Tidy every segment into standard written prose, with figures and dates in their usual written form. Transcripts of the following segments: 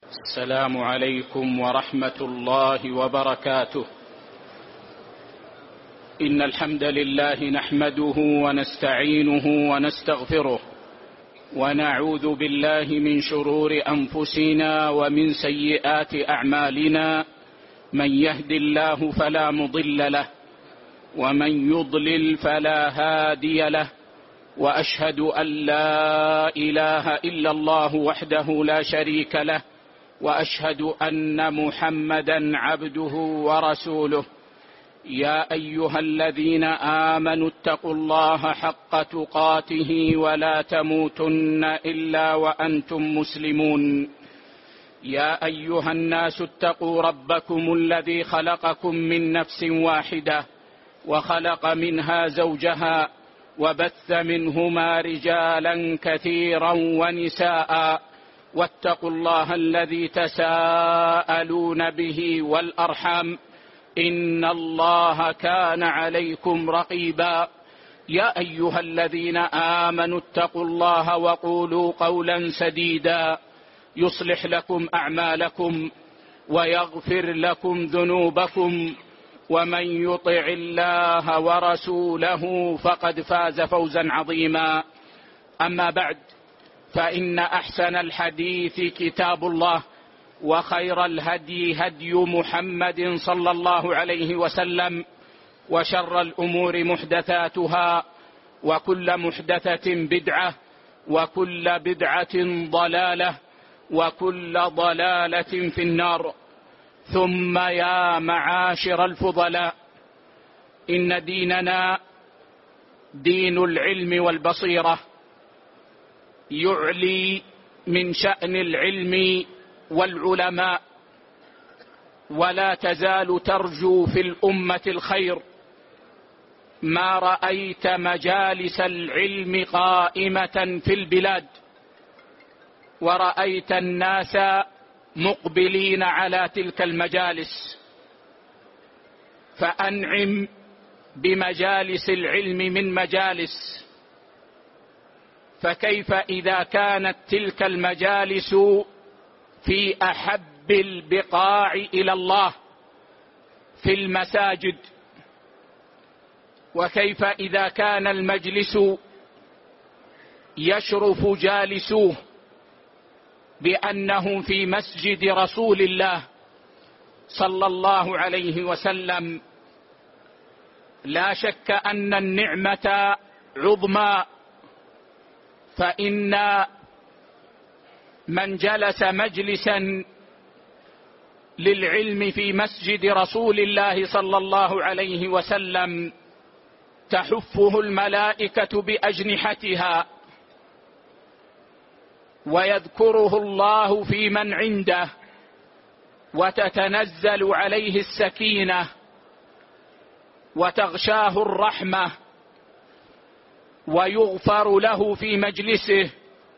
السلام عليكم ورحمة الله وبركاته. إن الحمد لله نحمده ونستعينه ونستغفره، ونعوذ بالله من شرور أنفسنا ومن سيئات أعمالنا. من يهد الله فلا مضل له، ومن يضلل فلا هادي له. وأشهد أن لا إله إلا الله وحده لا شريك له، وأشهد أن محمدا عبده ورسوله. يا أيها الذين آمنوا اتقوا الله حق تقاته ولا تموتن إلا وأنتم مسلمون. يا أيها الناس اتقوا ربكم الذي خلقكم من نفس واحدة، وخلق منها زوجها، وبث منهما رجالا كثيرا ونساء. واتقوا الله الذي تساءلون به والأرحام، إن الله كان عليكم رقيبا. يا أيها الذين آمنوا اتقوا الله وقولوا قولا سديدا يصلح لكم أعمالكم ويغفر لكم ذنوبكم، ومن يطع الله ورسوله فقد فاز فوزا عظيما. أما بعد، فإن أحسن الحديث كتاب الله، وخير الهدي هدي محمد صلى الله عليه وسلم، وشر الأمور محدثاتها، وكل محدثة بدعة، وكل بدعة ضلالة، وكل ضلالة في النار. ثم يا معاشر الفضلاء، إن ديننا دين العلم والبصيرة، يعلي من شأن العلم والعلماء، ولا تزال ترجو في الأمة الخير. ما رأيت مجالس العلم قائمة في البلاد، ورأيت الناس مقبلين على تلك المجالس، فأنعم بمجالس العلم من مجالس. فكيف إذا كانت تلك المجالس في أحب البقاع إلى الله في المساجد؟ وكيف إذا كان المجلس يشرف جالسوه بأنه في مسجد رسول الله صلى الله عليه وسلم؟ لا شك أن النعمة عظمى، فإن من جلس مجلسا للعلم في مسجد رسول الله صلى الله عليه وسلم تحفه الملائكة بأجنحتها، ويذكره الله في من عنده، وتتنزل عليه السكينة، وتغشاه الرحمة، ويغفر له في مجلسه،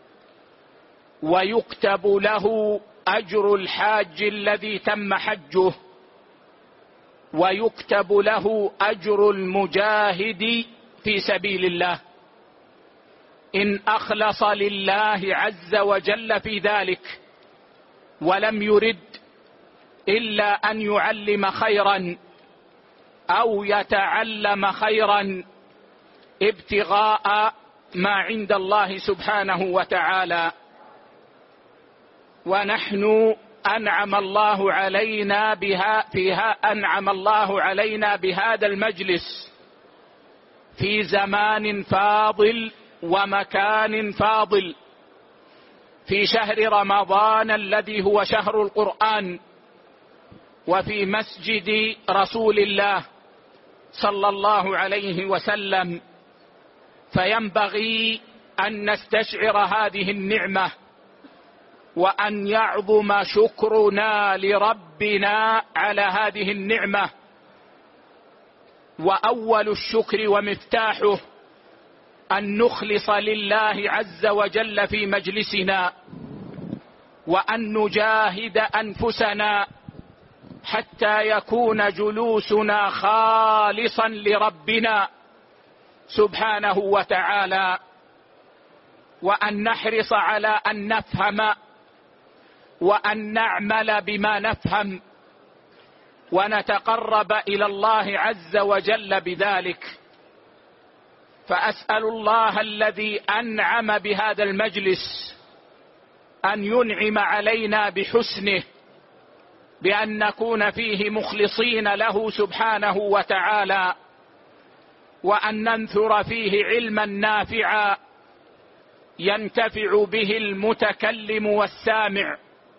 ويكتب له أجر الحاج الذي تم حجه، ويكتب له أجر المجاهد في سبيل الله إن أخلص لله عز وجل في ذلك، ولم يرد إلا أن يعلم خيرا أو يتعلم خيرا ابتغاء ما عند الله سبحانه وتعالى. ونحن أنعم الله علينا بهذا المجلس في زمان فاضل ومكان فاضل، في شهر رمضان الذي هو شهر القرآن، وفي مسجد رسول الله صلى الله عليه وسلم. فينبغي أن نستشعر هذه النعمة، وأن يعظم شكرنا لربنا على هذه النعمة. وأول الشكر ومفتاحه أن نخلص لله عز وجل في مجلسنا، وأن نجاهد أنفسنا حتى يكون جلوسنا خالصا لربنا سبحانه وتعالى، وأن نحرص على أن نفهم وأن نعمل بما نفهم ونتقرب إلى الله عز وجل بذلك. فأسأل الله الذي أنعم بهذا المجلس أن ينعم علينا بحسنه، بأن نكون فيه مخلصين له سبحانه وتعالى، وأن ننثر فيه علما نافعا ينتفع به المتكلم والسامع،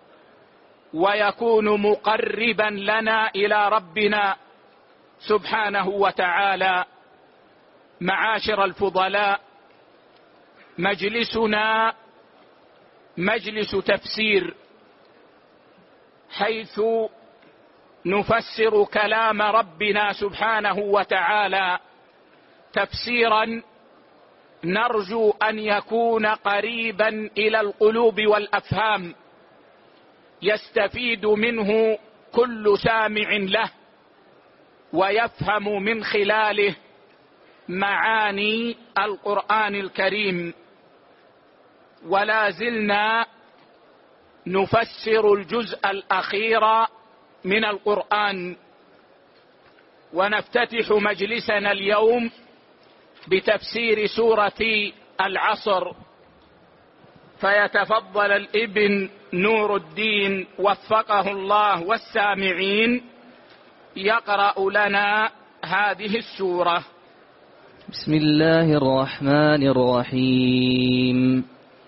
ويكون مقربا لنا إلى ربنا سبحانه وتعالى. معاشر الفضلاء، مجلسنا مجلس تفسير، حيث نفسر كلام ربنا سبحانه وتعالى تفسيرا نرجو أن يكون قريبا إلى القلوب والأفهام، يستفيد منه كل سامع له ويفهم من خلاله معاني القرآن الكريم. ولا زلنا نفسر الجزء الأخير من القرآن، ونفتتح مجلسنا اليوم بتفسير سورة العصر. فيتفضل الابن نور الدين وفقه الله والسامعين يقرأ لنا هذه السورة. بسم الله الرحمن الرحيم.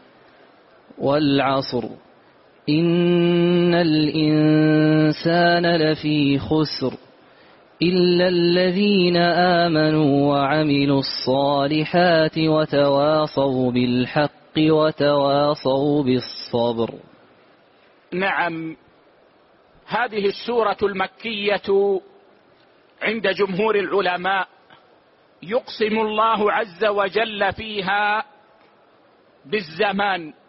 والعصر إن الإنسان لفي خسر إلا الذين آمنوا وعملوا الصالحات وتواصوا بالحق وتواصوا بالصبر. نعم، هذه السورة المكية عند جمهور العلماء يقسم الله عز وجل فيها بالزمان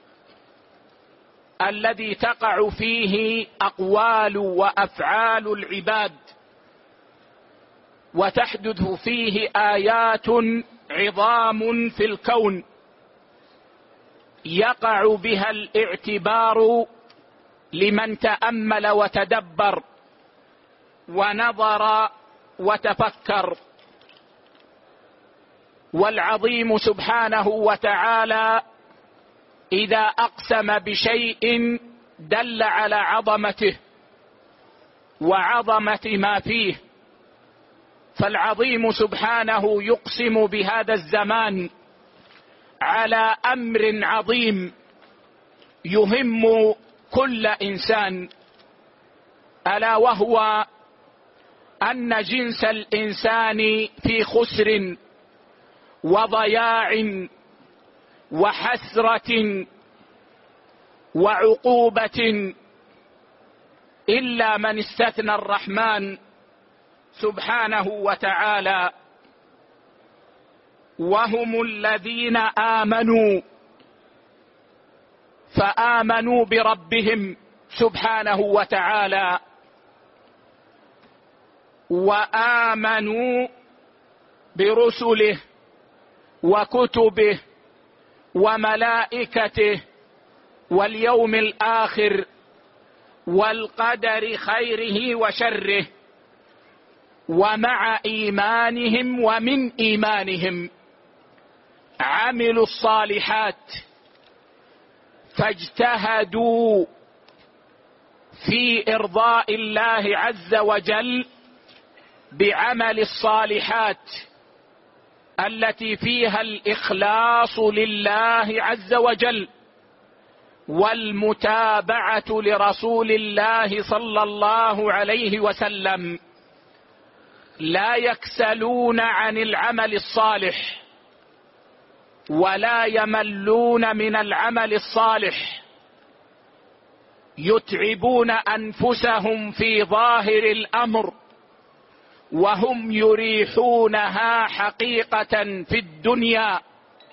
الذي تقع فيه أقوال وأفعال العباد، وتحدث فيه آيات عظام في الكون يقع بها الاعتبار لمن تأمل وتدبر ونظر وتفكر. والعظيم سبحانه وتعالى إذا أقسم بشيء دل على عظمته وعظمة ما فيه. فالعظيم سبحانه يقسم بهذا الزمان على أمر عظيم يهم كل إنسان، ألا وهو أن جنس الإنسان في خسر وضياع وحسرة وعقوبة، إلا من استثنى الرحمن سبحانه وتعالى، وهم الذين آمنوا، فآمنوا بربهم سبحانه وتعالى وآمنوا برسله وكتبه وملائكته واليوم الآخر والقدر خيره وشره. ومع إيمانهم ومن إيمانهم عملوا الصالحات، فاجتهدوا في إرضاء الله عز وجل بعمل الصالحات التي فيها الإخلاص لله عز وجل والمتابعة لرسول الله صلى الله عليه وسلم. لا يكسلون عن العمل الصالح ولا يملون من العمل الصالح، يتعبون أنفسهم في ظاهر الأمر وهم يريحونها حقيقة في الدنيا،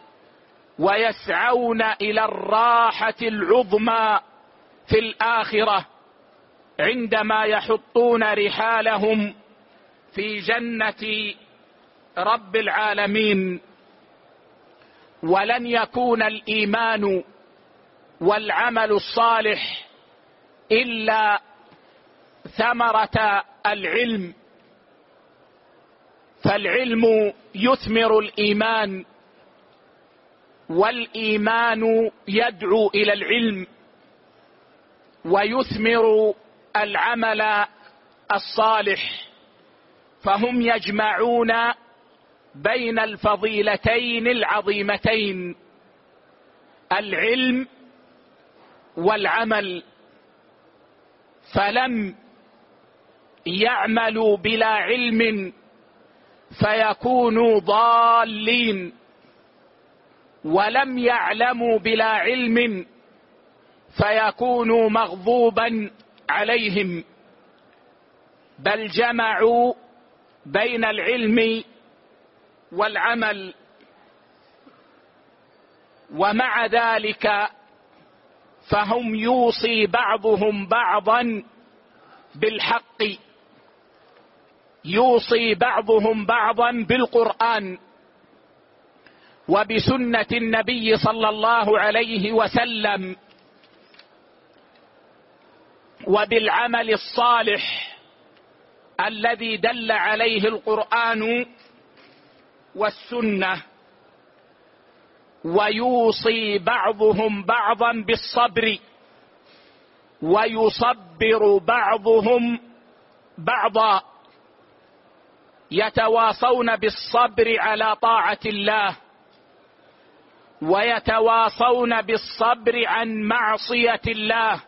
ويسعون إلى الراحة العظمى في الآخرة عندما يحطون رحالهم في جنة رب العالمين. ولن يكون الإيمان والعمل الصالح إلا ثمرة العلم، فالعلم يثمر الإيمان، والإيمان يدعو إلى العلم، ويثمر العمل الصالح، فهم يجمعون بين الفضيلتين العظيمتين، العلم والعمل، فلم يعملوا بلا علم فيكونوا ضالين، ولم يعلموا بلا علم فيكونوا مغضوبا عليهم، بل جمعوا بين العلم والعمل. ومع ذلك فهم يوصي بعضهم بعضا بالحق، يوصي بعضهم بعضا بالقرآن وبسنة النبي صلى الله عليه وسلم وبالعمل الصالح الذي دل عليه القرآن والسنة، ويوصي بعضهم بعضا بالصبر، ويصبر بعضهم بعضا، يتواصون بالصبر على طاعة الله، ويتواصون بالصبر عن معصية الله،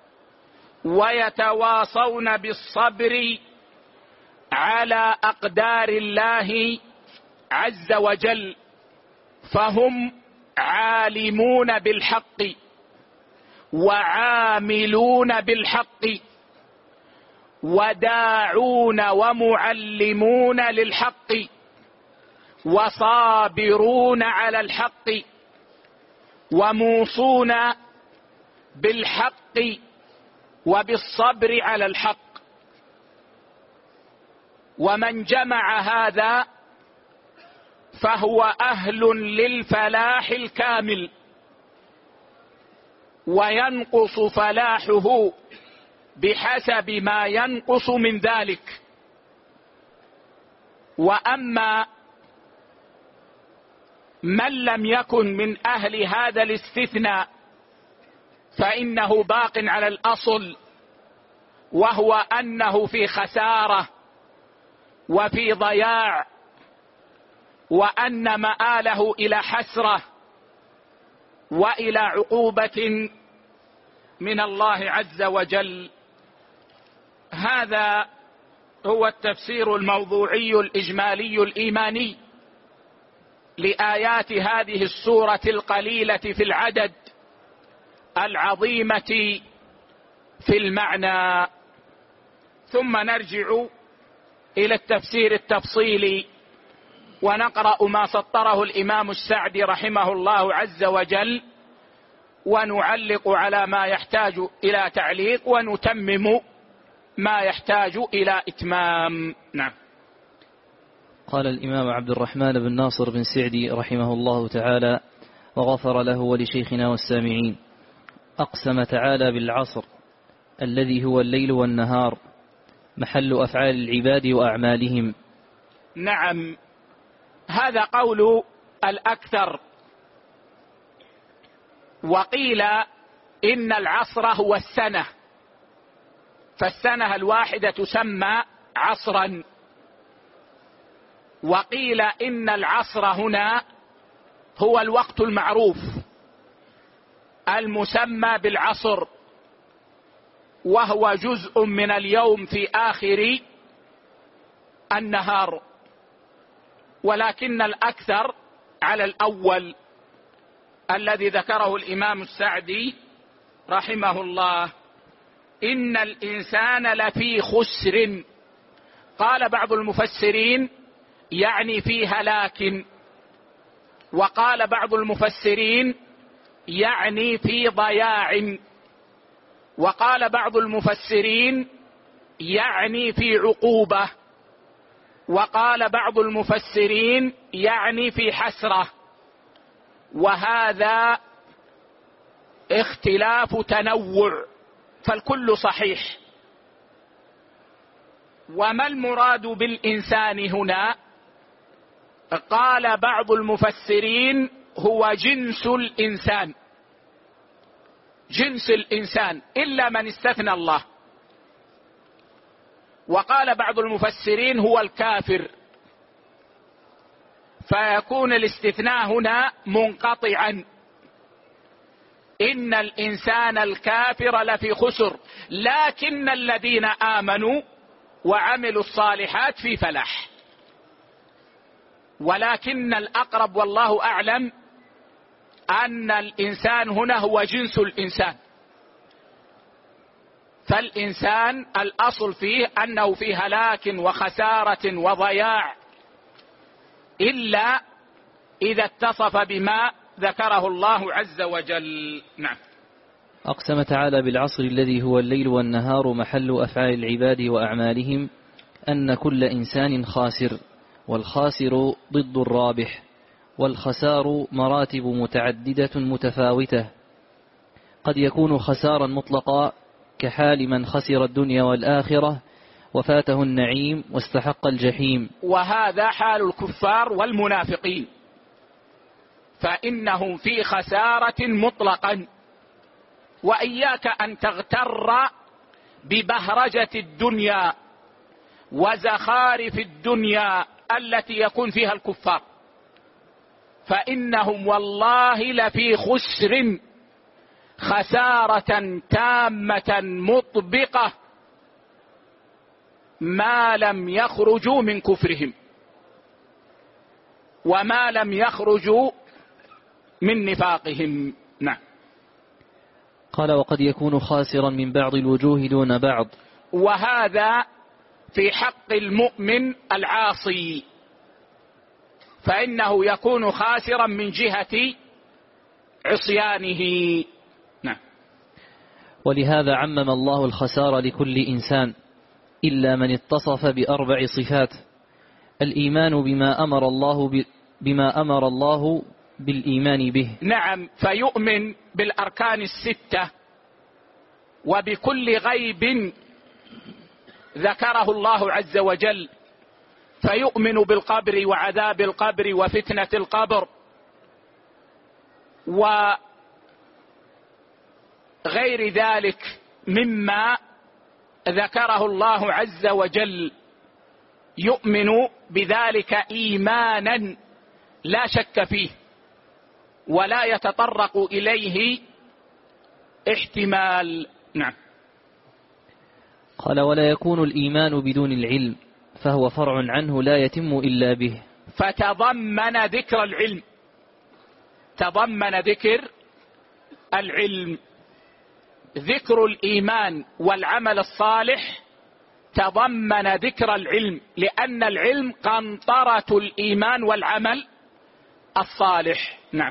ويتواصون بالصبر على أقدار الله عز وجل، فهم عالمون بالحق وعاملون بالحق وداعون ومعلمون للحق وصابرون على الحق وموصون بالحق وبالصبر على الحق. ومن جمع هذا فهو أهل للفلاح الكامل، وينقص فلاحه بحسب ما ينقص من ذلك. وأما من لم يكن من أهل هذا الاستثناء فإنه باق على الأصل، وهو أنه في خسارة وفي ضياع، وأن مآله إلى حسرة وإلى عقوبة من الله عز وجل. هذا هو التفسير الموضوعي الإجمالي الإيماني لآيات هذه السورة القليلة في العدد العظيمة في المعنى. ثم نرجع إلى التفسير التفصيلي ونقرأ ما سطره الإمام السعدي رحمه الله عز وجل، ونعلق على ما يحتاج إلى تعليق، ونتمم ما يحتاج إلى إتمام. نعم. قال الإمام عبد الرحمن بن ناصر بن سعدي رحمه الله تعالى وغفر له ولشيخنا والسامعين: أقسم تعالى بالعصر الذي هو الليل والنهار، محل أفعال العباد وأعمالهم. نعم، هذا قول الأكثر. وقيل إن العصر هو السنة، فالسنة الواحدة تسمى عصرا. وقيل إن العصر هنا هو الوقت المعروف المسمى بالعصر، وهو جزء من اليوم في آخر النهار. ولكن الأكثر على الأول الذي ذكره الإمام السعدي رحمه الله: إن الإنسان لفي خسر. قال بعض المفسرين يعني في هلاك، وقال بعض المفسرين يعني في ضياع، وقال بعض المفسرين يعني في عقوبة، وقال بعض المفسرين يعني في حسرة. وهذا اختلاف تنوع فالكل صحيح. وما المراد بالإنسان هنا؟ قال بعض المفسرين هو جنس الإنسان، جنس الإنسان إلا من استثنى الله. وقال بعض المفسرين هو الكافر، فيكون الاستثناء هنا منقطعا، إن الإنسان الكافر لفي خسر، لكن الذين آمنوا وعملوا الصالحات في فلاح. ولكن الأقرب والله أعلم أن الإنسان هنا هو جنس الإنسان، فالإنسان الأصل فيه أنه في هلاك وخسارة وضياع، إلا إذا اتصف بما ذكره الله عز وجل. نعم. أقسم تعالى بالعصر الذي هو الليل والنهار محل أفعال العباد وأعمالهم أن كل إنسان خاسر، والخاسر ضد الرابح، والخسار مراتب متعددة متفاوتة، قد يكون خسارا مطلقا كحال من خسر الدنيا والآخرة وفاته النعيم واستحق الجحيم، وهذا حال الكفار والمنافقين، فإنهم في خسارة مطلقا. وإياك أن تغتر ببهرجة الدنيا وزخارف الدنيا التي يكون فيها الكفار، فإنهم والله لفي خسر، خسارة تامة مطبقة، ما لم يخرجوا من كفرهم وما لم يخرجوا من نفاقهم. نعم. قال وقد يكون خاسرا من بعض الوجوه دون بعض، وهذا في حق المؤمن العاصي، فإنه يكون خاسرا من جهة عصيانه. نعم. ولهذا عمم الله الخسار لكل إنسان إلا من اتصف بأربع صفات: الإيمان بما أمر الله بالإيمان به. نعم، فيؤمن بالأركان الستة وبكل غيب ذكره الله عز وجل، فيؤمن بالقبر وعذاب القبر وفتنة القبر وغير ذلك مما ذكره الله عز وجل، يؤمن بذلك إيمانا لا شك فيه ولا يتطرق إليه احتمال. نعم. قال ولا يكون الإيمان بدون العلم، فهو فرع عنه لا يتم إلا به. فتضمن ذكر العلم، تضمن ذكر العلم، ذكر الإيمان والعمل الصالح تضمن ذكر العلم، لأن العلم قنطرة الإيمان والعمل الصالح. نعم.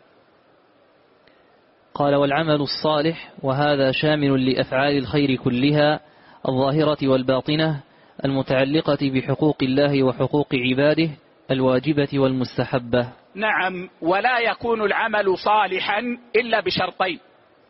قال والعمل الصالح، وهذا شامل لأفعال الخير كلها الظاهرة والباطنة المتعلقة بحقوق الله وحقوق عباده الواجبة والمستحبة. نعم. ولا يكون العمل صالحا إلا بشرطين: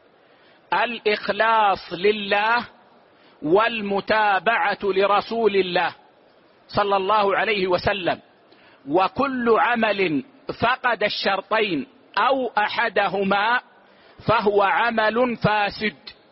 الإخلاص لله والمتابعة لرسول الله صلى الله عليه وسلم. وكل عمل فقد الشرطين أو أحدهما فهو عمل فاسد،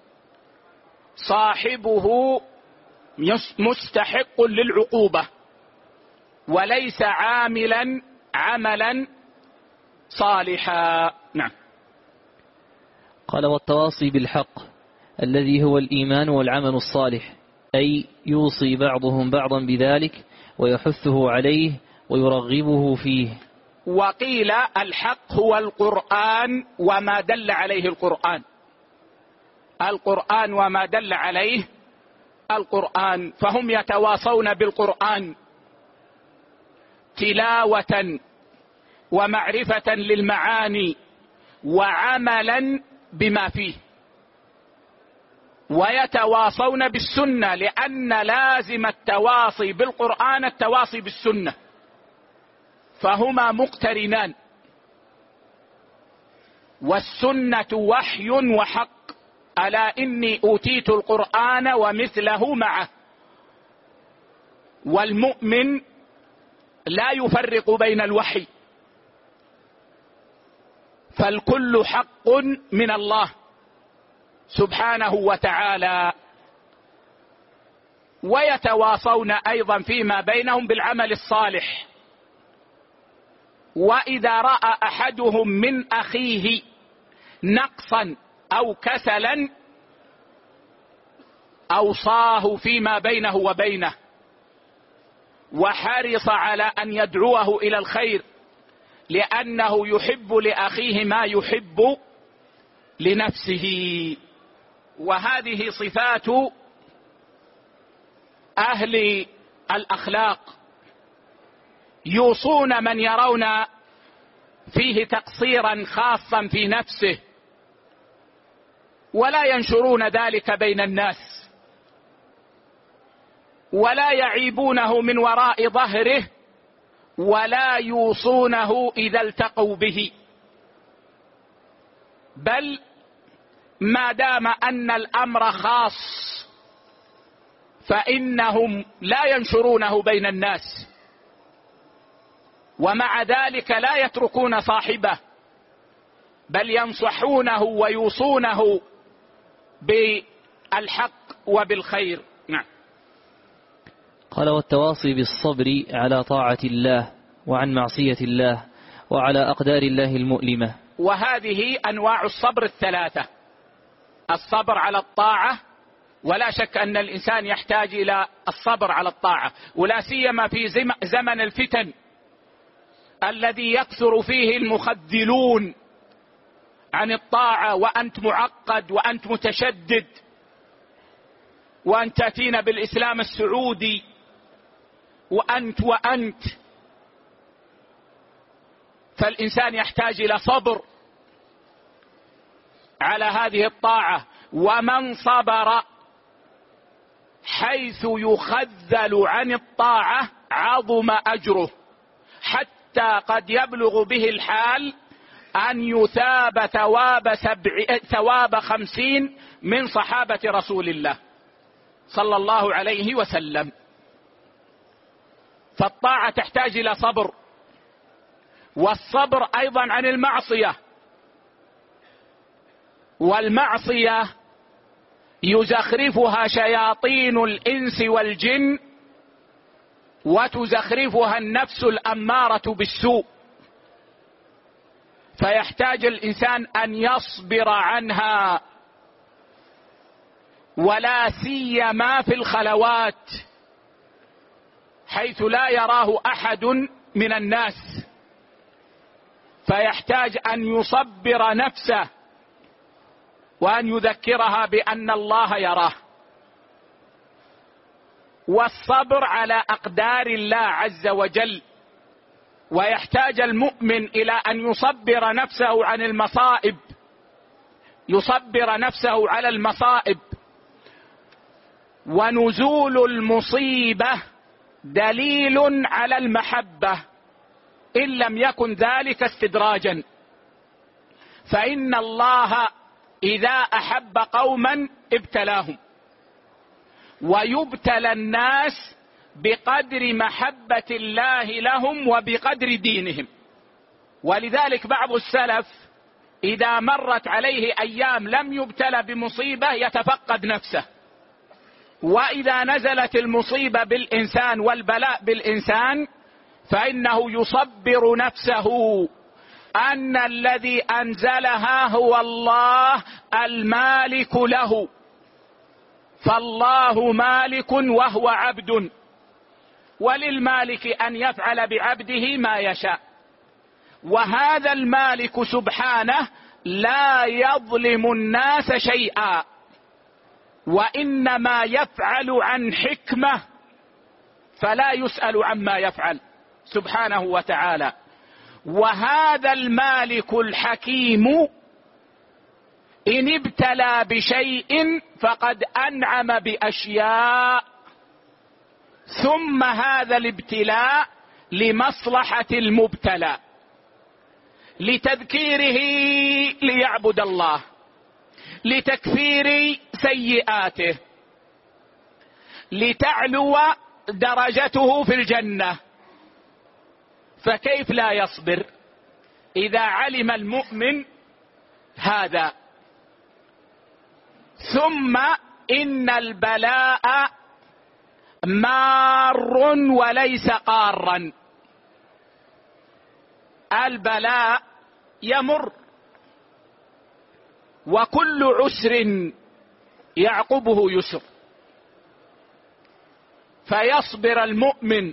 صاحبه مستحق للعقوبة وليس عاملا عملا صالحا. نعم. قال والتواصي بالحق الذي هو الإيمان والعمل الصالح، أي يوصي بعضهم بعضا بذلك ويحثه عليه ويرغبه فيه. وقيل الحق هو القرآن وما دل عليه القرآن، القرآن وما دل عليه القرآن، فهم يتواصون بالقرآن تلاوة ومعرفة للمعاني وعملا بما فيه، ويتواصون بالسنة، لأن لازم التواصي بالقرآن التواصي بالسنة، فهما مقترنان، والسنة وحي وحق ألا إني أوتيت القرآن ومثله معه. والمؤمن لا يفرق بين الوحي، فالكل حق من الله سبحانه وتعالى، ويتواصون أيضا فيما بينهم بالعمل الصالح. وإذا رأى أحدهم من أخيه نقصا أو كسلا أوصاه فيما بينه وبينه، وحرص على أن يدعوه إلى الخير، لأنه يحب لأخيه ما يحب لنفسه. وهذه صفات أهل الأخلاق، يوصون من يرون فيه تقصيرا خاصا في نفسه، ولا ينشرون ذلك بين الناس، ولا يعيبونه من وراء ظهره، ولا يوصونه إذا التقوا به، بل ما دام أن الأمر خاص فإنهم لا ينشرونه بين الناس، ومع ذلك لا يتركون صاحبه، بل ينصحونه ويوصونه بالحق وبالخير. نعم. قال: والتواصي بالصبر على طاعة الله وعن معصية الله وعلى أقدار الله المؤلمة. وهذه أنواع الصبر الثلاثة: الصبر على الطاعة، ولا شك أن الإنسان يحتاج إلى الصبر على الطاعة، ولا سيما في زمن الفتن الذي يكثر فيه المخذلون عن الطاعة، وأنت معقد وأنت متشدد وأنت تأتينا بالإسلام السعودي وأنت. فالإنسان يحتاج إلى صبر على هذه الطاعة. ومن صبر حيث يخذل عن الطاعة عظم أجره، حتى قد يبلغ به الحال أن يثاب ثواب 50 من صحابة رسول الله صلى الله عليه وسلم. فالطاعة تحتاج إلى صبر، والصبر أيضا عن المعصية. والمعصية يزخرفها شياطين الإنس والجن، وتزخرفها النفس الأمارة بالسوء، فيحتاج الإنسان أن يصبر عنها، ولا سيما في الخلوات حيث لا يراه أحد من الناس، فيحتاج أن يصبر نفسه وأن يذكرها بأن الله يراه. والصبر على أقدار الله عز وجل، ويحتاج المؤمن إلى أن يصبر نفسه عن المصائب، يصبر نفسه على المصائب. ونزول المصيبة دليل على المحبة إن لم يكن ذلك استدراجا، فإن الله إذا أحب قوما ابتلاهم، ويبتلى الناس بقدر محبة الله لهم وبقدر دينهم. ولذلك بعض السلف إذا مرت عليه أيام لم يبتلى بمصيبة يتفقد نفسه، وإذا نزلت المصيبة بالإنسان والبلاء بالإنسان فإنه يصبر نفسه أن الذي أنزلها هو الله المالك له، فالله مالك وهو عبد، وللمالك أن يفعل بعبده ما يشاء. وهذا المالك سبحانه لا يظلم الناس شيئا، وإنما يفعل عن حكمة، فلا يسأل عما يفعل سبحانه وتعالى. وهذا المالك الحكيم إن ابتلى بشيء فقد أنعم بأشياء، ثم هذا الابتلاء لمصلحة المبتلى، لتذكيره ليعبد الله، لتكفير سيئاته لتعلو درجته في الجنة، فكيف لا يصبر إذا علم المؤمن هذا؟ ثم إن البلاء مار وليس قارا. البلاء يمر، وكل عسر يعقبه يسر، فيصبر المؤمن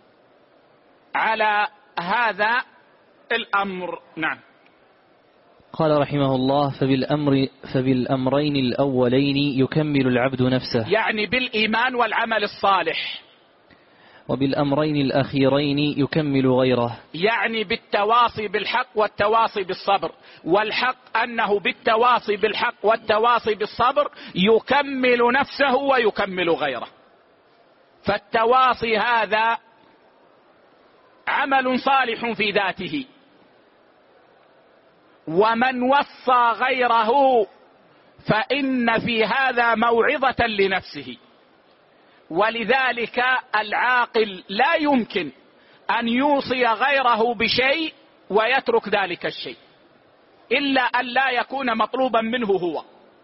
على هذا الأمر. نعم. قال رحمه الله: فبالأمرين الأولين يكمل العبد نفسه، يعني بالإيمان والعمل الصالح. وبالأمرين الأخيرين يكمل غيره، يعني بالتواصي بالحق والتواصي بالصبر. والحق أنه بالتواصي بالحق والتواصي بالصبر يكمل نفسه ويكمل غيره. فالتواصي هذا عمل صالح في ذاته، ومن وصى غيره فإن في هذا موعظة لنفسه. ولذلك العاقل لا يمكن أن يوصي غيره بشيء ويترك ذلك الشيء، إلا أن لا يكون مطلوبا منه هو.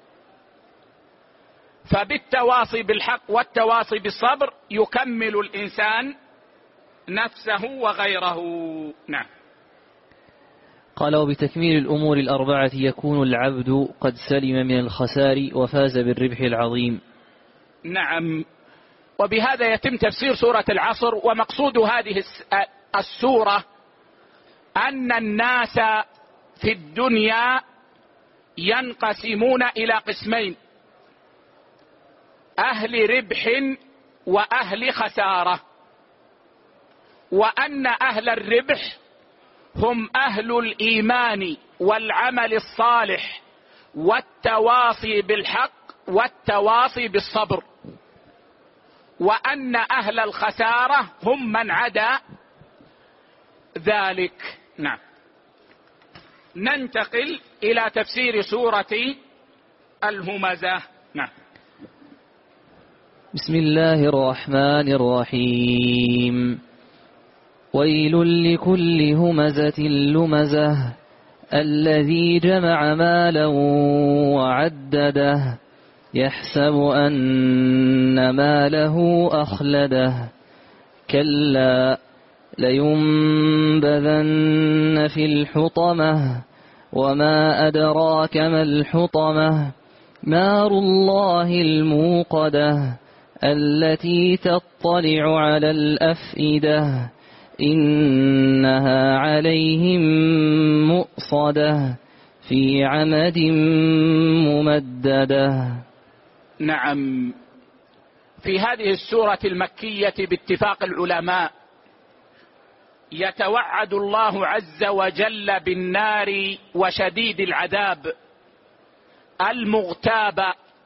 فبالتواصي بالحق والتواصي بالصبر يكمل الإنسان نفسه وغيره. نعم. قال: وبتكميل الأمور الأربعة يكون العبد قد سلم من الخسار وفاز بالربح العظيم. نعم. وبهذا يتم تفسير سورة العصر. ومقصود هذه السورة أن الناس في الدنيا ينقسمون إلى قسمين: أهل ربح وأهل خسارة. وأن أهل الربح هم أهل الإيمان والعمل الصالح والتواصي بالحق والتواصي بالصبر. وأن أهل الخسارة هم من عدا ذلك. نعم. ننتقل إلى تفسير سورة الهمزة. نعم. بسم الله الرحمن الرحيم. ويل لكل همزة لمزة الذي جمع مالا وعدده يحسب أن ماله أخلده كلا لينبذن في الحطمة وما أدراك ما الحطمة نار الله الموقدة التي تطلع على الأفئدة إنها عليهم مؤصدة في عمد ممددة. نعم. في هذه السورة المكية باتفاق العلماء يتوعد الله عز وجل بالنار وشديد العذاب المغتاب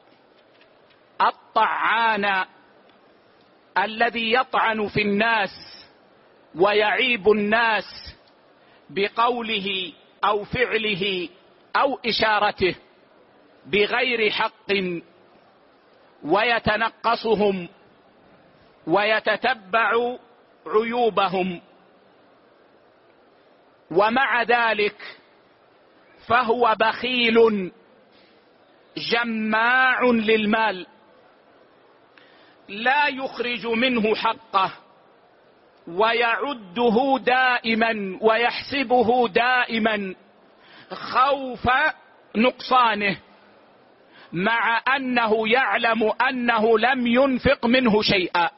الطعان الذي يطعن في الناس ويعيب الناس بقوله أو فعله أو إشارته بغير حق ويتنقصهم ويتتبع عيوبهم، ومع ذلك فهو بخيل جماع للمال لا يخرج منه حقه ويعده دائما ويحسبه دائما خوف نقصانه، مع أنه يعلم أنه لم ينفق منه شيئا،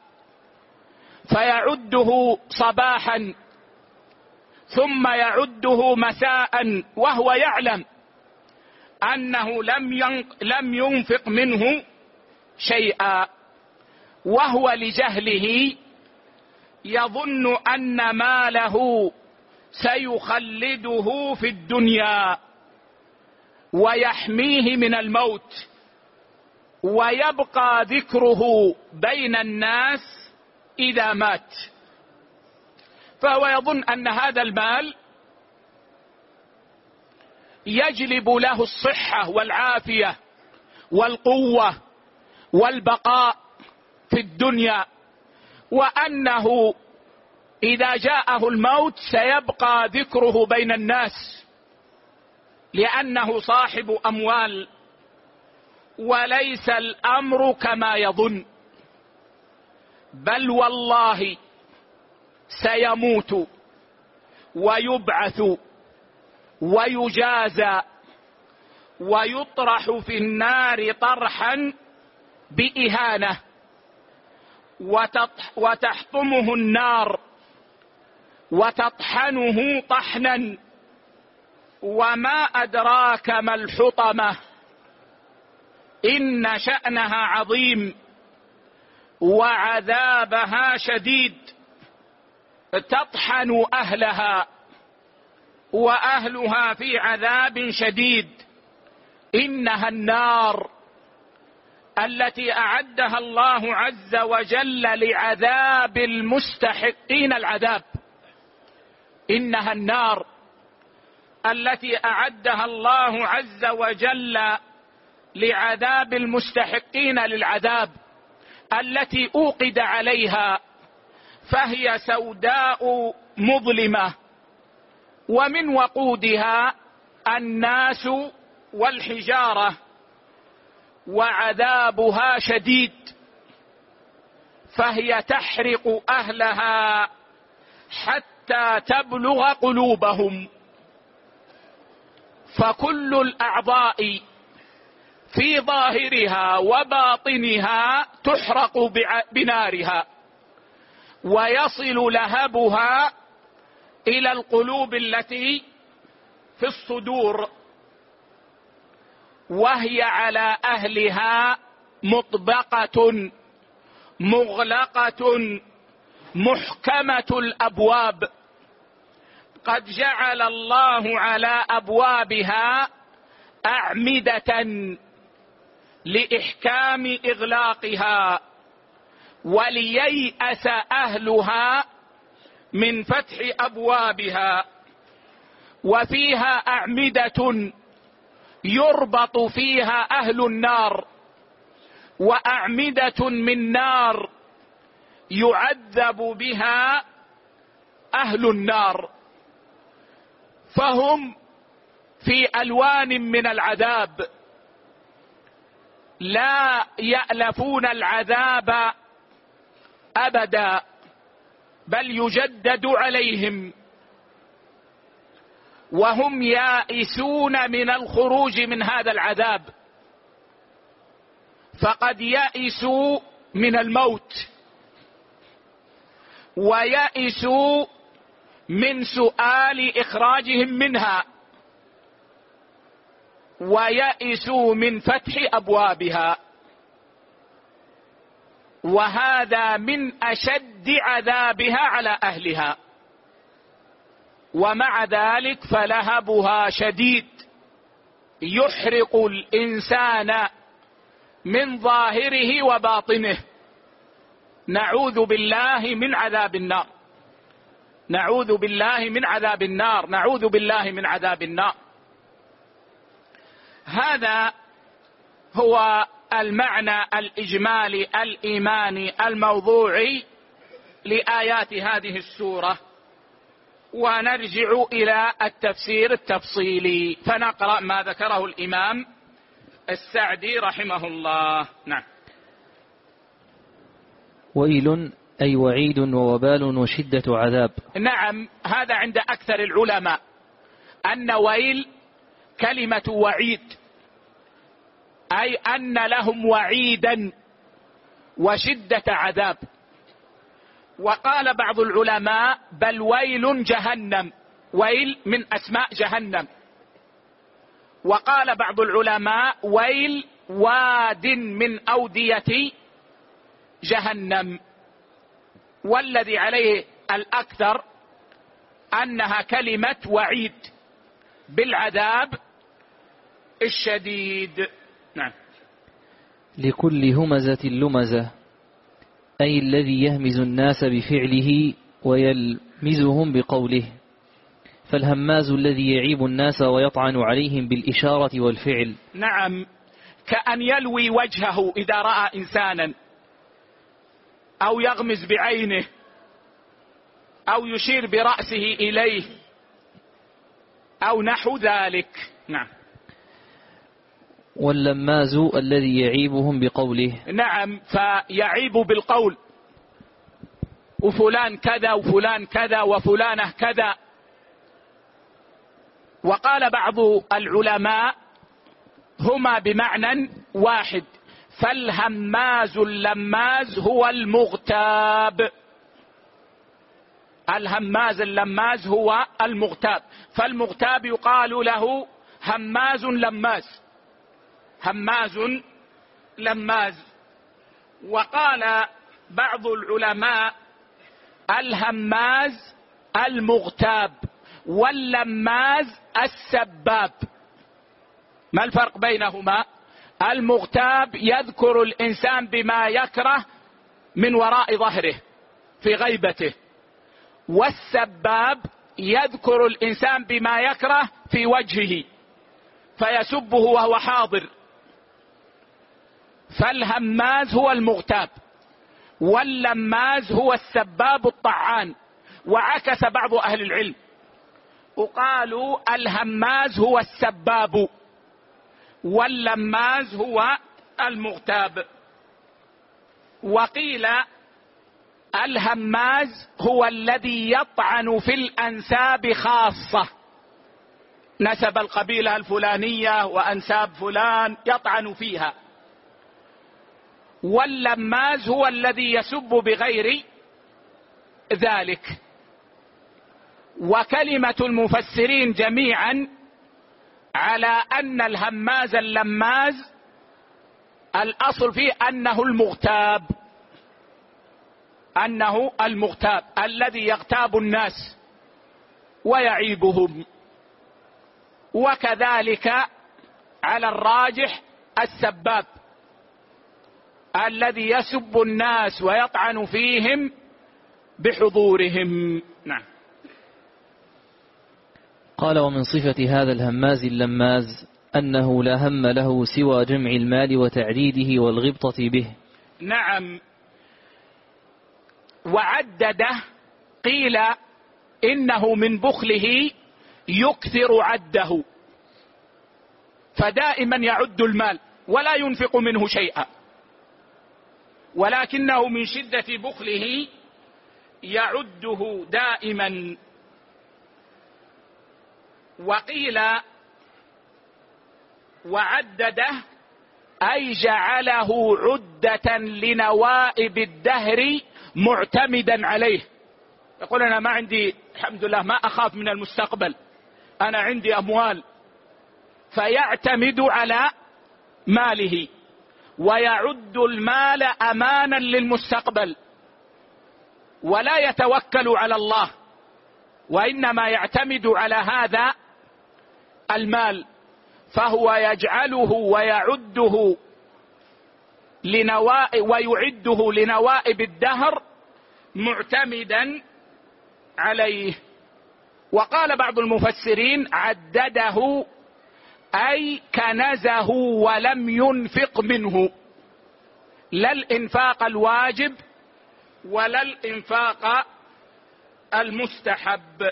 فيعده صباحا ثم يعده مساء وهو يعلم أنه لم ينفق منه شيئا، وهو لجهله يظن أن ماله سيخلده في الدنيا ويحميه من الموت ويبقى ذكره بين الناس إذا مات، فهو يظن أن هذا المال يجلب له الصحة والعافية والقوة والبقاء في الدنيا، وأنه إذا جاءه الموت سيبقى ذكره بين الناس لأنه صاحب أموال، وليس الأمر كما يظن، بل والله سيموت ويبعث ويجازى ويطرح في النار طرحا بإهانة، وتحطمه النار وتطحنه طحنا. وما أدراك ما الحطمة، إن شأنها عظيم وعذابها شديد، تطحن أهلها وأهلها في عذاب شديد. إنها النار التي أعدها الله عز وجل لعذاب المستحقين العذاب. إنها النار التي أعدها الله عز وجل لعذاب المستحقين للعذاب، التي أوقد عليها، فهي سوداء مظلمة، ومن وقودها الناس والحجارة، وعذابها شديد، فهي تحرق أهلها حتى تبلغ قلوبهم. فكل الأعضاء في ظاهرها وباطنها تحرق بنارها، ويصل لهبها إلى القلوب التي في الصدور، وهي على أهلها مطبقة مغلقة محكمة الأبواب. قد جعل الله على أبوابها أعمدة لإحكام إغلاقها، ولييأس أهلها من فتح أبوابها. وفيها أعمدة يربط فيها أهل النار، وأعمدة من نار يعذب بها أهل النار، فهم في ألوان من العذاب، لا يألفون العذاب أبدا، بل يجدد عليهم، وهم يائسون من الخروج من هذا العذاب. فقد يئسوا من الموت، ويئسوا من سؤال إخراجهم منها، ويئسوا من فتح أبوابها. وهذا من أشد عذابها على أهلها، ومع ذلك فلهبها شديد، يحرق الإنسان من ظاهره وباطنه. نعوذ بالله من عذاب النار، نعوذ بالله من عذاب النار، نعوذ بالله من عذاب النار. هذا هو المعنى الإجمالي الإيماني الموضوعي لآيات هذه السورة. ونرجع إلى التفسير التفصيلي، فنقرأ ما ذكره الإمام السعدي رحمه الله. نعم. ويل أي وعيد ووبال وشدة عذاب. نعم، هذا عند أكثر العلماء أن ويل كلمة وعيد، أي أن لهم وعيدا وشدة عذاب. وقال بعض العلماء بل ويل جهنم، ويل من أسماء جهنم. وقال بعض العلماء ويل واد من أودية جهنم. والذي عليه الأكثر أنها كلمة وعيد بالعذاب الشديد. نعم. لكل همزة لمزة، أي الذي يهمز الناس بفعله ويلمزهم بقوله، فالهماز الذي يعيب الناس ويطعن عليهم بالإشارة والفعل. نعم، كأن يلوي وجهه إذا رأى إنسانا، أو يغمز بعينه، أو يشير برأسه إليه، أو نحو ذلك. نعم. واللماز الذي يعيبهم بقوله. نعم، فيعيب بالقول، وفلان كذا وفلان كذا وفلانة كذا. وقال بعض العلماء هما بمعنى واحد، فالهماز اللماز هو المغتاب. الهماز اللماز هو المغتاب، فالمغتاب يقال له هماز لماز، هماز لماز. وقال بعض العلماء الهماز المغتاب واللماز السباب. ما الفرق بينهما؟ المغتاب يذكر الإنسان بما يكره من وراء ظهره في غيبته، والسباب يذكر الإنسان بما يكره في وجهه فيسبه وهو حاضر. فالهماز هو المغتاب، واللماز هو السباب الطعان. وعكس بعض أهل العلم وقالوا الهماز هو السباب واللماز هو المغتاب. وقيل الهماز هو الذي يطعن في الأنساب خاصة، نسب القبيلة الفلانية وأنساب فلان يطعن فيها. واللماز هو الذي يسب بغير ذلك. وكلمة المفسرين جميعا على أن الهماز اللماز الأصل فيه أنه المغتاب، أنه المغتاب الذي يغتاب الناس ويعيبهم. وكذلك على الراجح السباب الذي يسب الناس ويطعن فيهم بحضورهم. نعم. قال ومن صفة هذا الهماز اللماز أنه لا هم له سوى جمع المال وتعديده والغبطة به. نعم. وعدده، قيل إنه من بخله يكثر عده، فدائما يعد المال ولا ينفق منه شيئا، ولكنه من شدة بخله يعده دائما. وقيل وعدده أي جعله عدة لنوائب الدهر معتمدا عليه. يقول أنا ما عندي، الحمد لله ما أخاف من المستقبل، أنا عندي أموال، فيعتمد على ماله ويعد المال أمانا للمستقبل، ولا يتوكل على الله، وإنما يعتمد على هذا المال، فهو يجعله ويعده لنوائب الدهر معتمدا عليه. وقال بعض المفسرين عدده أي كنزه ولم ينفق منه، لا الإنفاق الواجب ولا الإنفاق المستحب.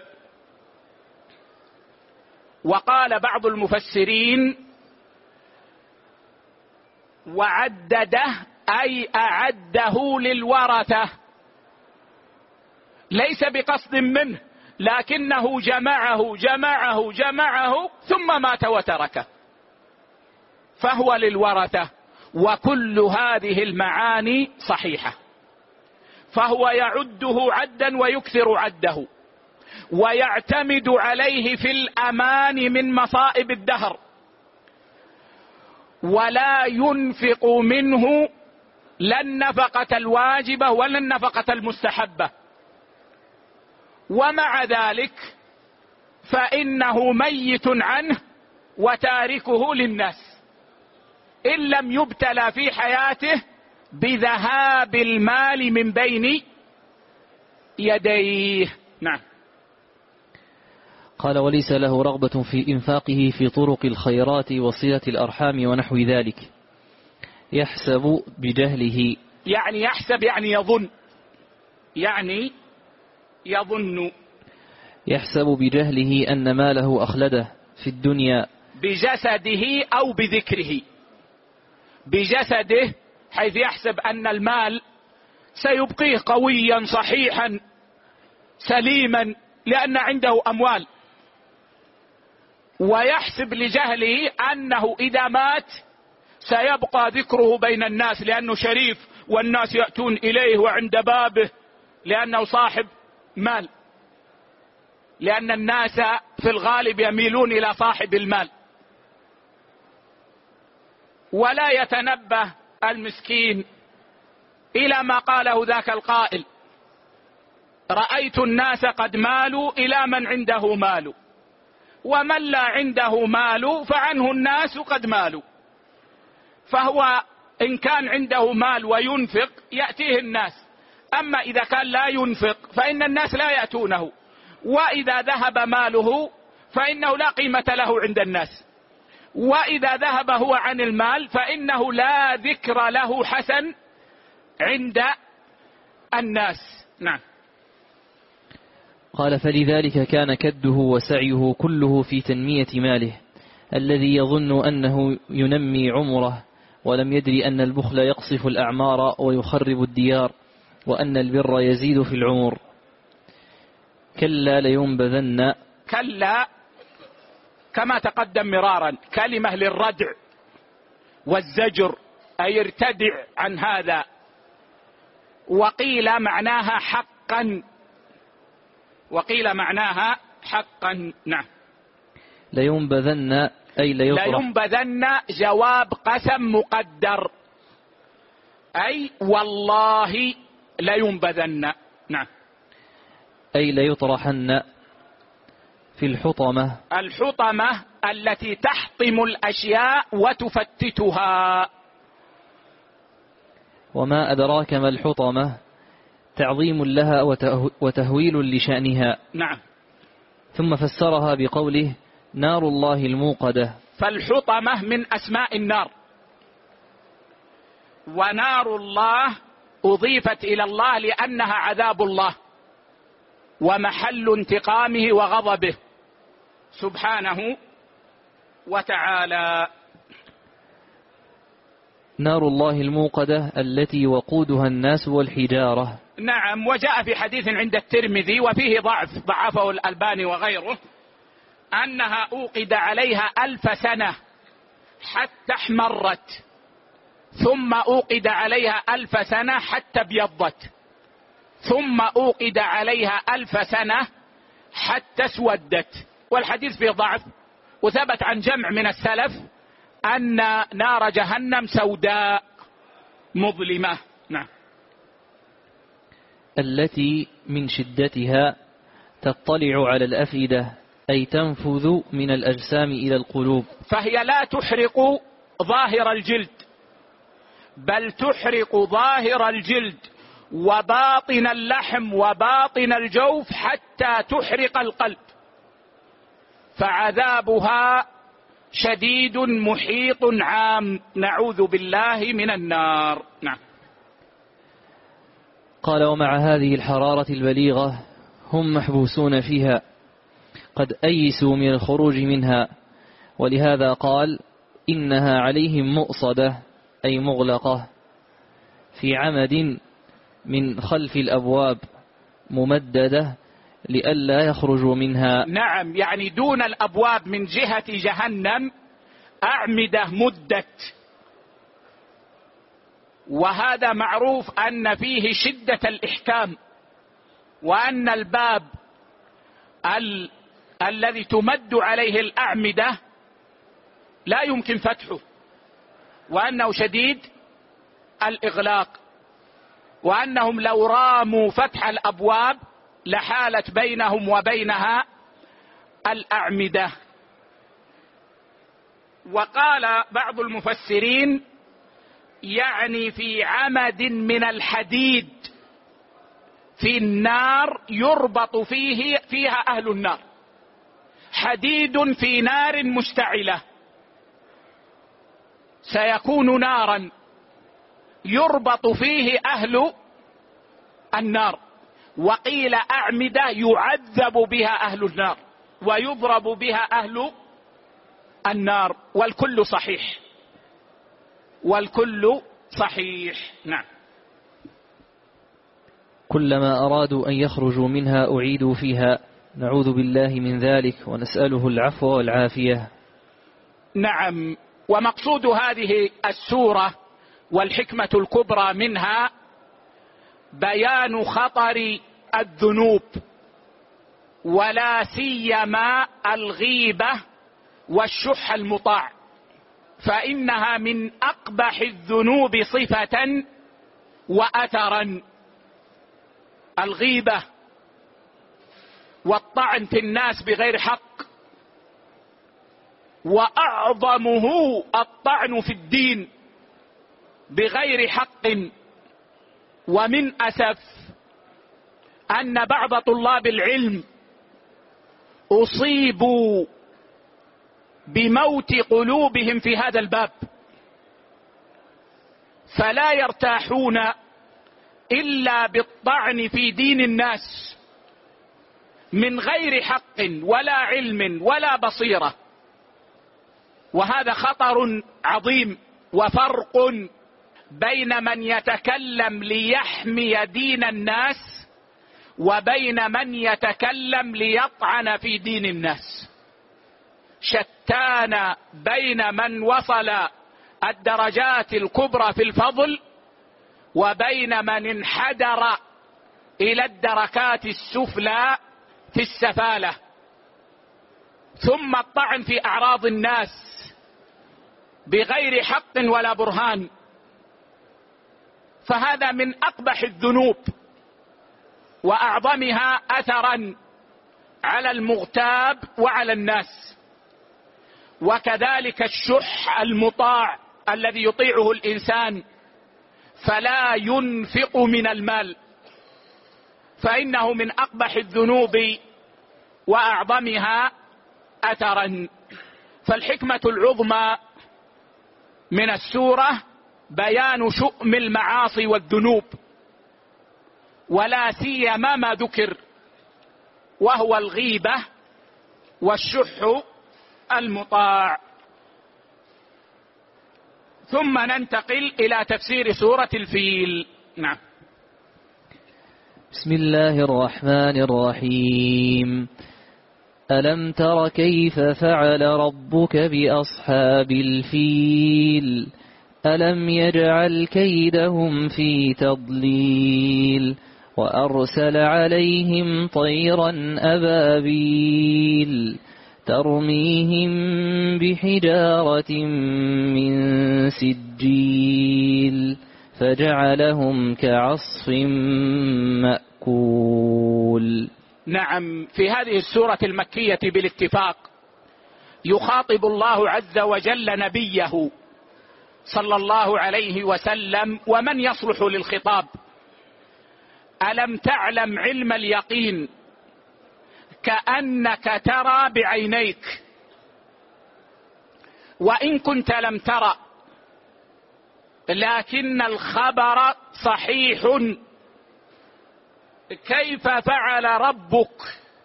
وقال بعض المفسرين وعدده أي أعده للورثة، ليس بقصد منه، لكنه جمعه ثم مات وتركه، فهو للورثة. وكل هذه المعاني صحيحة، فهو يعده عدا ويكثر عده، ويعتمد عليه في الأمان من مصائب الدهر، ولا ينفق منه لا النفقة الواجبة ولا النفقة المستحبة. ومع ذلك فإنه ميت عنه وتاركه للناس إن لم يبتلى في حياته بذهاب المال من بين يديه. نعم. قال وليس له رغبة في إنفاقه في طرق الخيرات وصلة الأرحام ونحو ذلك. يحسب بجهله. يعني يحسب يعني يظن، يعني يظن. يحسب بجهله أن ماله أخلده في الدنيا بجسده أو بذكره. بجسده حيث يحسب أن المال سيبقيه قويا صحيحا سليما لأن عنده أموال، ويحسب لجهله أنه إذا مات سيبقى ذكره بين الناس لأنه شريف والناس يأتون إليه وعند بابه لأنه صاحب مال، لأن الناس في الغالب يميلون إلى صاحب المال. ولا يتنبه المسكين إلى ما قاله ذاك القائل: رأيت الناس قد مالوا إلى من عنده مال، ومن لا عنده مال فعنه الناس قد مالوا. فهو إن كان عنده مال وينفق يأتيه الناس، أما إذا كان لا ينفق فإن الناس لا يأتونه، وإذا ذهب ماله فإنه لا قيمة له عند الناس، وإذا ذهب هو عن المال فإنه لا ذكر له حسن عند الناس. نعم. قال: فلذلك كان كده وسعيه كله في تنمية ماله الذي يظن أنه ينمي عمره، ولم يدري أن البخل يقصف الأعمار ويخرب الديار، وأن البر يزيد في العمر. كلا لينبذن. كلا كما تقدم مرارا كلمة للردع والزجر، أي ارتدع عن هذا. وقيل معناها حقا، وقيل معناها حقا. نعم. لينبذن أي ليطرح. لينبذن جواب قسم مقدر، أي والله لينبذن. نعم. أي ليطرحن في الحطمة. الحطمة التي تحطم الأشياء وتفتتها. وما أدراك ما الحطمة، تعظيم لها وتهويل لشأنها. نعم. ثم فسرها بقوله: نار الله الموقدة. فالحطمة من أسماء النار، ونار الله أضيفت إلى الله لأنها عذاب الله ومحل انتقامه وغضبه سبحانه وتعالى. نار الله الموقدة التي وقودها الناس والحجارة. نعم. وجاء في حديث عند الترمذي وفيه ضعفه الألباني وغيره، أنها أوقد عليها 1000 سنة حتى احمرت، ثم أوقد عليها 1000 سنة حتى ابيضت، ثم أوقد عليها 1000 سنة حتى اسودت. والحديث فيه ضعف، وثبت عن جمع من السلف أن نار جهنم سوداء مظلمة. نعم. التي من شدتها تطلع على الأفئدة، أي تنفذ من الأجسام إلى القلوب. فهي لا تحرق ظاهر الجلد، بل تحرق ظاهر الجلد وباطن اللحم وباطن الجوف حتى تحرق القلب، فعذابها شديد محيط عام، نعوذ بالله من النار. نعم. قال: ومع هذه الحرارة البليغة هم محبوسون فيها قد أيسوا من الخروج منها، ولهذا قال: إنها عليهم مؤصدة، أي مغلقة في عمد من خلف الأبواب ممددة لئلا يخرجوا منها. نعم. يعني دون الأبواب من جهة جهنم أعمدة مدت، وهذا معروف أن فيه شدة الإحكام، وأن الباب الذي تمد عليه الأعمدة لا يمكن فتحه، وأنه شديد الإغلاق، وأنهم لو راموا فتح الأبواب لحالت بينهم وبينها الأعمدة. وقال بعض المفسرين يعني في عمد من الحديد في النار يربط فيها أهل النار، حديد في نار مشتعلة، سيكون نارا يربط فيه أهل النار، وقيل أعمدة يعذب بها أهل النار ويضرب بها أهل النار، والكل صحيح، والكل صحيح. نعم. كلما أرادوا أن يخرجوا منها أعيدوا فيها، نعوذ بالله من ذلك ونسأله العفو والعافية. نعم. ومقصود هذه السورة والحكمة الكبرى منها بيان خطر الذنوب، ولا سيما الغيبة والشح المطاع، فإنها من أقبح الذنوب صفة وأثرا. الغيبة والطعن في الناس بغير حق، وأعظمه الطعن في الدين بغير حق. ومن أسف أن بعض طلاب العلم أصيبوا بموت قلوبهم في هذا الباب، فلا يرتاحون إلا بالطعن في دين الناس من غير حق ولا علم ولا بصيرة، وهذا خطر عظيم. وفرق بين من يتكلم ليحمي دين الناس وبين من يتكلم ليطعن في دين الناس. شتان بين من وصل الدرجات الكبرى في الفضل وبين من انحدر إلى الدركات السفلى في السفالة. ثم الطعن في أعراض الناس بغير حق ولا برهان، فهذا من أقبح الذنوب وأعظمها أثرا على المغتاب وعلى الناس. وكذلك الشح المطاع الذي يطيعه الإنسان فلا ينفق من المال، فإنه من أقبح الذنوب وأعظمها أثرا. فالحكمة العظمى من السورة بيان شؤم المعاصي والذنوب، ولا سيما ما ذكر وهو الغيبة والشح المطاع. ثم ننتقل إلى تفسير سورة الفيل. نعم. بسم الله الرحمن الرحيم. ألم تر كيف فعل ربك بأصحاب الفيل ألم يجعل كيدهم في تضليل وأرسل عليهم طيرا أبابيل ترميهم بحجارة من سجيل فجعلهم كعصف مأكول. نعم. في هذه السورة المكية بالاتفاق يخاطب الله عز وجل نبيه صلى الله عليه وسلم ومن يصلح للخطاب. ألم تعلم علم اليقين كأنك ترى بعينيك، وإن كنت لم ترى لكن الخبر صحيح. كيف فعل ربك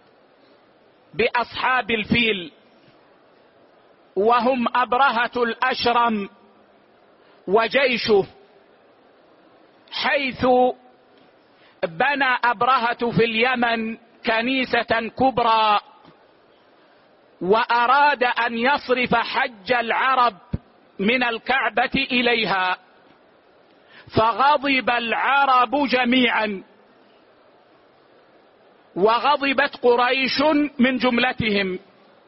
بأصحاب الفيل وهم أبرهة الأشرم وجيشه، حيث بنى أبرهة في اليمن كنيسة كبرى وأراد أن يصرف حج العرب من الكعبة إليها، فغضب العرب جميعا وغضبت قريش من جملتهم،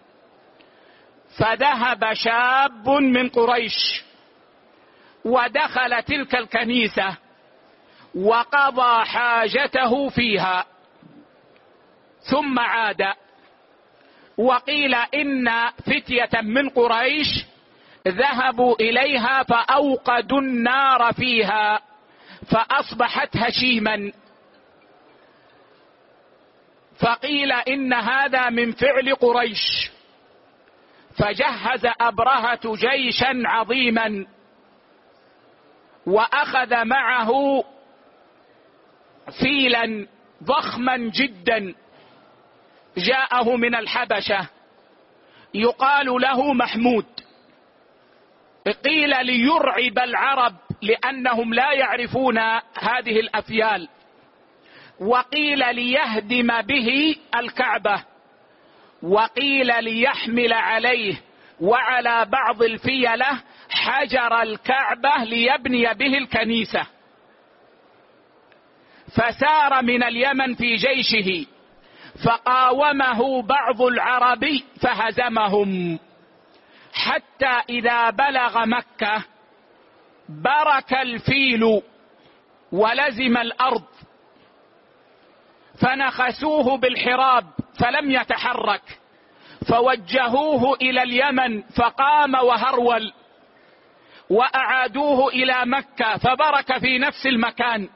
فذهب شاب من قريش ودخل تلك الكنيسة وقضى حاجته فيها ثم عاد. وقيل إن فتية من قريش ذهبوا إليها فأوقدوا النار فيها فأصبحت هشيما، فقيل إن هذا من فعل قريش، فجهز أبرهة جيشا عظيما وأخذ معه فيلا ضخما جدا جاءه من الحبشة يقال له محمود. قيل ليرعب العرب لأنهم لا يعرفون هذه الأفيال، وقيل ليهدم به الكعبة، وقيل ليحمل عليه وعلى بعض الفيلة حجر الكعبة ليبني به الكنيسة. فسار من اليمن في جيشه فقاومه بعض العرب فهزمهم، حتى إذا بلغ مكة برك الفيل ولزم الأرض، فنخسوه بالحراب فلم يتحرك، فوجهوه إلى اليمن فقام وهرول، وأعادوه إلى مكة فبرك في نفس المكان،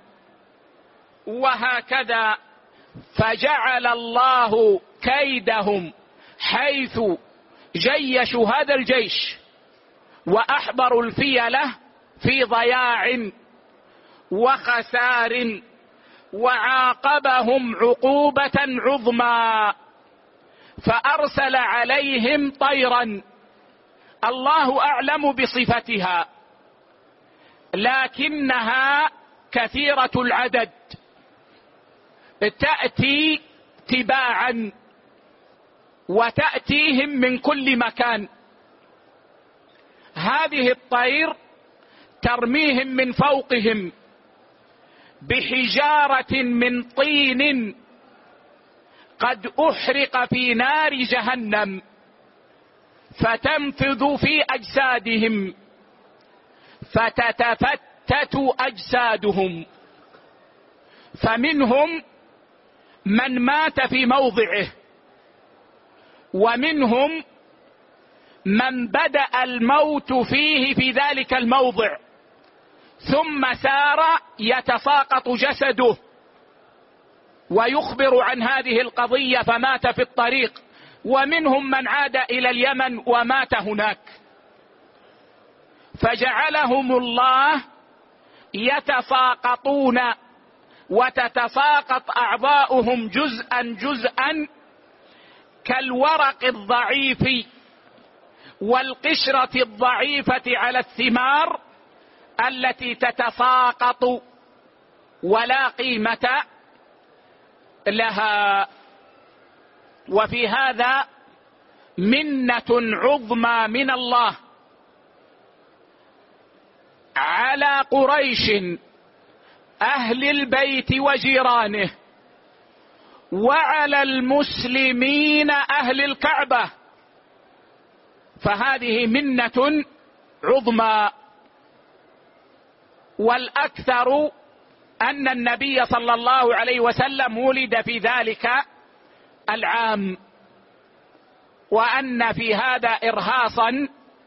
وهكذا. فجعل الله كيدهم حيث جيشوا هذا الجيش وأحضروا الفيلة في ضياع وخسار، وعاقبهم عقوبة عظمى، فأرسل عليهم طيرا الله أعلم بصفتها، لكنها كثيرة العدد تأتي تباعا وتأتيهم من كل مكان. هذه الطير ترميهم من فوقهم بحجارة من طين قد أحرق في نار جهنم، فتنفذ في أجسادهم فتتفتت أجسادهم، فمنهم من مات في موضعه، ومنهم من بدأ الموت فيه في ذلك الموضع ثم سار يتساقط جسده، ويخبر عن هذه القضية فمات في الطريق، ومنهم من عاد إلى اليمن ومات هناك. فجعلهم الله يتساقطون وتتساقط أعضاؤهم جزءا جزءا كالورق الضعيف والقشرة الضعيفة على الثمار التي تتساقط ولا قيمة لها. وفي هذا منة عظمى من الله على قريش أهل البيت وجيرانه، وعلى المسلمين أهل الكعبة، فهذه منة عظمى. والأكثر أن النبي صلى الله عليه وسلم ولد في ذلك العام، وأن في هذا إرهاصا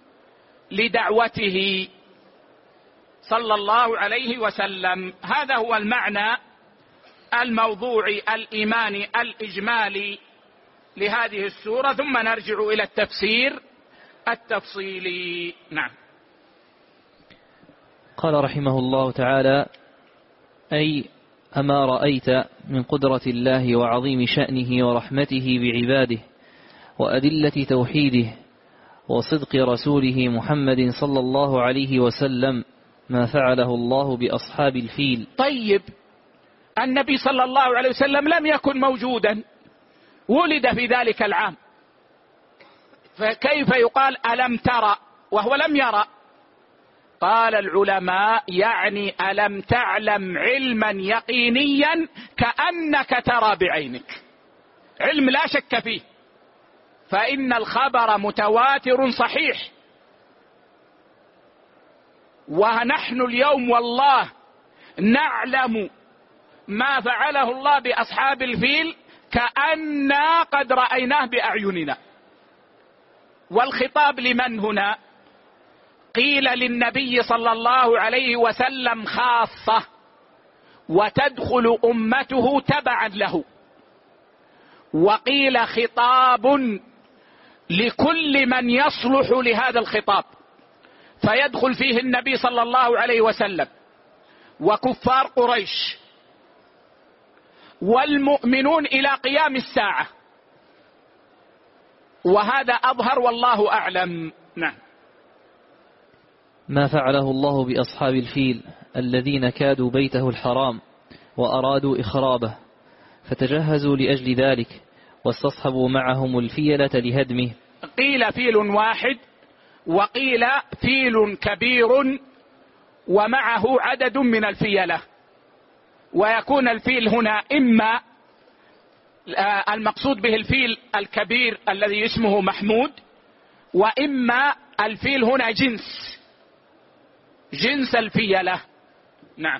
لدعوته صلى الله عليه وسلم. هذا هو المعنى الموضوعي الإيماني الإجمالي لهذه السورة، ثم نرجع إلى التفسير التفصيلي. نعم. قال رحمه الله تعالى: أي أما رأيت من قدرة الله وعظيم شأنه ورحمته بعباده وأدلة توحيده وصدق رسوله محمد صلى الله عليه وسلم ما فعله الله بأصحاب الفيل. طيب، النبي صلى الله عليه وسلم لم يكن موجودا، ولد في ذلك العام، فكيف يقال ألم ترى وهو لم يرى؟ قال العلماء يعني ألم تعلم علما يقينيا كأنك ترى بعينك، علم لا شك فيه، فإن الخبر متواتر صحيح. ونحن اليوم والله نعلم ما فعله الله بأصحاب الفيل كأننا قد رأيناه بأعيننا. والخطاب لمن هنا؟ قيل للنبي صلى الله عليه وسلم خاصة، وتدخل أمته تبعا له، وقيل خطاب لكل من يصلح لهذا الخطاب، فيدخل فيه النبي صلى الله عليه وسلم وكفار قريش والمؤمنون إلى قيام الساعة، وهذا أظهر والله أعلم. نعم. ما فعله الله بأصحاب الفيل الذين كادوا بيته الحرام وأرادوا إخرابه، فتجهزوا لأجل ذلك واستصحبوا معهم الفيلة لهدمه. قيل فيل واحد، وقيل فيل كبير ومعه عدد من الفيلة، ويكون الفيل هنا إما المقصود به الفيل الكبير الذي اسمه محمود، وإما الفيل هنا جنس الفيلة. نعم.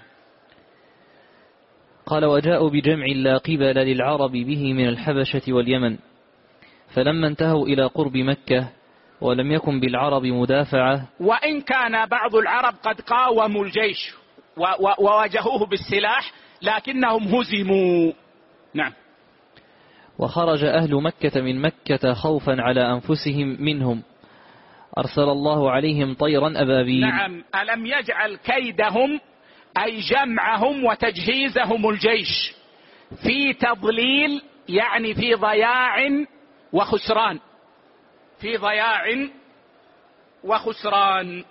قال: وجاءوا بجمع لا قبل للعرب به من الحبشة واليمن، فلما انتهوا إلى قرب مكة ولم يكن بالعرب مدافعة، وإن كان بعض العرب قد قاوموا الجيش وواجهوه بالسلاح لكنهم هزموا. نعم. وخرج أهل مكة من مكة خوفا على أنفسهم منهم، أرسل الله عليهم طيرا أبابيل. نعم. ألم يجعل كيدهم أي جمعهم وتجهيزهم الجيش في تضليل، يعني في ضياع وخسران، في ضياع وخسران.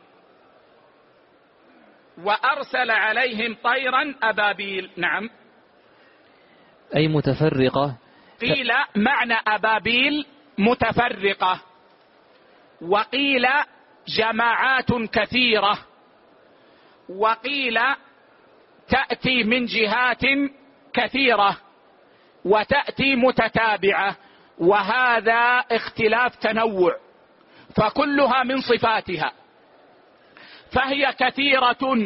وأرسل عليهم طيرا أبابيل. نعم. أي متفرقة. قيل معنى أبابيل متفرقة، وقيل جماعات كثيرة، وقيل تأتي من جهات كثيرة وتأتي متتابعة، وهذا اختلاف تنوع، فكلها من صفاتها، فهي كثيرة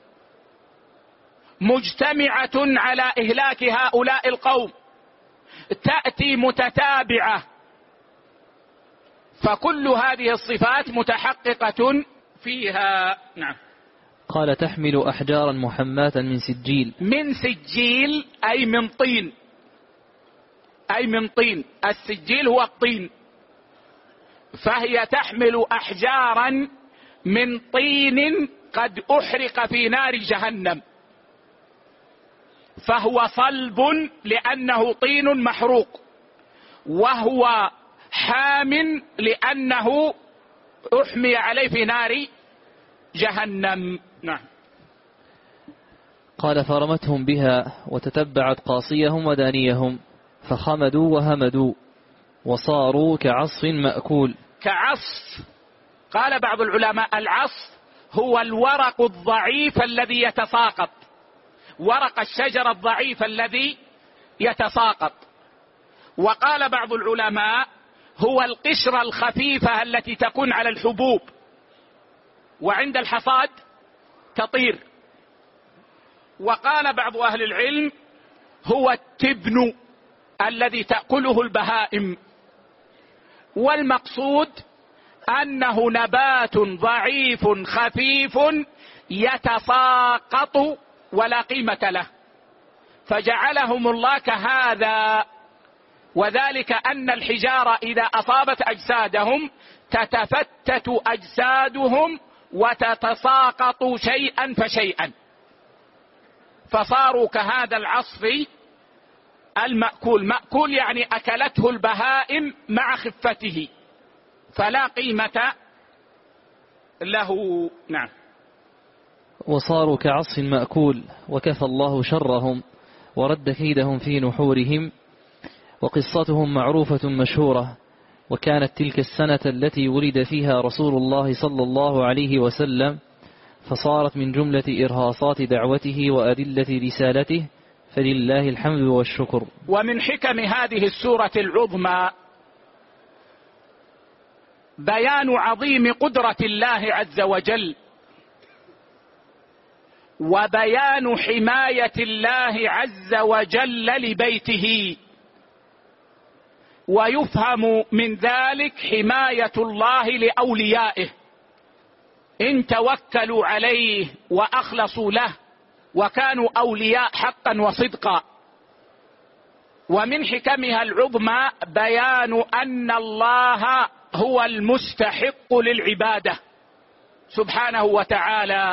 مجتمعة على إهلاك هؤلاء القوم، تأتي متتابعة، فكل هذه الصفات متحققة فيها. نعم. قال: تحمل أحجارا محماة من سجيل. من سجيل أي من طين، أي من طين، السجيل هو الطين، فهي تحمل أحجارا من طين قد أحرق في نار جهنم، فهو صلب لأنه طين محروق، وهو حام لأنه أحمي عليه في نار جهنم. نعم. قال: فرمتهم بها وتتبعت قاصيهم ودانيهم، فخمدوا وهمدوا وصاروا كعصف مأكول. كعصف، قال بعض العلماء العصف هو الورق الضعيف الذي يتساقط، ورق الشجر الضعيف الذي يتساقط. وقال بعض العلماء هو القشرة الخفيفة التي تكون على الحبوب وعند الحصاد تطير. وقال بعض أهل العلم هو التبن الذي تأكله البهائم، والمقصود أنه نبات ضعيف خفيف يتساقط ولا قيمة له، فجعلهم الله كهذا، وذلك أن الحجارة إذا أصابت أجسادهم تتفتت أجسادهم وتتساقط شيئا فشيئا، فصاروا كهذا العصف المأكول. مأكول يعني أكلته البهائم مع خفته فلا قيمة له. نعم. وصاروا كعصف مأكول، وكفى الله شرهم ورد كيدهم في نحورهم. وقصتهم معروفة مشهورة، وكانت تلك السنة التي ولد فيها رسول الله صلى الله عليه وسلم، فصارت من جملة إرهاصات دعوته وأدلة رسالته، فلله الحمد والشكر. ومن حكم هذه السورة العظمى بيان عظيم قدرة الله عز وجل، وبيان حماية الله عز وجل لبيته، ويفهم من ذلك حماية الله لأوليائه إن توكلوا عليه وأخلصوا له وكانوا أولياء حقا وصدقا. ومن حكمها العظمى بيان أن الله هو المستحق للعبادة، سبحانه وتعالى،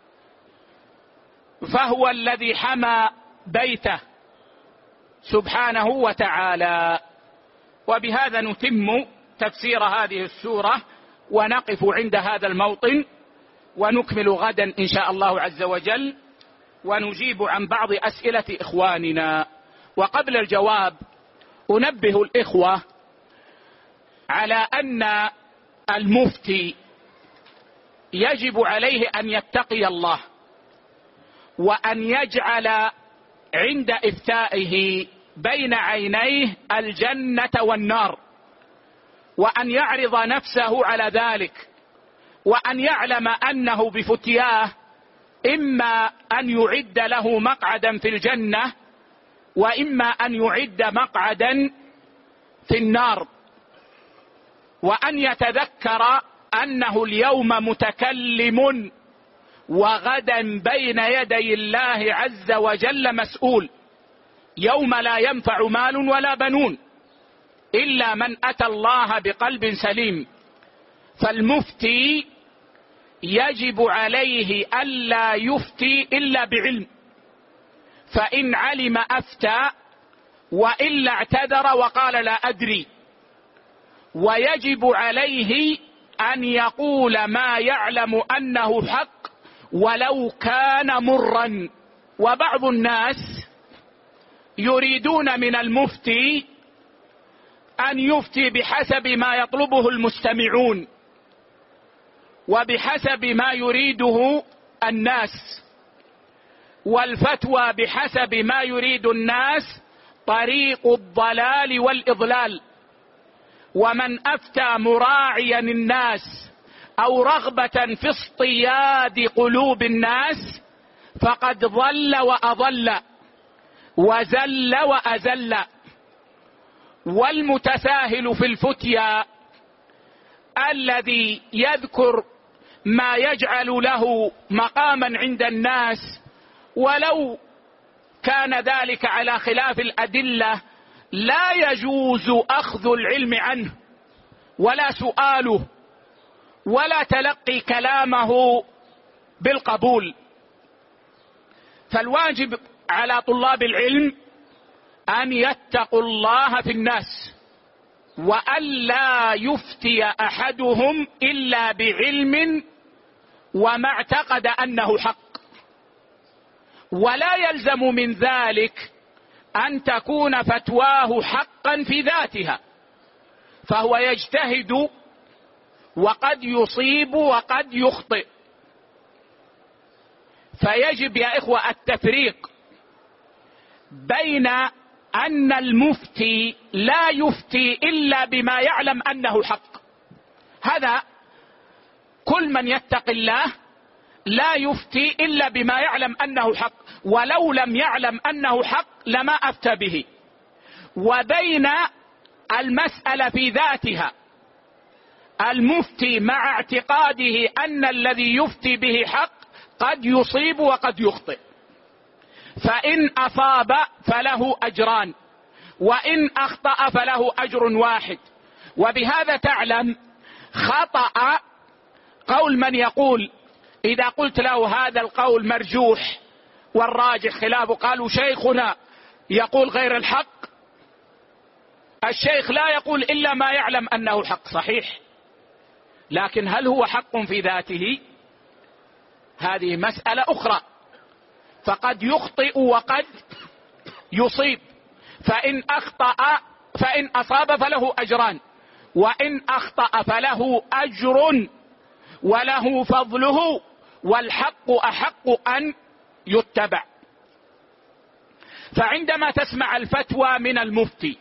فهو الذي حمى بيته سبحانه وتعالى. وبهذا نتم تفسير هذه السورة ونقف عند هذا الموطن، ونكمل غدا إن شاء الله عز وجل، ونجيب عن بعض أسئلة إخواننا. وقبل الجواب أنبه الإخوة على أن المفتي يجب عليه أن يتقي الله، وأن يجعل عند إفتائه بين عينيه الجنة والنار، وأن يعرض نفسه على ذلك، وأن يعلم أنه بفتياه إما أن يعد له مقعدا في الجنة، وإما أن يعد مقعدا في النار، وأن يتذكر أنه اليوم متكلم، وغدا بين يدي الله عز وجل مسؤول، يوم لا ينفع مال ولا بنون إلا من أتى الله بقلب سليم. فالمفتي يجب عليه ألا يفتي إلا بعلم، فإن علم أفتى، وإلا اعتذر وقال لا أدري. ويجب عليه أن يقول ما يعلم أنه حق ولو كان مرا. وبعض الناس يريدون من المفتي أن يفتي بحسب ما يطلبه المستمعون، وبحسب ما يريده الناس، والفتوى بحسب ما يريد الناس طريق الضلال والإضلال. ومن أفتى مراعيا الناس أو رغبة في اصطياد قلوب الناس فقد ضل وأضل وزل وأزل. والمتساهل في الفتيا الذي يذكر ما يجعل له مقاما عند الناس ولو كان ذلك على خلاف الأدلة، لا يجوز أخذ العلم عنه ولا سؤاله ولا تلقي كلامه بالقبول. فالواجب على طلاب العلم أن يتقوا الله في الناس، وألا يفتي أحدهم إلا بعلم وما اعتقد أنه حق، ولا يلزم من ذلك أن تكون فتواه حقا في ذاتها، فهو يجتهد وقد يصيب وقد يخطئ. فيجب يا إخوة التفريق بين أن المفتي لا يفتي إلا بما يعلم أنه حق، هذا كل من يتق الله لا يفتي إلا بما يعلم أنه حق، ولو لم يعلم أنه حق لما أفتى به. وبين المسألة في ذاتها، المفتي مع اعتقاده أن الذي يفتي به حق قد يصيب وقد يخطئ، فإن أصاب فله أجران، وإن أخطأ فله أجر واحد. وبهذا تعلم خطأ قول من يقول إذا قلت له هذا القول مرجوح والراجح خلافه، قالوا شيخنا يقول غير الحق. الشيخ لا يقول إلا ما يعلم أنه حق، صحيح، لكن هل هو حق في ذاته؟ هذه مسألة أخرى، فقد يخطئ وقد يصيب. فإن أصاب فله أجران، وإن أخطأ فله أجر وله فضله، والحق أحق أن يتبع. فعندما تسمع الفتوى من المفتي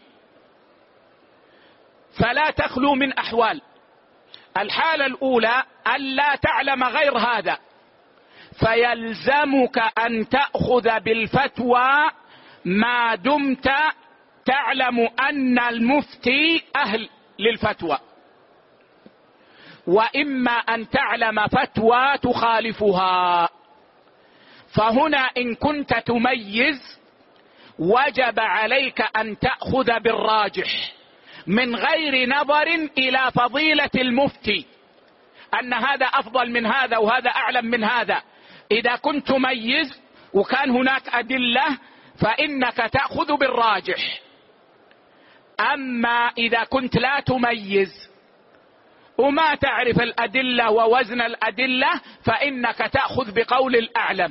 فلا تخلو من أحوال. الحالة الأولى ألا تعلم غير هذا، فيلزمك أن تأخذ بالفتوى ما دمت تعلم أن المفتي أهل للفتوى، وإما أن تعلم فتوى تخالفها. فهنا إن كنت تميز وجب عليك أن تأخذ بالراجح من غير نظر إلى فضيلة المفتي، أن هذا أفضل من هذا وهذا أعلم من هذا. إذا كنت تميز وكان هناك أدلة فإنك تأخذ بالراجح. أما إذا كنت لا تميز وما تعرف الأدلة ووزن الأدلة فإنك تأخذ بقول الأعلم،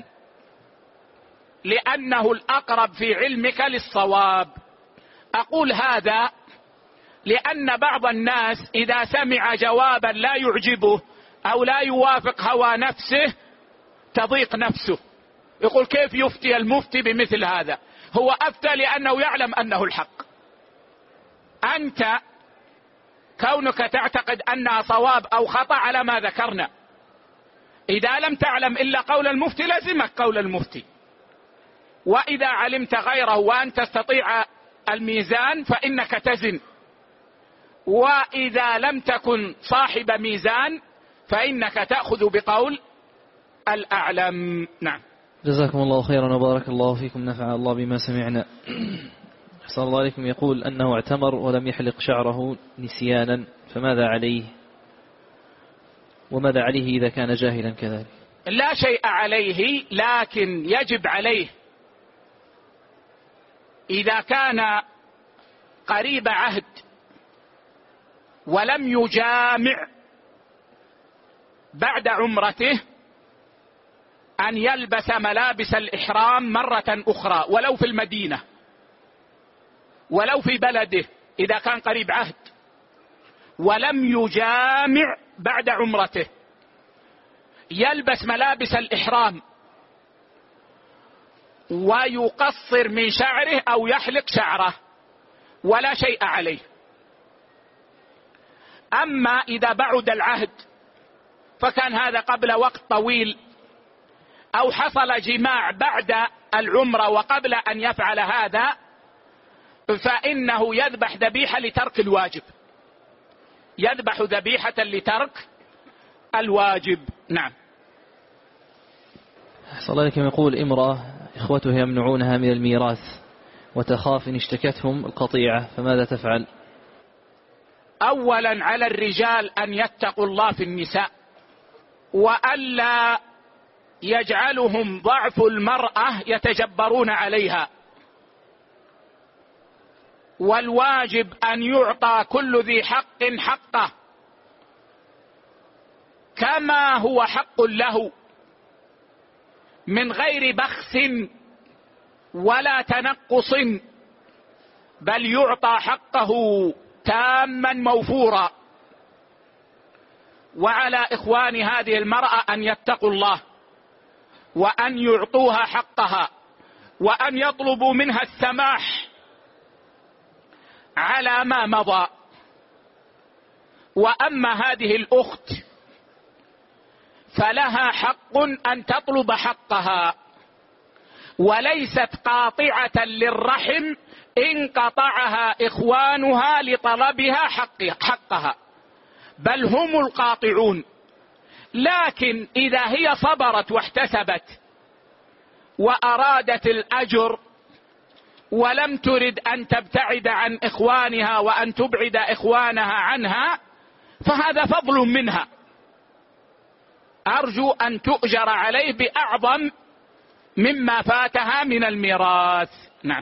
لأنه الأقرب في علمك للصواب. أقول هذا لأن بعض الناس إذا سمع جوابا لا يعجبه أو لا يوافق هوى نفسه تضيق نفسه، يقول كيف يفتي المفتي بمثل هذا؟ هو أفتى لأنه يعلم أنه الحق. أنت كونك تعتقد أنها صواب أو خطأ على ما ذكرنا، إذا لم تعلم إلا قول المفتي لزمك قول المفتي، وإذا علمت غيره وأن تستطيع الميزان فإنك تزن، وإذا لم تكن صاحب ميزان فإنك تأخذ بقول الأعلم. نعم. جزاكم الله خيرا وبارك الله فيكم، نفع الله بما سمعنا. أحسن الله عليكم. يقول أنه اعتمر ولم يحلق شعره نسيانا، فماذا عليه؟ وماذا عليه إذا كان جاهلا كذلك؟ لا شيء عليه، لكن يجب عليه إذا كان قريب عهد ولم يجامع بعد عمرته أن يلبس ملابس الإحرام مرة أخرى، ولو في المدينة ولو في بلده. إذا كان قريب عهد ولم يجامع بعد عمرته يلبس ملابس الإحرام ويقصر من شعره أو يحلق شعره ولا شيء عليه. أما إذا بعد العهد فكان هذا قبل وقت طويل أو حصل جماع بعد العمرة وقبل أن يفعل هذا فإنه يذبح ذبيحة لترك الواجب، يذبح ذبيحة لترك الواجب. نعم. صلى الله عليه وسلم. يقول امرأة إخوتها يمنعونها من الميراث وتخاف إن اشتكتهم القطيعة، فماذا تفعل؟ أولا على الرجال أن يتقوا الله في النساء، وألا يجعلهم ضعف المرأة يتجبرون عليها، والواجب أن يعطى كل ذي حق حقه كما هو حق له من غير بخس ولا تنقص، بل يعطى حقه تاما موفورا. وعلى إخوان هذه المرأة أن يتقوا الله وأن يعطوها حقها وأن يطلبوا منها السماح على ما مضى. وأما هذه الأخت فلها حق أن تطلب حقها، وليست قاطعة للرحم إن قطعها إخوانها لطلبها حقها، بل هم القاطعون. لكن إذا هي صبرت واحتسبت وأرادت الأجر ولم ترد أن تبتعد عن إخوانها وأن تبعد إخوانها عنها فهذا فضل منها، أرجو أن تؤجر عليه بأعظم مما فاتها من الميراث. نعم.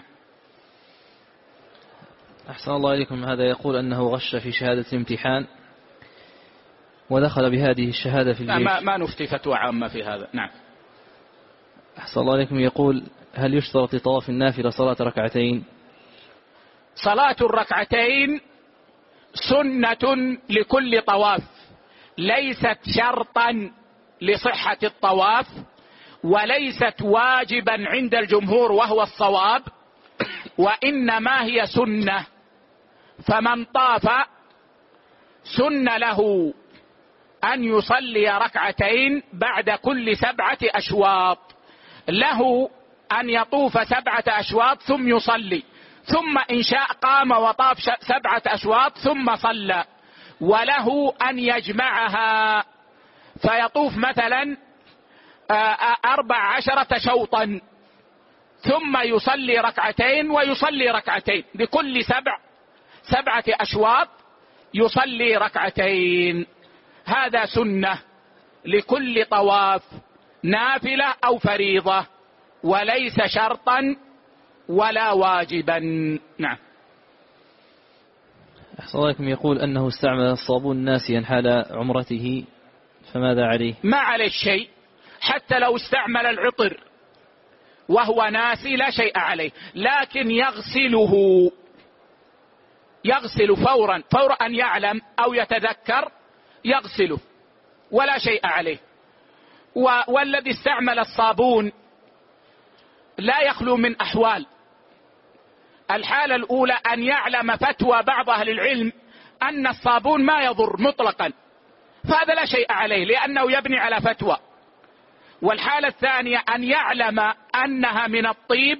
أحسن الله إليكم. هذا يقول أنه غش في شهادة الامتحان ودخل بهذه الشهادة في الجيش. ما نفتي فتوى عامة في هذا. نعم. أحسن الله إليكم. يقول هل يشترط لطواف النافلة صلاة ركعتين؟ صلاة الركعتين سنة لكل طواف، ليست شرطا لصحة الطواف، وليست واجبا عند الجمهور وهو الصواب، وإنما هي سنة. فمن طاف سن له أن يصلي ركعتين بعد كل 7 أشواط، له أن يطوف 7 أشواط ثم يصلي، ثم إن شاء قام وطاف 7 أشواط ثم صلى، وله أن يجمعها فيطوف مثلا 14 شوطا ثم يصلي ركعتين ويصلي ركعتين، بكل 7 أشواط يصلي ركعتين. هذا سنة لكل طواف، نافلة أو فريضة، وليس شرطا ولا واجبا. نعم. أحسن الله إليكم. يقول أنه استعمل الصابون ناسيا حال عمرته، فماذا عليه؟ ما عليه شيء، حتى لو استعمل العطر وهو ناسي لا شيء عليه، لكن يغسل فورا أن يعلم أو يتذكر يغسله ولا شيء عليه. والذي استعمل الصابون لا يخلو من أحوال. الحالة الأولى أن يعلم فتوى بعض أهل العلم أن الصابون ما يضر مطلقا، فهذا لا شيء عليه لأنه يبني على فتوى. والحالة الثانية أن يعلم أنها من الطيب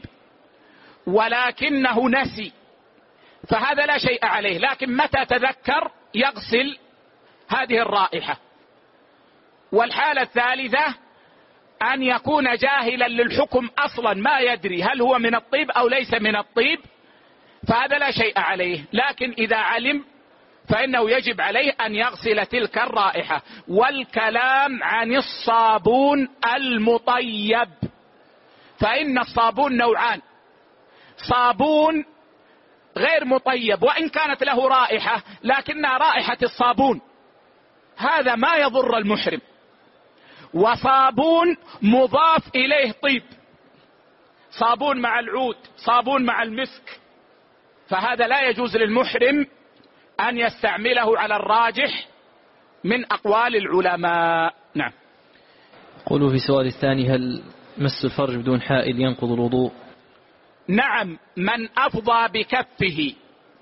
ولكنه نسي، فهذا لا شيء عليه، لكن متى تذكر يغسل هذه الرائحة. والحالة الثالثة أن يكون جاهلا للحكم أصلا، ما يدري هل هو من الطيب أو ليس من الطيب، فهذا لا شيء عليه. لكن إذا علم فإنه يجب عليه أن يغسل تلك الرائحة. والكلام عن الصابون المطيب، فإن الصابون نوعان: صابون غير مطيب وإن كانت له رائحة لكنها رائحة الصابون، هذا ما يضر المحرم، وصابون مضاف إليه طيب، صابون مع العود، صابون مع المسك، فهذا لا يجوز للمحرم أن يستعمله على الراجح من أقوال العلماء. نعم. قولوا في السؤال الثاني: هل مس الفرج بدون حائل ينقض الوضوء؟ نعم، من أفضى بكفه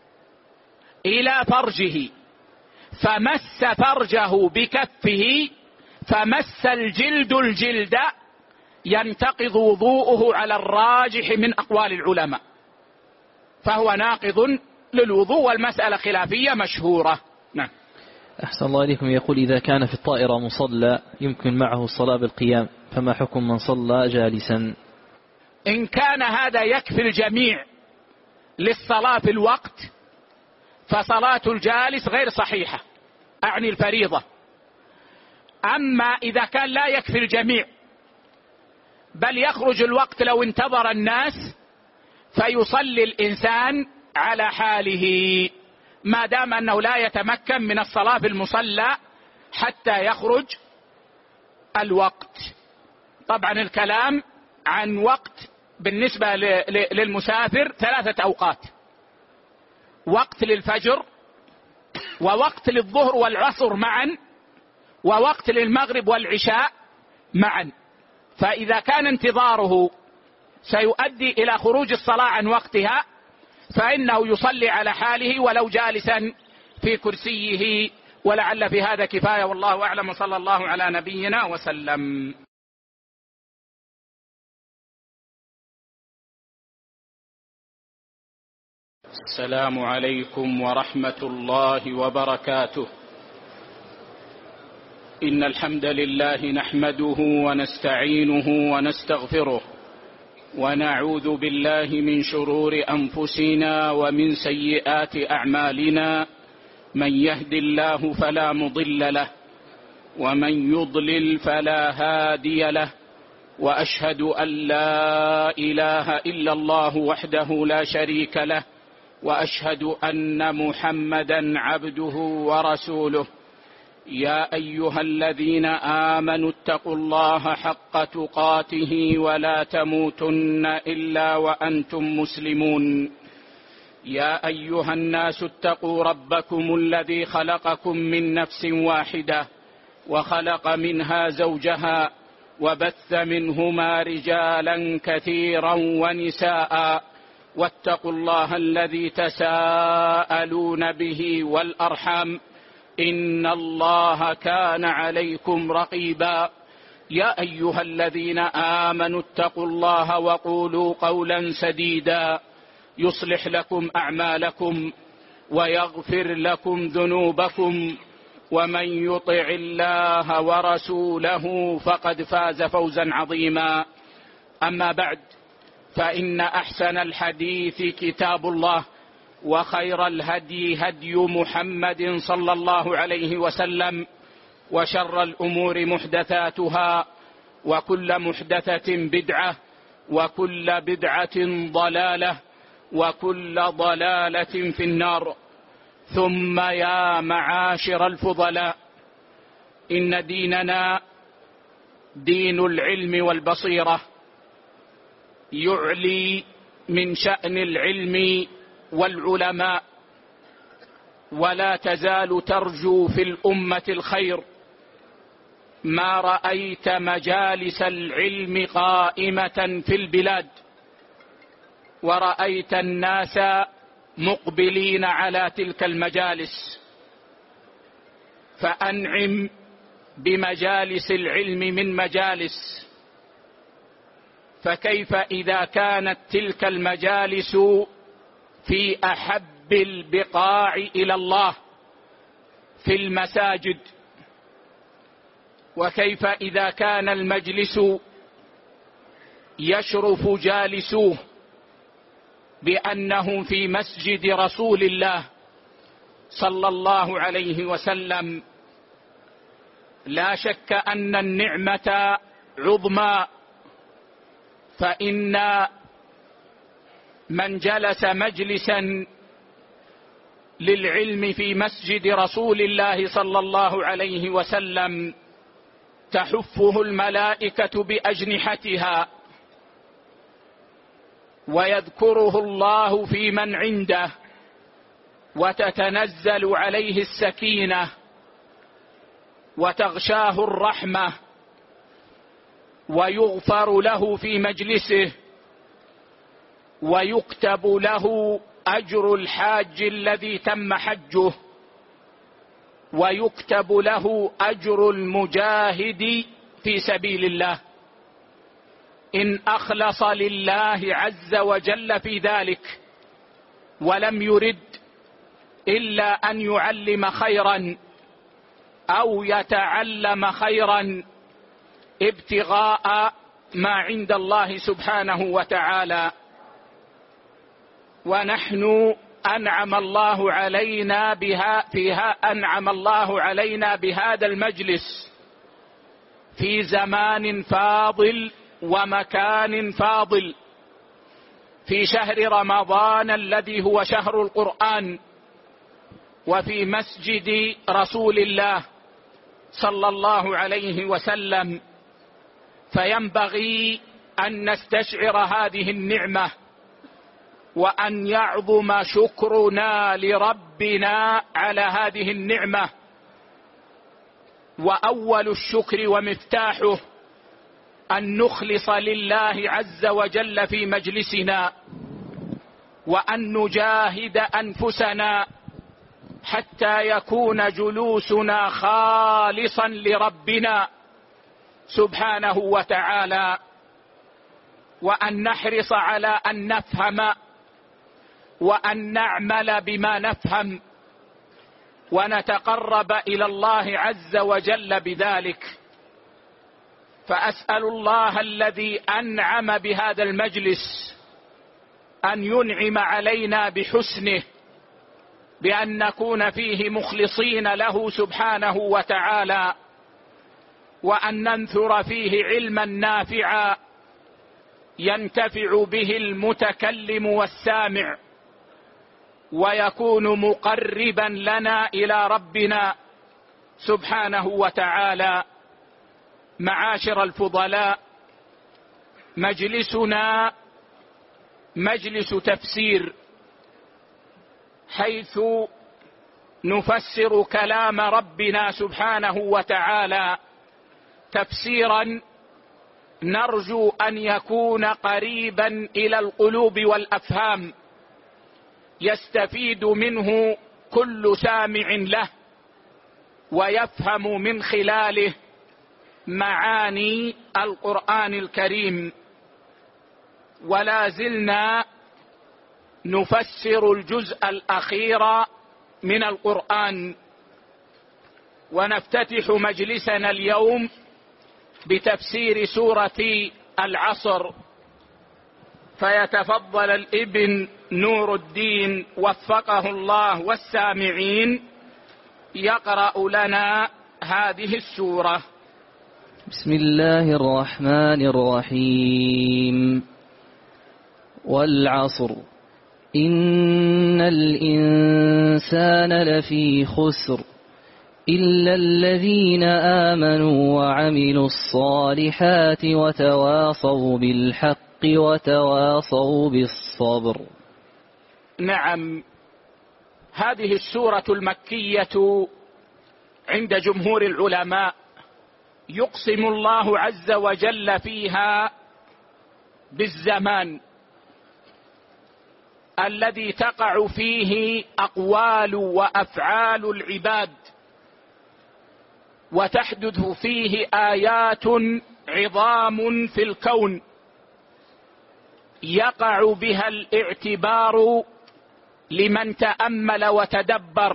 إلى فرجه فمس فرجه بكفه فمس الجلد ينتقض وضوءه على الراجح من أقوال العلماء، فهو ناقض للوضوء، والمسألة خلافية مشهورة. نعم. أحسن الله إليكم. يقول: إذا كان في الطائرة مصلى يمكن معه الصلاة بالقيام، فما حكم من صلى جالسا؟ إن كان هذا يكفي الجميع للصلاة في الوقت فصلاة الجالس غير صحيحة، أعني الفريضة. أما إذا كان لا يكفي الجميع بل يخرج الوقت لو انتظر الناس، فيصلي الإنسان على حاله ما دام أنه لا يتمكن من الصلاة في المصلى حتى يخرج الوقت. طبعا الكلام عن وقت بالنسبة للمسافر 3 أوقات: وقت للفجر، ووقت للظهر والعصر معا، ووقت للمغرب والعشاء معا. فإذا كان انتظاره سيؤدي إلى خروج الصلاة عن وقتها فإنه يصلي على حاله ولو جالسا في كرسيه. ولعل في هذا كفاية، والله أعلم، وصلى الله على نبينا وسلم. السلام عليكم ورحمة الله وبركاته. إن الحمد لله نحمده ونستعينه ونستغفره، ونعوذ بالله من شرور أنفسنا ومن سيئات أعمالنا، من يهد الله فلا مضل له ومن يضلل فلا هادي له، وأشهد أن لا إله إلا الله وحده لا شريك له، وأشهد أن محمدا عبده ورسوله. يا أيها الذين آمنوا اتقوا الله حق تقاته ولا تموتن إلا وأنتم مسلمون. يا أيها الناس اتقوا ربكم الذي خلقكم من نفس واحدة وخلق منها زوجها وبث منهما رجالا كثيرا ونساء، واتقوا الله الذي تساءلون به والأرحام، إن الله كان عليكم رقيبا. يا أيها الذين آمنوا اتقوا الله وقولوا قولا سديدا يصلح لكم أعمالكم ويغفر لكم ذنوبكم، ومن يطع الله ورسوله فقد فاز فوزا عظيما. أما بعد، فإن أحسن الحديث كتاب الله، وخير الهدي هدي محمد صلى الله عليه وسلم، وشر الأمور محدثاتها، وكل محدثة بدعة، وكل بدعة ضلالة، وكل ضلالة في النار. ثم يا معاشر الفضلاء، إن ديننا دين العلم والبصيرة، يعلي من شأن العلم والعلماء، ولا تزال ترجو في الأمة الخير ما رأيت مجالس العلم قائمة في البلاد، ورأيت الناس مقبلين على تلك المجالس. فأنعم بمجالس العلم من مجالس، فكيف إذا كانت تلك المجالس في أحب البقاع إلى الله في المساجد؟ وكيف إذا كان المجلس يشرف جالسوه بأنه في مسجد رسول الله صلى الله عليه وسلم؟ لا شك أن النعمة عظمى، فإن من جلس مجلسا للعلم في مسجد رسول الله صلى الله عليه وسلم تحفه الملائكة بأجنحتها، ويذكره الله في من عنده، وتتنزل عليه السكينة، وتغشاه الرحمة، ويغفر له في مجلسه، ويكتب له أجر الحاج الذي تم حجه، ويكتب له أجر المجاهد في سبيل الله إن أخلص لله عز وجل في ذلك، ولم يرد إلا أن يعلم خيرا أو يتعلم خيرا ابتغاء ما عند الله سبحانه وتعالى. ونحن أنعم الله علينا بهذا المجلس في زمان فاضل ومكان فاضل، في شهر رمضان الذي هو شهر القرآن، وفي مسجد رسول الله صلى الله عليه وسلم. فينبغي أن نستشعر هذه النعمة، وأن يعظم شكرنا لربنا على هذه النعمة. وأول الشكر ومفتاحه أن نخلص لله عز وجل في مجلسنا، وأن نجاهد أنفسنا حتى يكون جلوسنا خالصا لربنا سبحانه وتعالى، وأن نحرص على أن نفهم وأن نعمل بما نفهم، ونتقرب إلى الله عز وجل بذلك. فأسأل الله الذي أنعم بهذا المجلس أن ينعم علينا بحسنه، بأن نكون فيه مخلصين له سبحانه وتعالى، وأن ننثر فيه علما نافعا ينتفع به المتكلم والسامع، ويكون مقربا لنا إلى ربنا سبحانه وتعالى. معاشر الفضلاء، مجلسنا مجلس تفسير، حيث نفسر كلام ربنا سبحانه وتعالى تفسيرا نرجو أن يكون قريبا إلى القلوب والأفهام، يستفيد منه كل سامع له، ويفهم من خلاله معاني القرآن الكريم. ولا زلنا نفسر الجزء الأخير من القرآن، ونفتتح مجلسنا اليوم بتفسير سورة العصر. فيتفضل الابن نور الدين وفقه الله والسامعين يقرأ لنا هذه السورة. بسم الله الرحمن الرحيم. والعصر إن الإنسان لفي خسر إلا الذين آمنوا وعملوا الصالحات وتواصوا بالحق وتواصوا بالصبر. نعم، هذه السورة المكية عند جمهور العلماء يقسم الله عز وجل فيها بالزمان الذي تقع فيه أقوال وأفعال العباد، وتحدث فيه آيات عظام في الكون يقع بها الاعتبار لمن تأمل وتدبر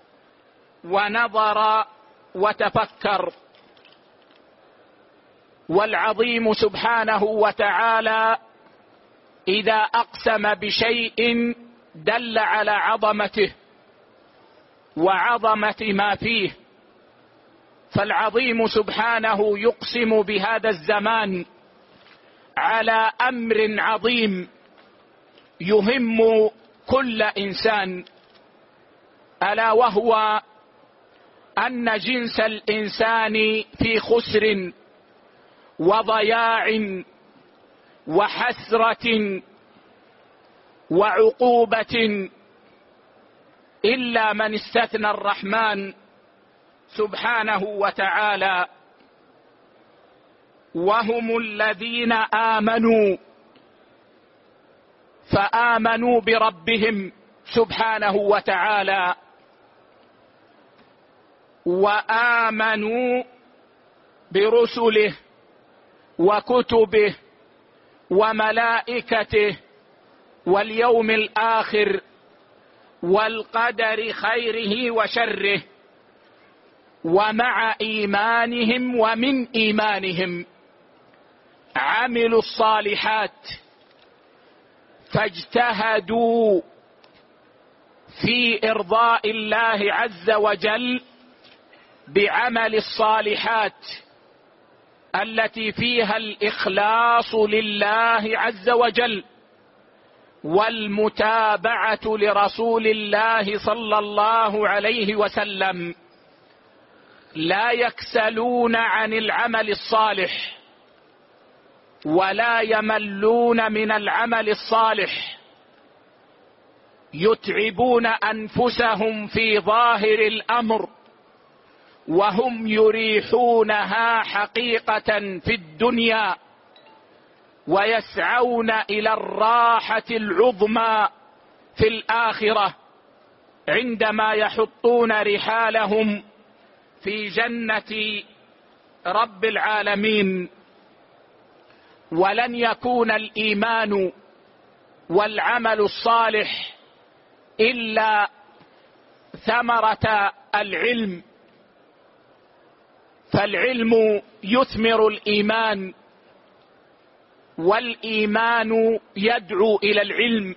ونظر وتفكر. والعظيم سبحانه وتعالى إذا أقسم بشيء دل على عظمته وعظمة ما فيه، فالعظيم سبحانه يقسم بهذا الزمان على أمر عظيم يهم كل إنسان، ألا وهو أن جنس الإنسان في خسر وضياع وحسرة وعقوبة إلا من استثنى الرحمن سبحانه وتعالى، وهم الذين آمنوا فآمنوا بربهم سبحانه وتعالى وآمنوا برسله وكتبه وملائكته واليوم الآخر والقدر خيره وشره. ومع إيمانهم ومن إيمانهم عملوا الصالحات فاجتهدوا في إرضاء الله عز وجل بعمل الصالحات التي فيها الإخلاص لله عز وجل والمتابعة لرسول الله صلى الله عليه وسلم. لا يكسلون عن العمل الصالح ولا يملون من العمل الصالح، يتعبون أنفسهم في ظاهر الأمر وهم يريحونها حقيقة في الدنيا، ويسعون إلى الراحة العظمى في الآخرة عندما يحطون رحالهم في جنة رب العالمين. ولن يكون الإيمان والعمل الصالح إلا ثمرة العلم، فالعلم يثمر الإيمان والإيمان يدعو إلى العلم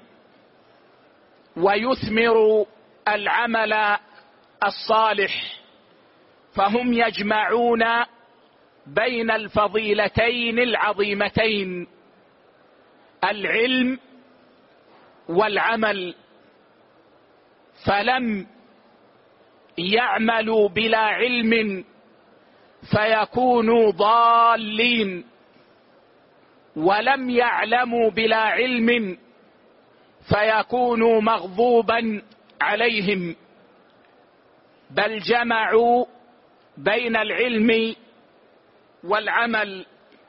ويثمر العمل الصالح، فهم يجمعون بين الفضيلتين العظيمتين العلم والعمل، فلم يعملوا بلا علم فيكونوا ضالين، ولم يعلموا بلا علم فيكونوا مغضوبا عليهم، بل جمعوا بين العلم والعمل.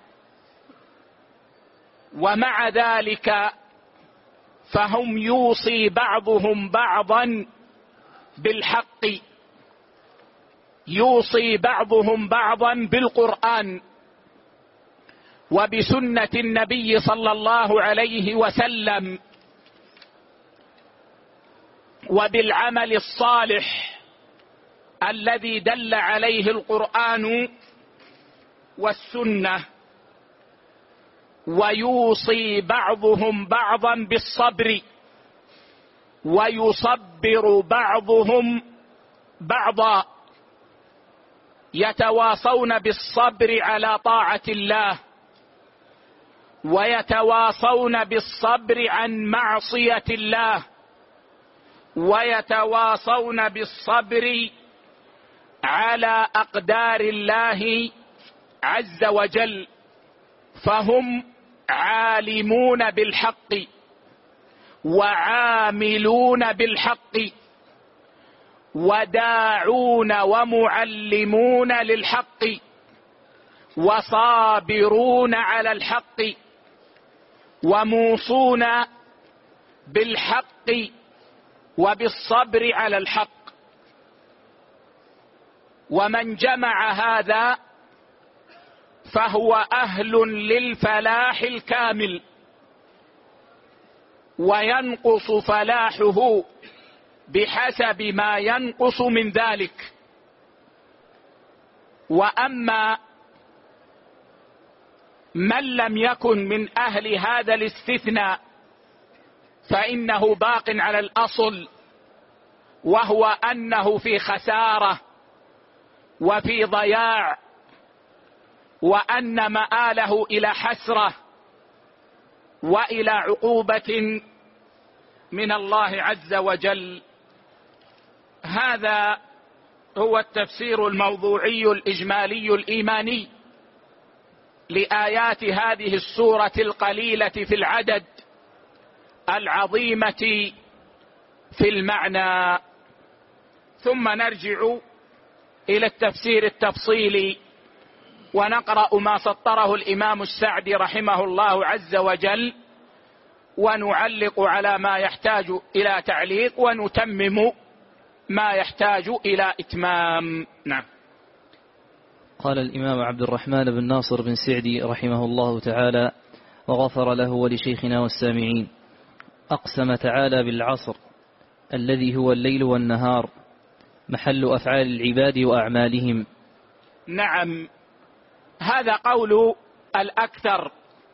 ومع ذلك فهم يوصي بعضهم بعضا بالحق، يوصي بعضهم بعضا بالقرآن وبسنة النبي صلى الله عليه وسلم وبالعمل الصالح الذي دل عليه القرآن والسنة، ويوصي بعضهم بعضا بالصبر ويصبر بعضهم بعضا، يتواصون بالصبر على طاعة الله، ويتواصون بالصبر عن معصية الله، ويتواصون بالصبر على أقدار الله عز وجل، فهم عالمون بالحق وعاملون بالحق وداعون ومعلمون للحق وصابرون على الحق وموصون بالحق وبالصبر على الحق. ومن جمع هذا فهو أهل للفلاح الكامل، وينقص فلاحه بحسب ما ينقص من ذلك. وأما من لم يكن من أهل هذا الاستثناء فإنه باق على الأصل، وهو أنه في خسارة وفي ضياع، وأن مآله إلى حسرة وإلى عقوبة من الله عز وجل. هذا هو التفسير الموضوعي الإجمالي الإيماني لآيات هذه السورة القليلة في العدد العظيمة في المعنى. ثم نرجع إلى التفسير التفصيلي ونقرأ ما سطره الإمام السعدي رحمه الله عز وجل، ونعلق على ما يحتاج إلى تعليق، ونتمم ما يحتاج إلى إتمام. نعم. قال الإمام عبد الرحمن بن ناصر بن سعدي رحمه الله تعالى وغفر له ولشيخنا والسامعين: أقسم تعالى بالعصر الذي هو الليل والنهار، محل أفعال العباد وأعمالهم. نعم، هذا قول الأكثر.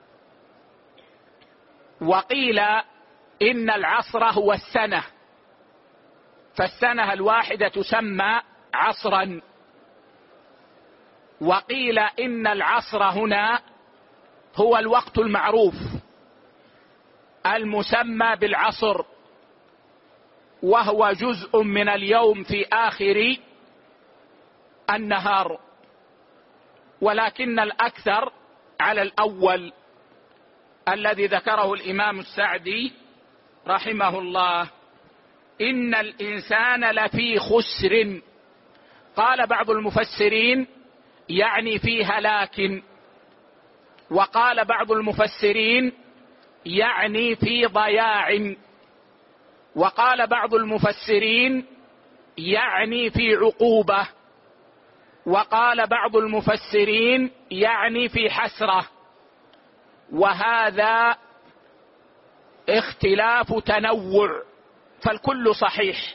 وقيل إن العصر هو السنة، فالسنة الواحدة تسمى عصرا. وقيل إن العصر هنا هو الوقت المعروف المسمى بالعصر، وهو جزء من اليوم في آخر النهار. ولكن الأكثر على الأول الذي ذكره الإمام السعدي رحمه الله: إن الإنسان لفي خسر. قال بعض المفسرين يعني في هلاك، وقال بعض المفسرين يعني في ضياع، وقال بعض المفسرين يعني في عقوبة، وقال بعض المفسرين يعني في حسرة. وهذا اختلاف تنوع، فالكل صحيح.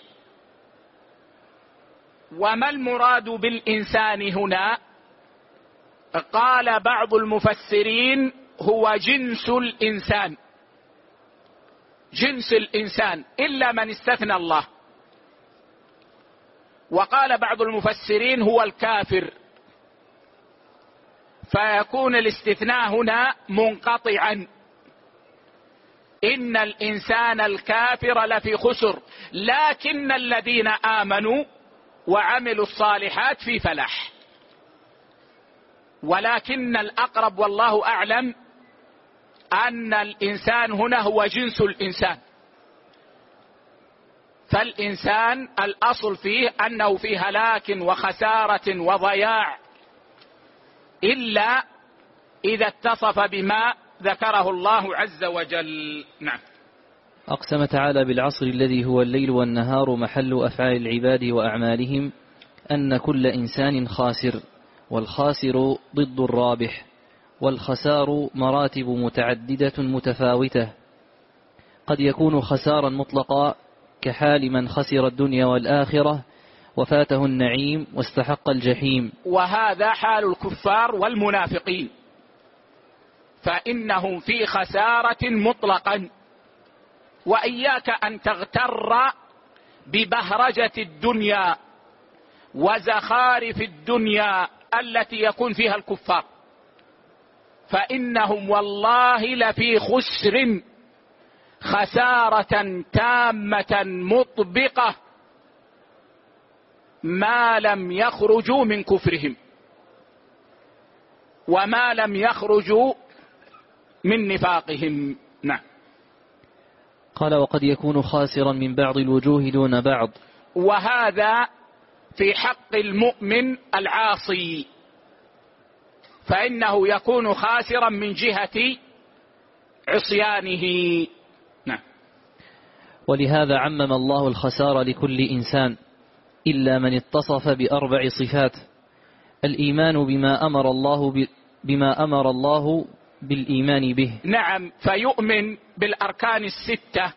وما المراد بالإنسان هنا؟ قال بعض المفسرين هو جنس الإنسان، جنس الإنسان إلا من استثنى الله. وقال بعض المفسرين هو الكافر، فيكون الاستثناء هنا منقطعا: إن الإنسان الكافر لفي خسر، لكن الذين آمنوا وعملوا الصالحات في فلاح. ولكن الأقرب والله أعلم أن الإنسان هنا هو جنس الإنسان، فالإنسان الأصل فيه أنه في هلاك وخسارة وضياع، إلا إذا اتصف بما ذكره الله عز وجل. نعم. أقسم تعالى بالعصر الذي هو الليل والنهار، محل أفعال العباد وأعمالهم، أن كل إنسان خاسر، والخاسر ضد الرابح، والخسار مراتب متعددة متفاوتة. قد يكون خسارا مطلقا كحال من خسر الدنيا والآخرة وفاته النعيم واستحق الجحيم، وهذا حال الكفار والمنافقين، فإنهم في خسارة مطلقا. وإياك أن تغتر ببهرجة الدنيا وزخارف الدنيا التي يكون فيها الكفار، فإنهم والله لفي خسر خسارة تامة مطبقة ما لم يخرجوا من كفرهم وما لم يخرجوا من نفاقهم. نعم. قال: وقد يكون خاسرا من بعض الوجوه دون بعض. وهذا في حق المؤمن العاصي، فإنه يكون خاسرا من جهة عصيانه. نعم. ولهذا عمم الله الخسار لكل إنسان إلا من اتصف بأربع صفات: الإيمان بما أمر الله بالإيمان به. نعم، فيؤمن بالأركان الستة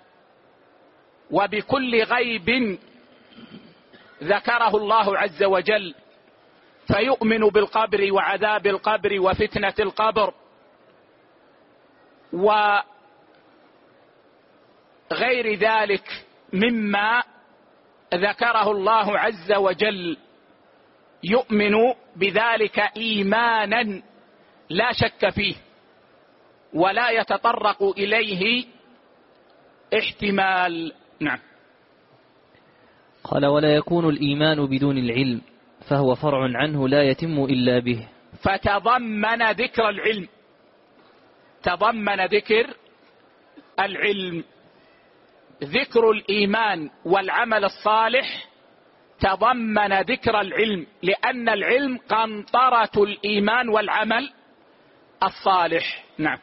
وبكل غيب ذكره الله عز وجل، فيؤمن بالقبر وعذاب القبر وفتنة القبر وغير ذلك مما ذكره الله عز وجل، يؤمن بذلك إيمانا لا شك فيه ولا يتطرق إليه احتمال. نعم. قال: ولا يكون الإيمان بدون العلم، فهو فرع عنه لا يتم إلا به. فتضمن ذكر العلم، تضمن ذكر العلم، ذكر الإيمان والعمل الصالح تضمن ذكر العلم، لأن العلم قنطرة الإيمان والعمل الصالح. نعم.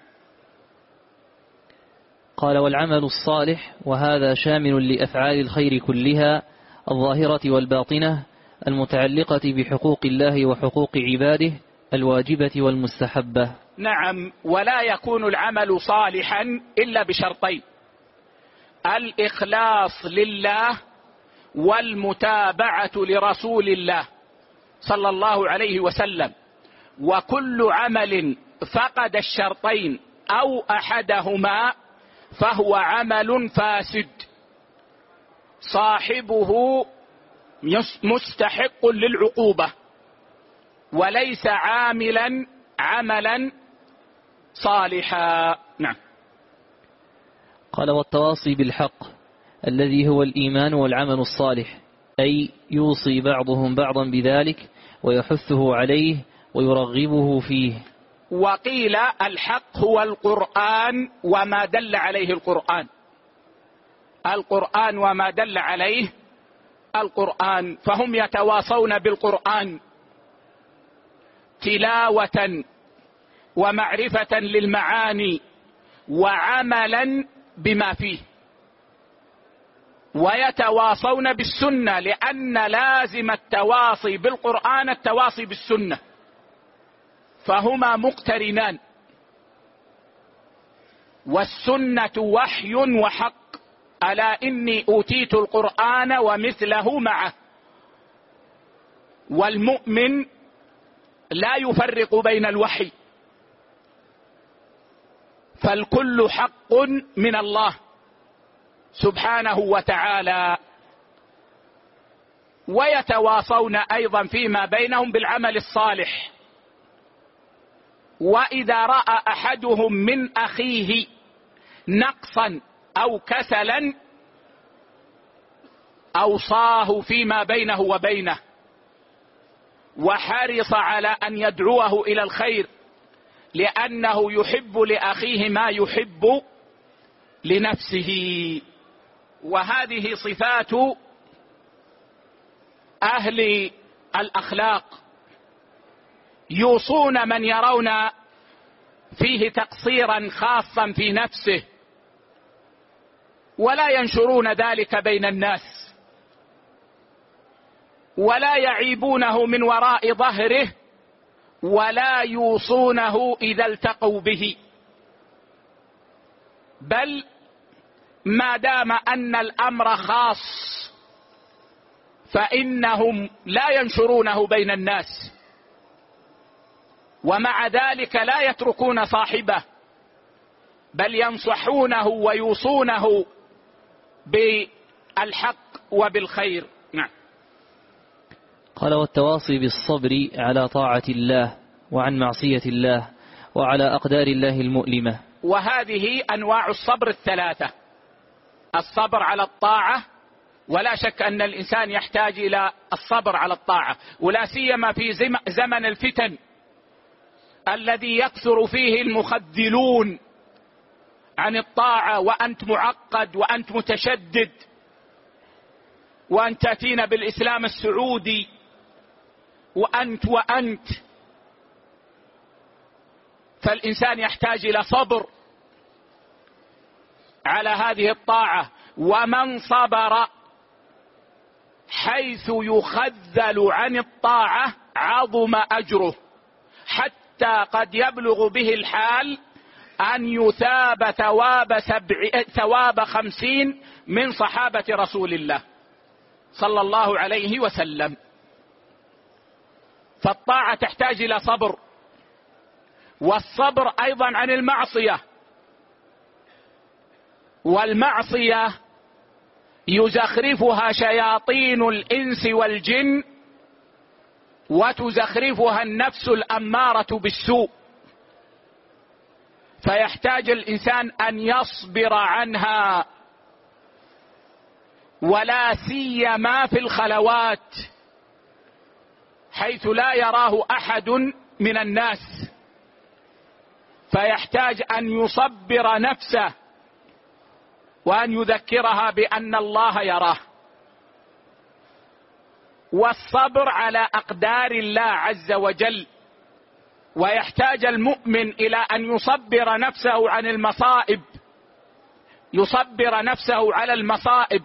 قال: والعمل الصالح، وهذا شامل لأفعال الخير كلها الظاهرة والباطنة المتعلقة بحقوق الله وحقوق عباده الواجبة والمستحبة. نعم. ولا يكون العمل صالحا إلا بشرطين: الإخلاص لله والمتابعة لرسول الله صلى الله عليه وسلم. وكل عمل فقد الشرطين أو أحدهما فهو عمل فاسد صاحبه مستحق للعقوبة وليس عاملا عملا صالحا. نعم. قال: والتواصي بالحق الذي هو الإيمان والعمل الصالح، أي يوصي بعضهم بعضا بذلك ويحثه عليه ويرغبه فيه. وقيل الحق هو القرآن وما دل عليه القرآن، القرآن وما دل عليه القرآن، فهم يتواصون بالقرآن تلاوة ومعرفة للمعاني وعملا بما فيه، ويتواصون بالسنة، لأن لازم التواصي بالقرآن التواصي بالسنة، فهما مقترنان، والسنة وحي وحق، ألا إني أوتيت القرآن ومثله معه. والمؤمن لا يفرق بين الوحي، فالكل حق من الله سبحانه وتعالى. ويتواصون أيضا فيما بينهم بالعمل الصالح، وإذا رأى أحدهم من أخيه نقصا أو كسلا أوصاه فيما بينه وبينه، وحرص على أن يدعوه إلى الخير، لأنه يحب لأخيه ما يحب لنفسه. وهذه صفات أهل الأخلاق، يوصون من يرون فيه تقصيرا خاصا في نفسه، ولا ينشرون ذلك بين الناس، ولا يعيبونه من وراء ظهره، ولا يوصونه إذا التقوا به، بل ما دام أن الأمر خاص فإنهم لا ينشرونه بين الناس، ومع ذلك لا يتركون صاحبه، بل ينصحونه ويوصونه بالحق وبالخير. نعم. قال: والتواصي بالصبر على طاعة الله وعن معصية الله وعلى أقدار الله المؤلمة. وهذه أنواع الصبر الثلاثة: الصبر على الطاعة، ولا شك أن الإنسان يحتاج إلى الصبر على الطاعة، ولا سيما في زمن الفتن الذي يكثر فيه المخذلون عن الطاعة، وأنت معقد وأنت متشدد وأنت تأتينا بالإسلام السعودي وأنت. فالإنسان يحتاج إلى صبر على هذه الطاعة. ومن صبر حيث يخذل عن الطاعة عظم أجره، حتى قد يبلغ به الحال أن يثاب ثواب 50 من صحابة رسول الله صلى الله عليه وسلم. فالطاعة تحتاج إلى صبر، والصبر أيضا عن المعصية. والمعصية يزخرفها شياطين الإنس والجن، وتزخرفها النفس الأمارة بالسوء، فيحتاج الإنسان أن يصبر عنها، ولا سيما في الخلوات حيث لا يراه أحد من الناس، فيحتاج أن يصبر نفسه وأن يذكرها بأن الله يراه. والصبر على أقدار الله عز وجل، ويحتاج المؤمن إلى أن يصبر نفسه عن المصائب، يصبر نفسه على المصائب.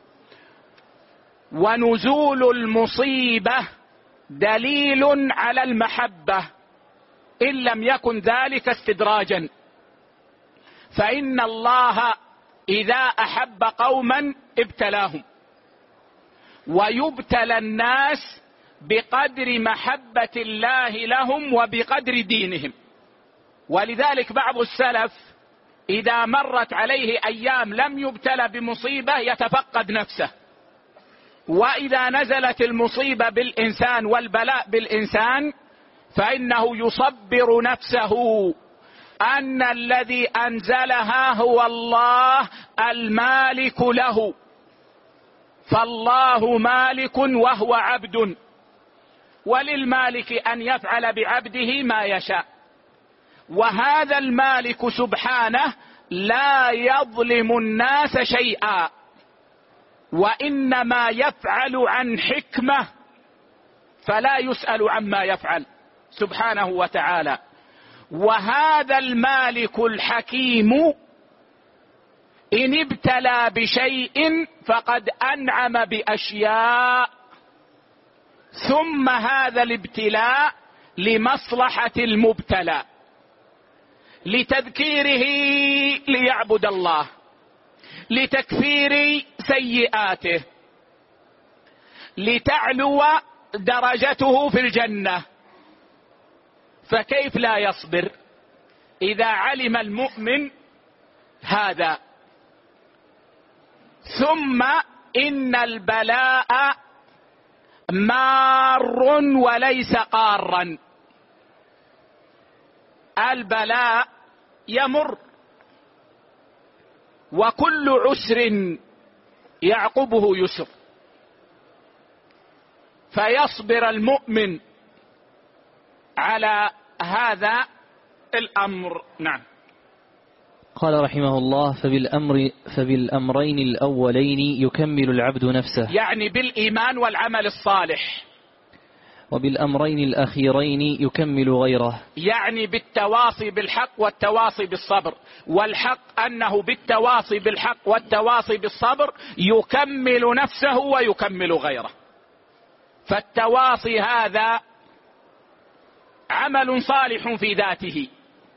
ونزول المصيبة دليل على المحبة إن لم يكن ذلك استدراجا، فإن الله إذا أحب قوما ابتلاهم، ويبتلى الناس بقدر محبة الله لهم وبقدر دينهم. ولذلك بعض السلف إذا مرت عليه أيام لم يبتلى بمصيبة يتفقد نفسه، وإذا نزلت المصيبة بالإنسان والبلاء بالإنسان فإنه يصبر نفسه أن الذي أنزلها هو الله المالك له، فالله مالك وهو عبد، وللمالك أن يفعل بعبده ما يشاء. وهذا المالك سبحانه لا يظلم الناس شيئا، وإنما يفعل عن حكمة، فلا يسأل عما يفعل سبحانه وتعالى. وهذا المالك الحكيم إن ابتلى بشيء فقد أنعم بأشياء، ثم هذا الابتلاء لمصلحة المبتلى، لتذكيره ليعبد الله، لتكفير سيئاته، لتعلو درجته في الجنة. فكيف لا يصبر إذا علم المؤمن هذا؟ ثم إن البلاء مار وليس قارا، البلاء يمر، وكل عسر يعقبه يسر، فيصبر المؤمن على هذا الأمر. نعم. قال رحمه الله: فبالأمرين الأولين يكمل العبد نفسه، يعني بالإيمان والعمل الصالح. وبالأمرين الأخيرين يكمل غيره، يعني بالتواصي بالحق والتواصي بالصبر. والحق أنه بالتواصي بالحق والتواصي بالصبر يكمل نفسه ويكمل غيره. فالتواصي هذا عمل صالح في ذاته،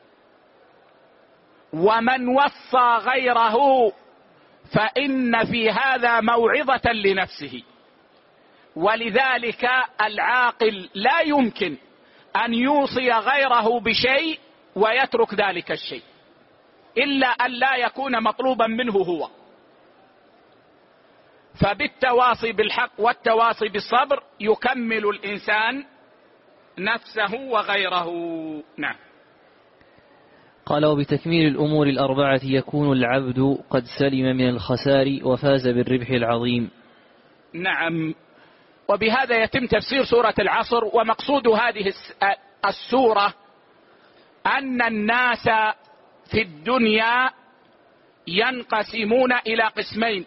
ومن وصى غيره فإن في هذا موعظة لنفسه. ولذلك العاقل لا يمكن أن يوصي غيره بشيء ويترك ذلك الشيء، إلا أن لا يكون مطلوبا منه هو. فبالتواصي بالحق والتواصي بالصبر يكمل الإنسان نفسه وغيره. نعم. قال: وبتكميل الأمور الأربعة يكون العبد قد سلم من الخسار وفاز بالربح العظيم. نعم. وبهذا يتم تفسير سورة العصر. ومقصود هذه السورة أن الناس في الدنيا ينقسمون إلى قسمين: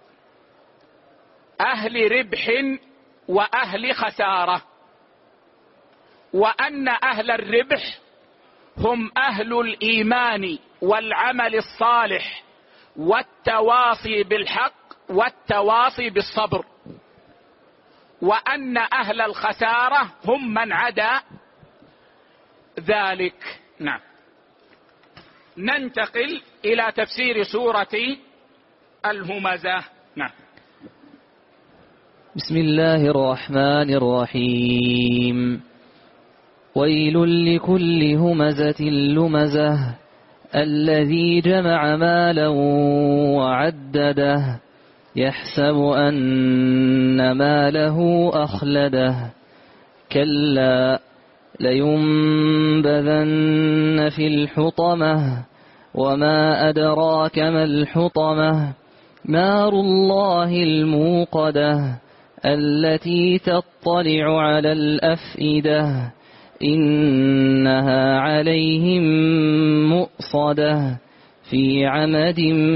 أهل ربح وأهل خسارة. وأن أهل الربح هم أهل الإيمان والعمل الصالح والتواصي بالحق والتواصي بالصبر. وأن أهل الخسارة هم من عدا ذلك. نعم. ننتقل إلى تفسير سورة الهمزة. نعم. بسم الله الرحمن الرحيم. ويل لكل همزة لمزة الذي جمع مالا وعدده يحسب أن ماله أخلده كلا لينبذن في الحطمة وما أدراك ما الحطمة نار الله الموقدة التي تطلع على الأفئدة إنها عليهم مؤصدة في عمد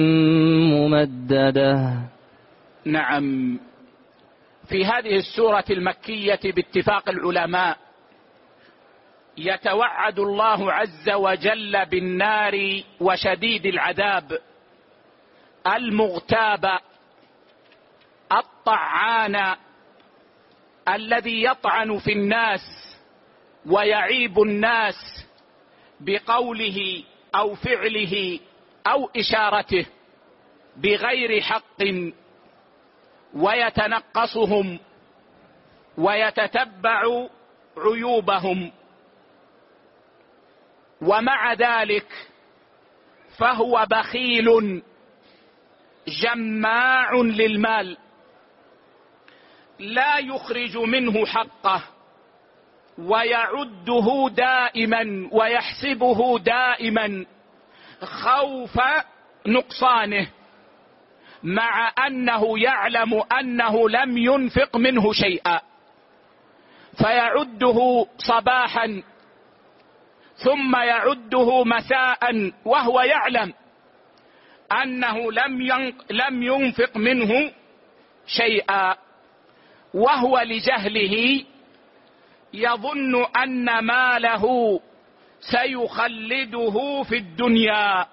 ممددة. نعم. في هذه السورة المكية باتفاق العلماء يتوعد الله عز وجل بالنار وشديد العذاب المغتاب الطعان الذي يطعن في الناس ويعيب الناس بقوله أو فعله أو إشارته بغير حق ويتنقصهم ويتتبع عيوبهم. ومع ذلك فهو بخيل جماع للمال لا يخرج منه حقه ويعده دائما ويحسبه دائما خوف نقصانه، مع أنه يعلم أنه لم ينفق منه شيئا، فيعده صباحا ثم يعده مساء وهو يعلم أنه لم ينفق منه شيئا، وهو لجهله يظن أن ماله سيخلده في الدنيا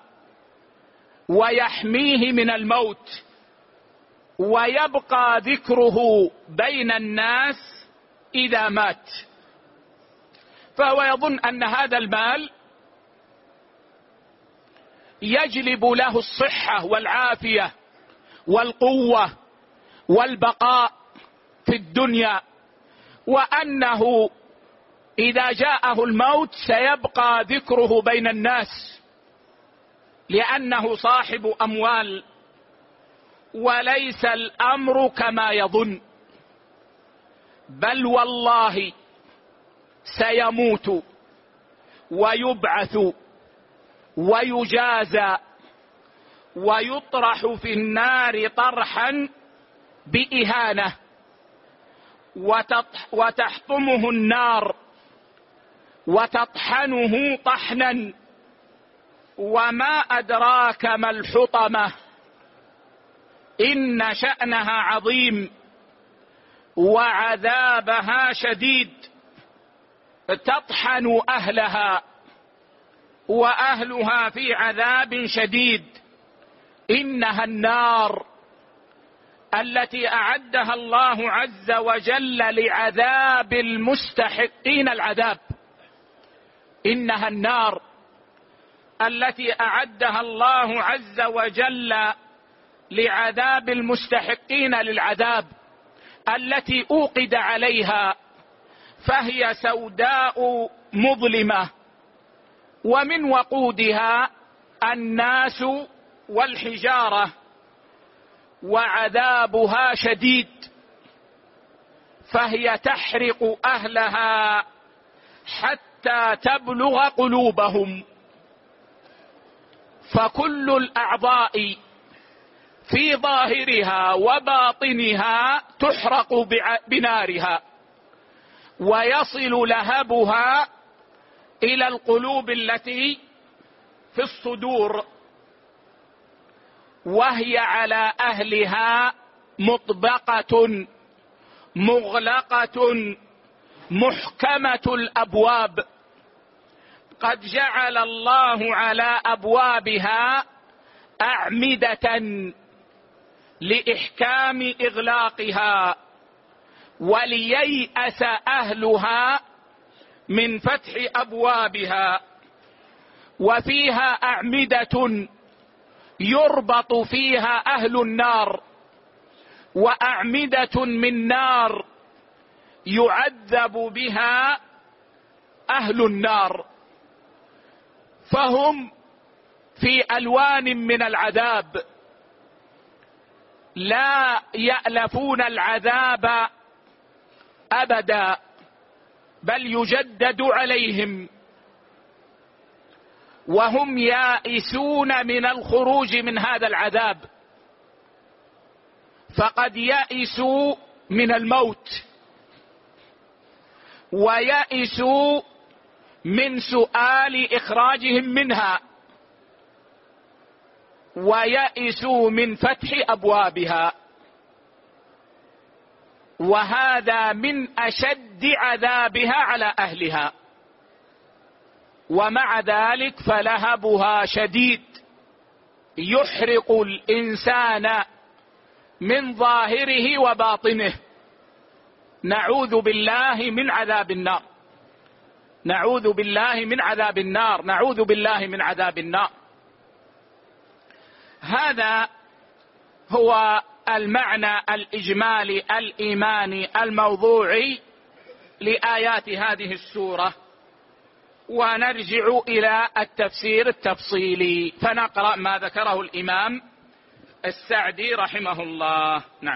ويحميه من الموت ويبقى ذكره بين الناس إذا مات. فهو يظن أن هذا المال يجلب له الصحة والعافية والقوة والبقاء في الدنيا، وأنه إذا جاءه الموت سيبقى ذكره بين الناس لأنه صاحب أموال. وليس الأمر كما يظن، بل والله سيموت ويبعث ويجازى ويطرح في النار طرحا بإهانة وتحطمه النار وتطحنه طحنا. وما أدراك ما الحطمة إن شأنها عظيم وعذابها شديد، تطحن أهلها وأهلها في عذاب شديد. إنها النار التي أعدها الله عز وجل لعذاب المستحقين العذاب. إنها النار التي أعدها الله عز وجل لعذاب المستحقين للعذاب، التي أوقد عليها، فهي سوداء مظلمة، ومن وقودها الناس والحجارة، وعذابها شديد، فهي تحرق أهلها حتى تبلغ قلوبهم. فكل الأعضاء في ظاهرها وباطنها تحرق بنارها، ويصل لهبها إلى القلوب التي في الصدور، وهي على أهلها مطبقة مغلقة محكمة الأبواب. قد جعل الله على أبوابها أعمدة لإحكام إغلاقها، ولييأس أهلها من فتح أبوابها. وفيها أعمدة يربط فيها أهل النار، وأعمدة من نار يعذب بها أهل النار، فهم في ألوان من العذاب، لا يألفون العذاب أبدا، بل يجدد عليهم، وهم يائسون من الخروج من هذا العذاب. فقد يئسوا من الموت، ويئسوا من سؤال إخراجهم منها، ويئسوا من فتح أبوابها. وهذا من أشد عذابها على أهلها، ومع ذلك فلهبها شديد يحرق الإنسان من ظاهره وباطنه. نعوذ بالله من عذاب النار، نعوذ بالله من عذاب النار، نعوذ بالله من عذاب النار. هذا هو المعنى الإجمالي الإيماني الموضوعي لآيات هذه السورة. ونرجع إلى التفسير التفصيلي، فنقرأ ما ذكره الإمام السعدي رحمه الله. نعم.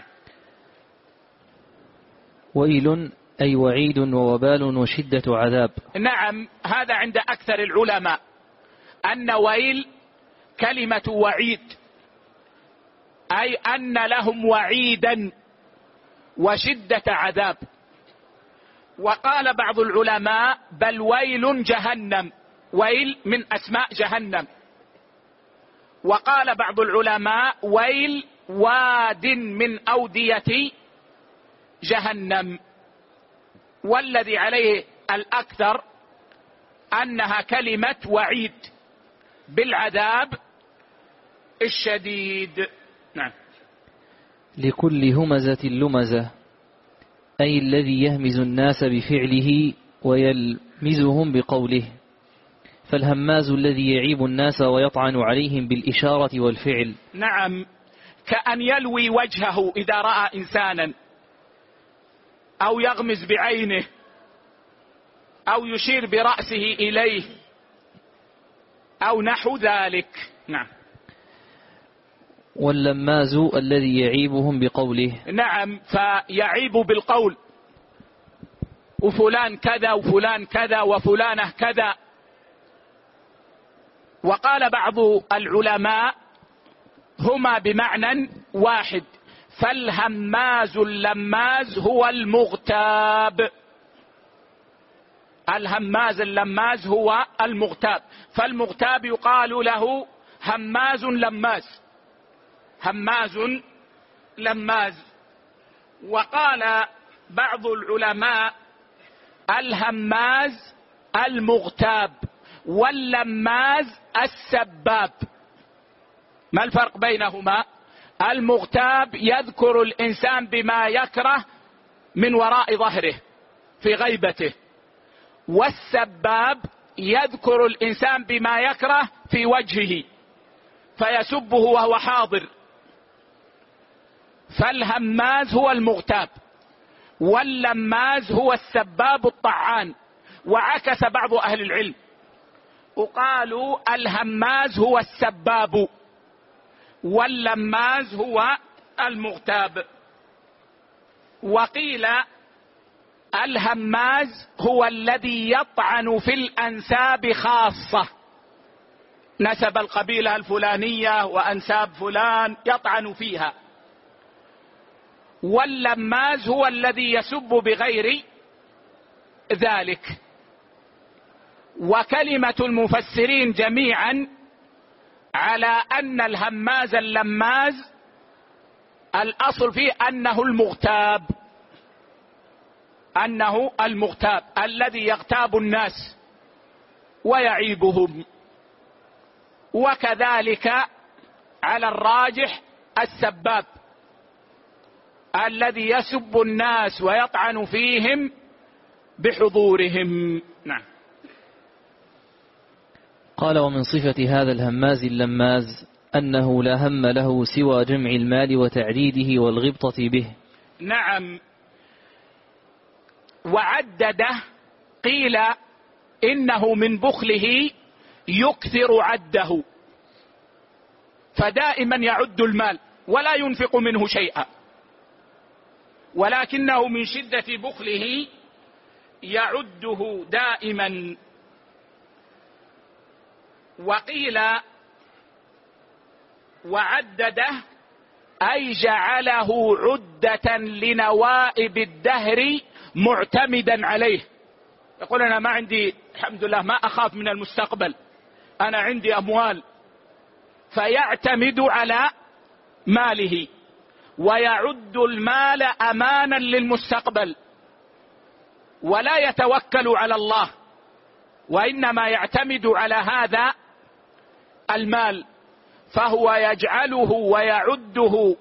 ويل أي وعيد ووبال وشدة عذاب. نعم، هذا عند أكثر العلماء أن ويل كلمة وعيد، أي أن لهم وعيدا وشدة عذاب. وقال بعض العلماء بل ويل جهنم، ويل من أسماء جهنم. وقال بعض العلماء ويل واد من أودية جهنم. والذي عليه الأكثر أنها كلمة وعيد بالعذاب الشديد. نعم. لكل همزة لمزة، أي الذي يهمز الناس بفعله ويلمزهم بقوله، فالهماز الذي يعيب الناس ويطعن عليهم بالإشارة والفعل. نعم، كأن يلوي وجهه إذا رأى إنسانا، أو يغمز بعينه، أو يشير برأسه إليه، أو نحو ذلك. نعم. واللماز الذي يعيبهم بقوله. نعم، فيعيب بالقول، وفلان كذا وفلان كذا وفلانة كذا. وقال بعض العلماء هما بمعنى واحد، فالهماز اللماز هو المغتاب، الهماز اللماز هو المغتاب، فالمغتاب يقال له هماز لماز، هماز لماز. وقال بعض العلماء الهماز المغتاب واللماز السباب. ما الفرق بينهما؟ المغتاب يذكر الإنسان بما يكره من وراء ظهره في غيبته، والسباب يذكر الإنسان بما يكره في وجهه فيسبه وهو حاضر. فالهماز هو المغتاب، واللماز هو السباب الطعان. وعكس بعض أهل العلم وقالوا الهماز هو السباب، واللماز هو المغتاب. وقيل الهماز هو الذي يطعن في الأنساب خاصة، نسب القبيلة الفلانية وأنساب فلان يطعن فيها. واللماز هو الذي يسب بغير ذلك. وكلمة المفسرين جميعا على أن الهماز اللماز الأصل فيه أنه المغتاب، أنه المغتاب الذي يغتاب الناس ويعيبهم. وكذلك على الراجح السباب الذي يسب الناس ويطعن فيهم بحضورهم. نعم. قال: ومن صفة هذا الهماز اللماز أنه لا هم له سوى جمع المال وتعديده والغبطة به. نعم. وعدده، قيل إنه من بخله يكثر عده، فدائما يعد المال ولا ينفق منه شيئا، ولكنه من شدة بخله يعده دائما. وقيل وعدده أي جعله عدة لنوائب الدهر معتمدا عليه. يقول أنا ما عندي، الحمد لله ما أخاف من المستقبل، أنا عندي أموال، فيعتمد على ماله ويعد المال أمانا للمستقبل، ولا يتوكل على الله، وإنما يعتمد على هذا المال، فهو يجعله ويعده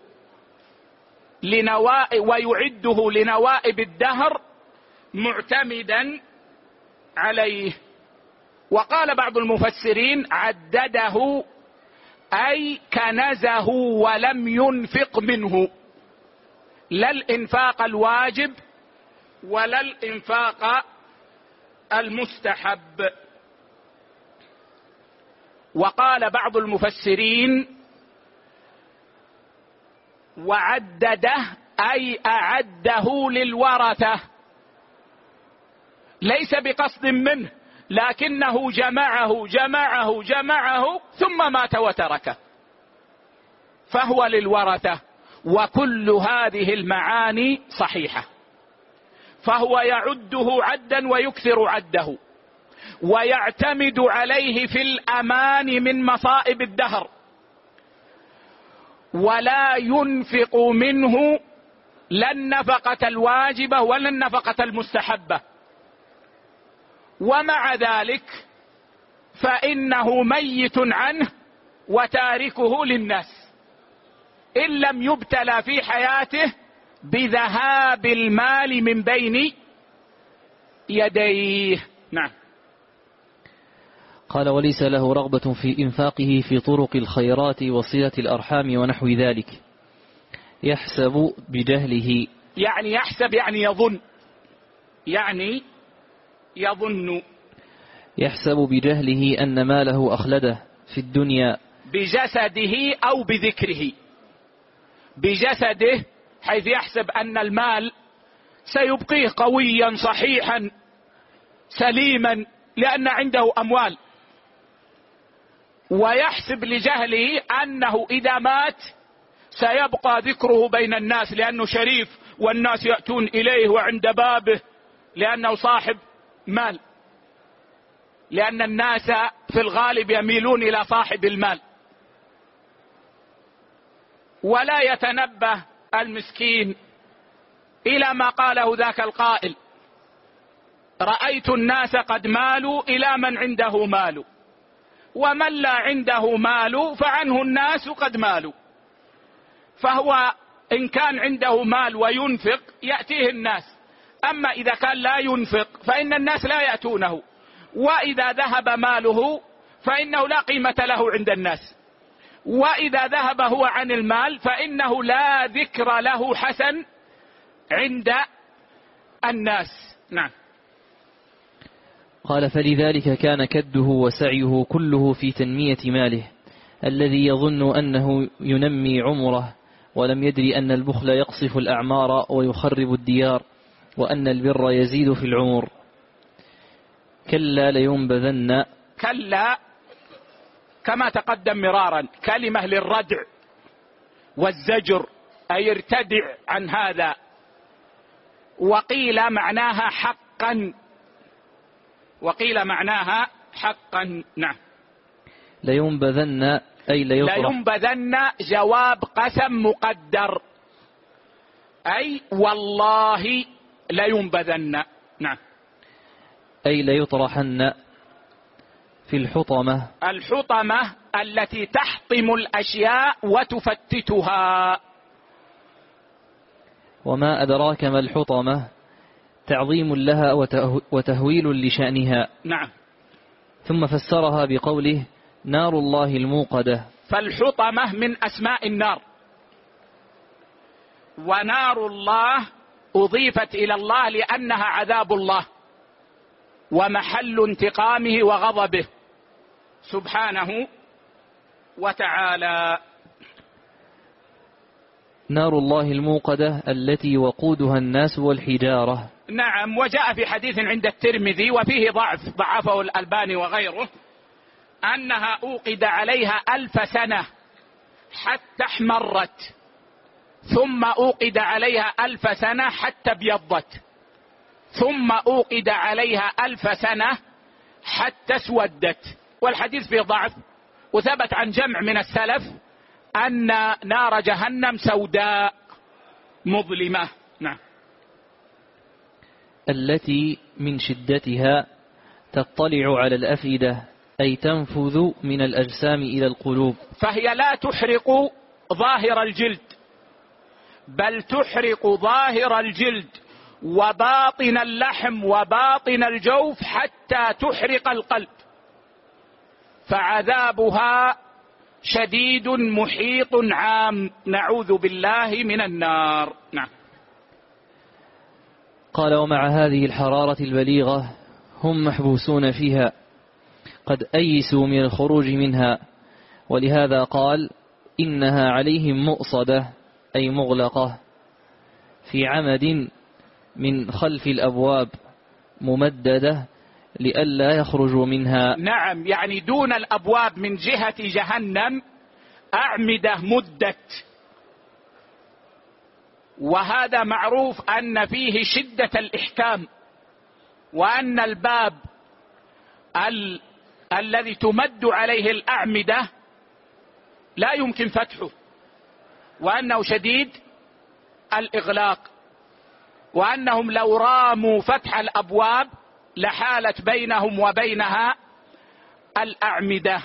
لنوائب الدهر معتمدا عليه. وقال بعض المفسرين عدده أي كنزه ولم ينفق منه، لا الإنفاق الواجب ولا الإنفاق المستحب. وقال بعض المفسرين وعدده أي أعده للورثة، ليس بقصد منه، لكنه جمعه ثم مات وتركه، فهو للورثة. وكل هذه المعاني صحيحة، فهو يعده عدا ويكثر عده، ويعتمد عليه في الأمان من مصائب الدهر، ولا ينفق منه لا النفقة الواجبة ولا النفقة المستحبة. ومع ذلك فإنه ميت عنه وتاركه للناس، إن لم يبتلى في حياته بذهاب المال من بين يديه. نعم. قال: وليس له رغبة في إنفاقه في طرق الخيرات وصلة الأرحام ونحو ذلك، يحسب بجهله. يعني يحسب يعني يظن يحسب بجهله أن ماله أخلده في الدنيا بجسده أو بذكره. بجسده حيث يحسب أن المال سيبقيه قويا صحيحا سليما لأن عنده أموال، ويحسب لجهله أنه إذا مات سيبقى ذكره بين الناس لأنه شريف والناس يأتون إليه وعند بابه لأنه صاحب مال، لأن الناس في الغالب يميلون إلى صاحب المال. ولا يتنبه المسكين إلى ما قاله ذاك القائل: رأيت الناس قد مالوا إلى من عنده مال، ومن لا عنده مال فعنه الناس قد مالوا. فهو إن كان عنده مال وينفق يأتيه الناس، أما إذا كان لا ينفق فإن الناس لا يأتونه، وإذا ذهب ماله فإنه لا قيمة له عند الناس، وإذا ذهب هو عن المال فإنه لا ذكر له حسن عند الناس. نعم. قال: فلذلك كان كده وسعيه كله في تنمية ماله الذي يظن أنه ينمي عمره ولم يدري أن البخل يقصف الأعمار ويخرب الديار، وأن البر يزيد في العمر. كلا لينبذن. كلا كما تقدم مرارا كلمة للردع والزجر، أي ارتدع عن هذا. وقيل معناها حقا، وقيل معناها حقا. نعم. لينبذن أي لينبذن جواب قسم مقدر، أي والله لينبذن. نعم. أي ليطرحن في الحطمة. الحطمة التي تحطم الأشياء وتفتتها. وما أدراك ما الحطمة، تعظيم لها وتهويل لشأنها. نعم. ثم فسرها بقوله نار الله الموقدة. فالحطمة من أسماء النار، ونار الله أضيفت إلى الله لأنها عذاب الله ومحل انتقامه وغضبه سبحانه وتعالى. نار الله الموقدة التي وقودها الناس والحجارة. نعم. وجاء في حديث عند الترمذي وفيه ضعفه الألباني وغيره، أنها أوقد عليها 1000 سنة حتى احمرت، ثم أوقد عليها 1000 سنة حتى ابيضت، ثم أوقد عليها 1000 سنة حتى اسودت. والحديث فيه ضعف، وثبت عن جمع من السلف أن نار جهنم سوداء مظلمة. نعم. التي من شدتها تطلع على الأفئدة، أي تنفذ من الأجسام إلى القلوب. فهي لا تحرق ظاهر الجلد، بل تحرق ظاهر الجلد وباطن اللحم وباطن الجوف حتى تحرق القلب، فعذابها شديد محيط عام، نعوذ بالله من النار. نعم. قال ومع هذه الحرارة البليغة هم محبوسون فيها قد أيسوا من الخروج منها، ولهذا قال إنها عليهم مؤصدة أي مغلقة في عمد من خلف الأبواب ممددة لئلا يخرجوا منها. نعم، يعني دون الأبواب من جهة جهنم أعمدة مدت، وهذا معروف أن فيه شدة الإحكام، وأن الباب الذي تمد عليه الأعمدة لا يمكن فتحه، وأنه شديد الإغلاق، وأنهم لو راموا فتح الأبواب لحالت بينهم وبينها الأعمدة.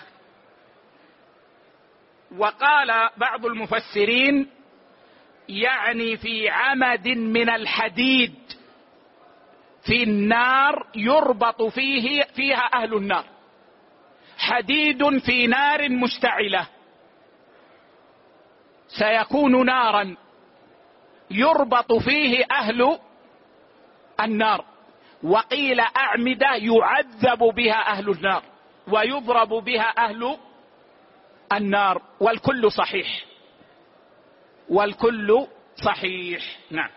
وقال بعض المفسرين يعني في عمد من الحديد في النار يربط فيها أهل النار، حديد في نار مشتعلة سيكون نارا يربط فيه أهل النار. وقيل أعمدة يعذب بها أهل النار ويضرب بها أهل النار، والكل صحيح، والكل صحيح. نعم.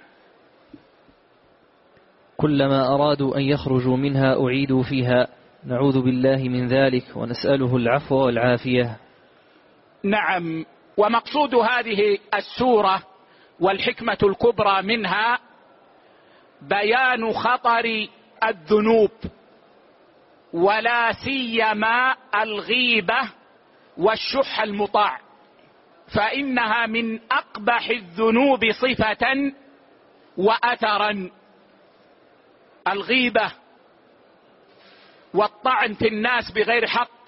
كلما أرادوا أن يخرجوا منها أعيدوا فيها، نعوذ بالله من ذلك ونسأله العفو والعافية. نعم. ومقصود هذه السورة والحكمة الكبرى منها بيان خطر الذنوب، ولا سيما الغيبة والشح المطاع، فإنها من أقبح الذنوب صفة وأثرا. الغيبة والطعن في الناس بغير حق،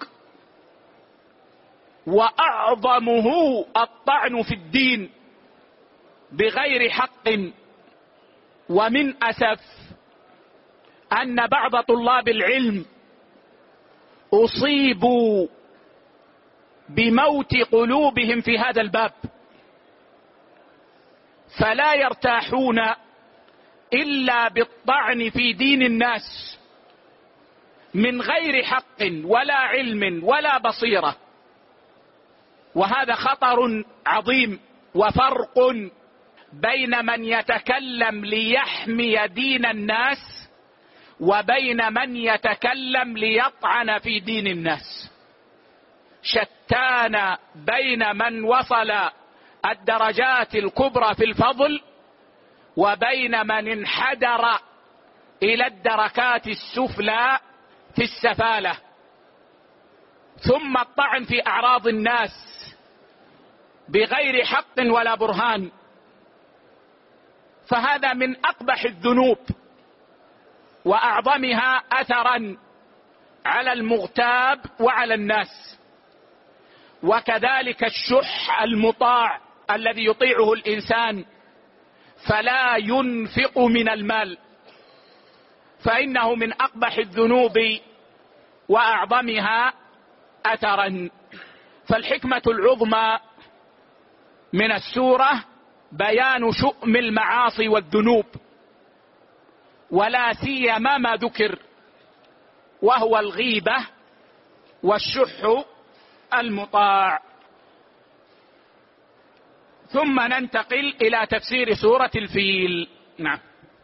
وأعظمه الطعن في الدين بغير حق. ومن أسف أن بعض طلاب العلم أصيبوا بموت قلوبهم في هذا الباب، فلا يرتاحون إلا بالطعن في دين الناس من غير حق ولا علم ولا بصيرة، وهذا خطر عظيم وفرق بين من يتكلم ليحمي دين الناس وبين من يتكلم ليطعن في دين الناس. شتان بين من وصل الدرجات الكبرى في الفضل وبين من انحدر إلى الدركات السفلى في السفالة. ثم الطعن في أعراض الناس بغير حق ولا برهان، فهذا من أقبح الذنوب وأعظمها أثرا على المغتاب وعلى الناس. وكذلك الشح المطاع الذي يطيعه الإنسان فلا ينفق من المال، فإنه من أقبح الذنوب وأعظمها أثرا. فالحكمة العظمى من السورة بيان شؤم المعاصي والذنوب، ولا سيما ما ذكر وهو الغيبة والشح المطاع. ثم ننتقل إلى تفسير سورة الفيل. نعم.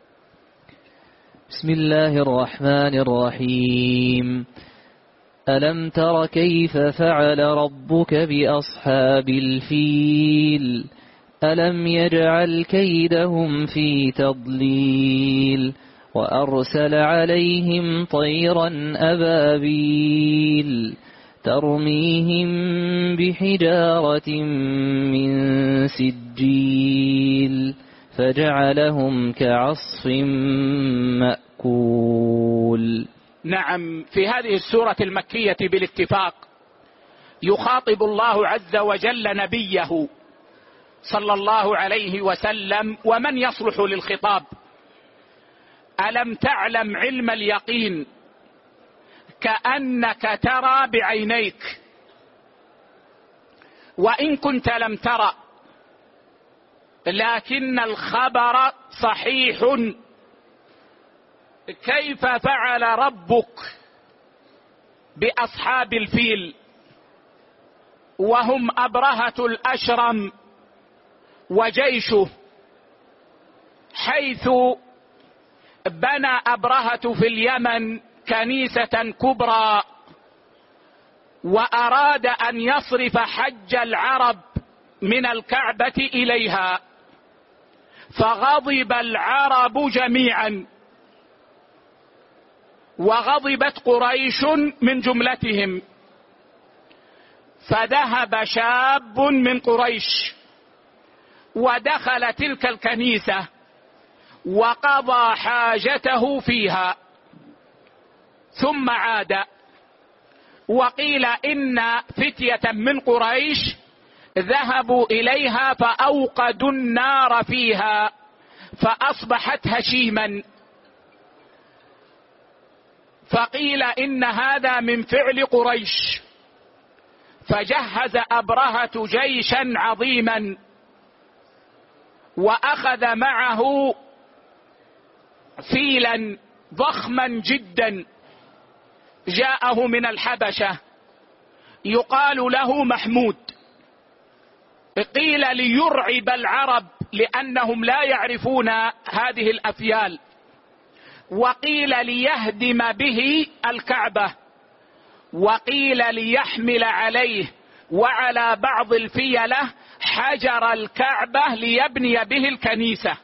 بسم الله الرحمن الرحيم. ألم تر كيف فعل ربك بأصحاب الفيل ألم يجعل كيدهم في تضليل وأرسل عليهم طيرا أبابيل ترميهم بحجارة من سجيل فجعلهم كعصف مأكول. نعم، في هذه السورة المكية بالاتفاق يخاطب الله عز وجل نبيه صلى الله عليه وسلم ومن يصلح للخطاب. ألم تعلم علم اليقين كأنك ترى بعينيك، وإن كنت لم ترى لكن الخبر صحيح. كيف فعل ربك بأصحاب الفيل وهم أبرهة الأشرم وجيشه، حيث بنى أبرهة في اليمن كنيسة كبرى وأراد أن يصرف حج العرب من الكعبة إليها، فغضب العرب جميعا وغضبت قريش من جملتهم، فذهب شاب من قريش ودخل تلك الكنيسة وقضى حاجته فيها ثم عاد. وقيل إن فتية من قريش ذهبوا إليها فأوقدوا النار فيها فأصبحت هشيما، فقيل إن هذا من فعل قريش، فجهز أبرهة جيشا عظيما وأخذ معه فيلا ضخما جدا جاءه من الحبشة يقال له محمود. قيل ليرعب العرب لأنهم لا يعرفون هذه الأفيال، وقيل ليهدم به الكعبة، وقيل ليحمل عليه وعلى بعض الفيلة حجر الكعبة ليبني به الكنيسة.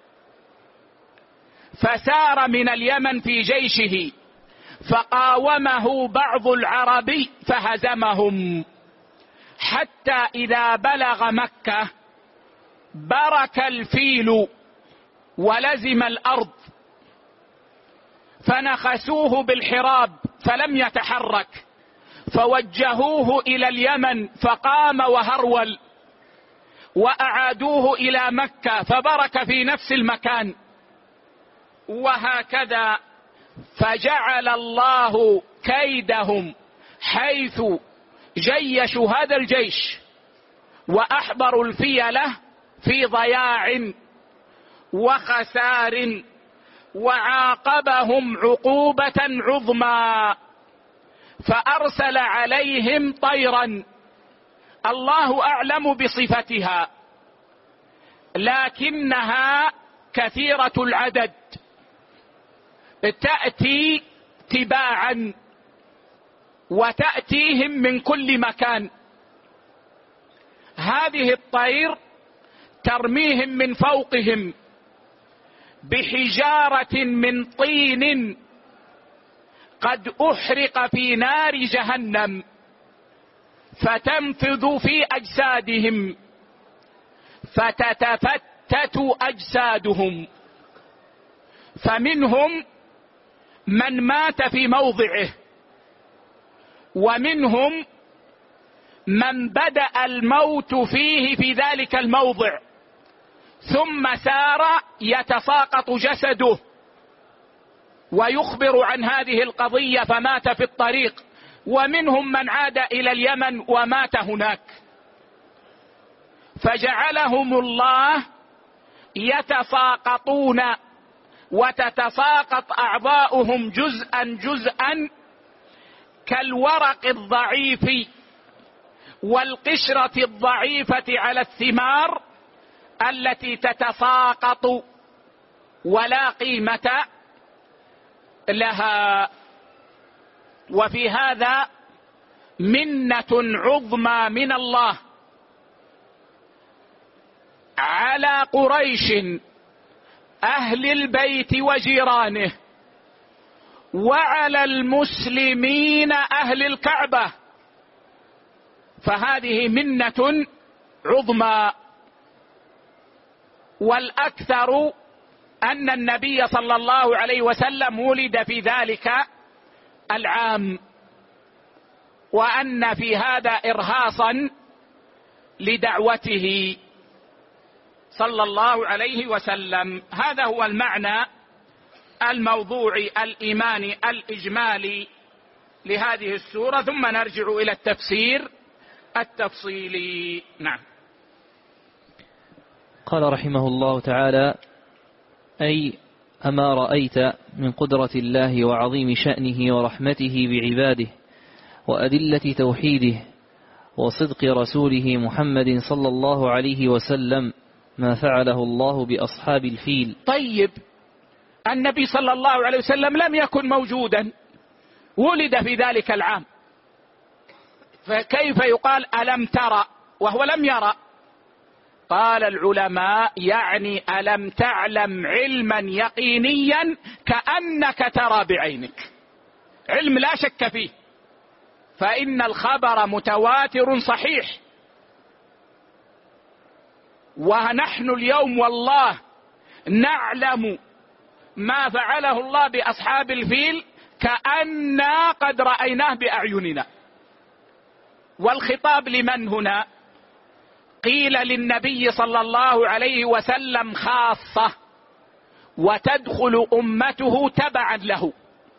فسار من اليمن في جيشه فقاومه بعض العرب فهزمهم، حتى إذا بلغ مكة برك الفيل ولزم الأرض، فنخسوه بالحراب فلم يتحرك، فوجهوه إلى اليمن فقام وهرول، وأعادوه إلى مكة فبرك في نفس المكان، وهكذا. فجعل الله كيدهم حيث جيشوا هذا الجيش وأحضروا الفيلة في ضياع وخسار، وعاقبهم عقوبة عظمى فأرسل عليهم طيرا الله أعلم بصفتها، لكنها كثيرة العدد، تأتي تباعا وتأتيهم من كل مكان. هذه الطير ترميهم من فوقهم بحجارة من طين قد أحرق في نار جهنم، فتنفذ في أجسادهم فتتفتت أجسادهم، فمنهم من مات في موضعه، ومنهم من بدأ الموت فيه في ذلك الموضع ثم سار يتساقط جسده، ويخبر عن هذه القضية فمات في الطريق، ومنهم من عاد إلى اليمن ومات هناك. فجعلهم الله يتساقطون وتتساقط أعضاؤهم جزءا جزءا كالورق الضعيف والقشرة الضعيفة على الثمار التي تتساقط ولا قيمة لها. وفي هذا منة عظمى من الله على قريش أهل البيت وجيرانه، وعلى المسلمين أهل الكعبة، فهذه منة عظمى. والأكثر أن النبي صلى الله عليه وسلم ولد في ذلك العام، وأن في هذا إرهاصا لدعوته صلى الله عليه وسلم. هذا هو المعنى الموضوعي الإيماني الإجمالي لهذه السورة، ثم نرجع إلى التفسير التفصيلي. نعم. قال رحمه الله تعالى: أي أما رأيت من قدرة الله وعظيم شأنه ورحمته بعباده وأدلة توحيده وصدق رسوله محمد صلى الله عليه وسلم ما فعله الله بأصحاب الفيل. طيب، النبي صلى الله عليه وسلم لم يكن موجودا، ولد في ذلك العام، فكيف يقال ألم ترى وهو لم يرى؟ قال العلماء يعني ألم تعلم علما يقينيا كأنك ترى بعينك، علم لا شك فيه، فإن الخبر متواتر صحيح. ونحن اليوم والله نعلم ما فعله الله بأصحاب الفيل كأننا قد رأيناه بأعيننا. والخطاب لمن هنا؟ قيل للنبي صلى الله عليه وسلم خاصة، وتدخل أمته تبعا له،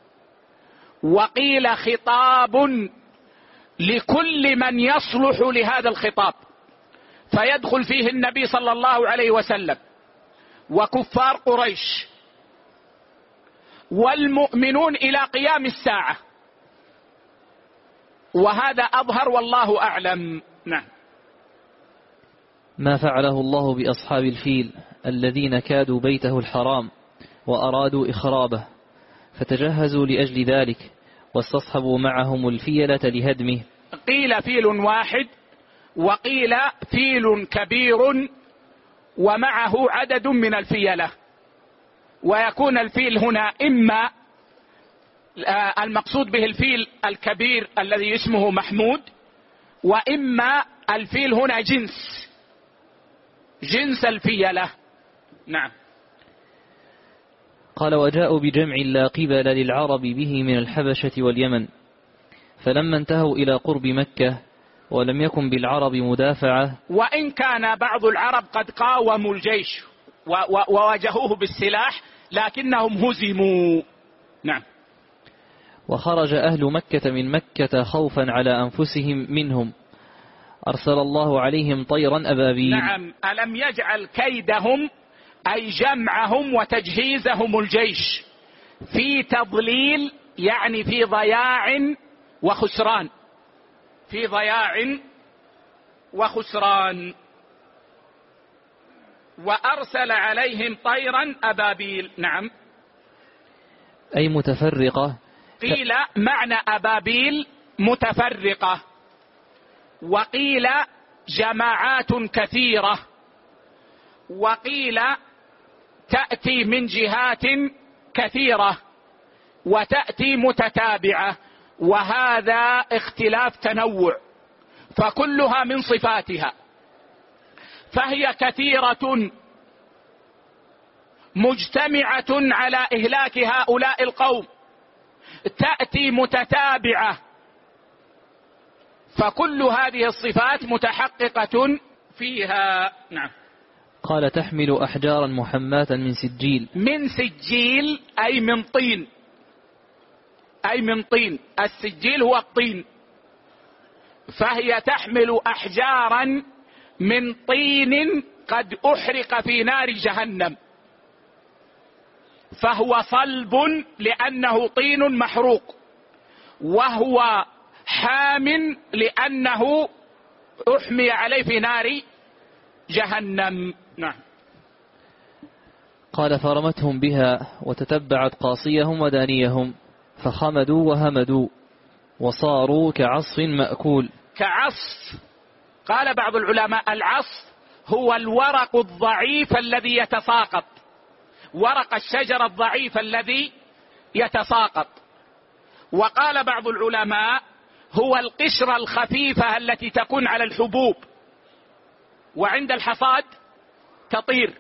وقيل خطاب لكل من يصلح لهذا الخطاب، فيدخل فيه النبي صلى الله عليه وسلم وكفار قريش والمؤمنون إلى قيام الساعة، وهذا أظهر والله أعلم. نعم. ما فعله الله بأصحاب الفيل الذين كادوا بيته الحرام وأرادوا إخرابه، فتجهزوا لأجل ذلك واستصحبوا معهم الفيلة لهدمه. قيل فيل واحد، وقيل فيل كبير ومعه عدد من الفيلة، ويكون الفيل هنا إما المقصود به الفيل الكبير الذي اسمه محمود، وإما الفيل هنا جنس الفيلة. نعم. قال: وجاءوا بجمع لا قبل للعرب به من الحبشة واليمن، فلما انتهوا إلى قرب مكة ولم يكن بالعرب مدافعة، وإن كان بعض العرب قد قاوموا الجيش وواجهوه بالسلاح لكنهم هزموا. نعم. وخرج أهل مكة من مكة خوفا على أنفسهم منهم، أرسل الله عليهم طيرا أبابيل. نعم. ألم يجعل كيدهم أي جمعهم وتجهيزهم الجيش في تضليل، يعني في ضياع وخسران، في ضياع وخسران. وأرسل عليهم طيرا أبابيل. نعم. أي متفرقة. قيل معنى أبابيل متفرقة، وقيل جماعات كثيرة، وقيل تأتي من جهات كثيرة وتأتي متتابعة، وهذا اختلاف تنوع، فكلها من صفاتها، فهي كثيرة مجتمعة على إهلاك هؤلاء القوم، تأتي متتابعة، فكل هذه الصفات متحققة فيها. نعم. قال تحمل أحجارا محماة من سجيل. من سجيل أي من طين، أي من طين، السجيل هو الطين، فهي تحمل أحجارا من طين قد أحرق في نار جهنم، فهو صلب لأنه طين محروق، وهو حام لأنه أحمي عليه في نار جهنم. نعم. قال فرمتهم بها وتتبعت قاصيهم ودانيهم فخمدوا وهمدوا وصاروا كعصف مأكول. كعصف، قال بعض العلماء العصف هو الورق الضعيف الذي يتساقط، ورق الشجر الضعيف الذي يتساقط. وقال بعض العلماء هو القشرة الخفيفة التي تكون على الحبوب وعند الحصاد تطير.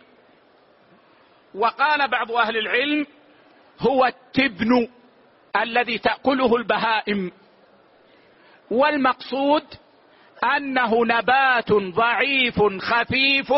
وقال بعض أهل العلم هو التبن الذي تأكله البهائم. والمقصود أنه نبات ضعيف خفيف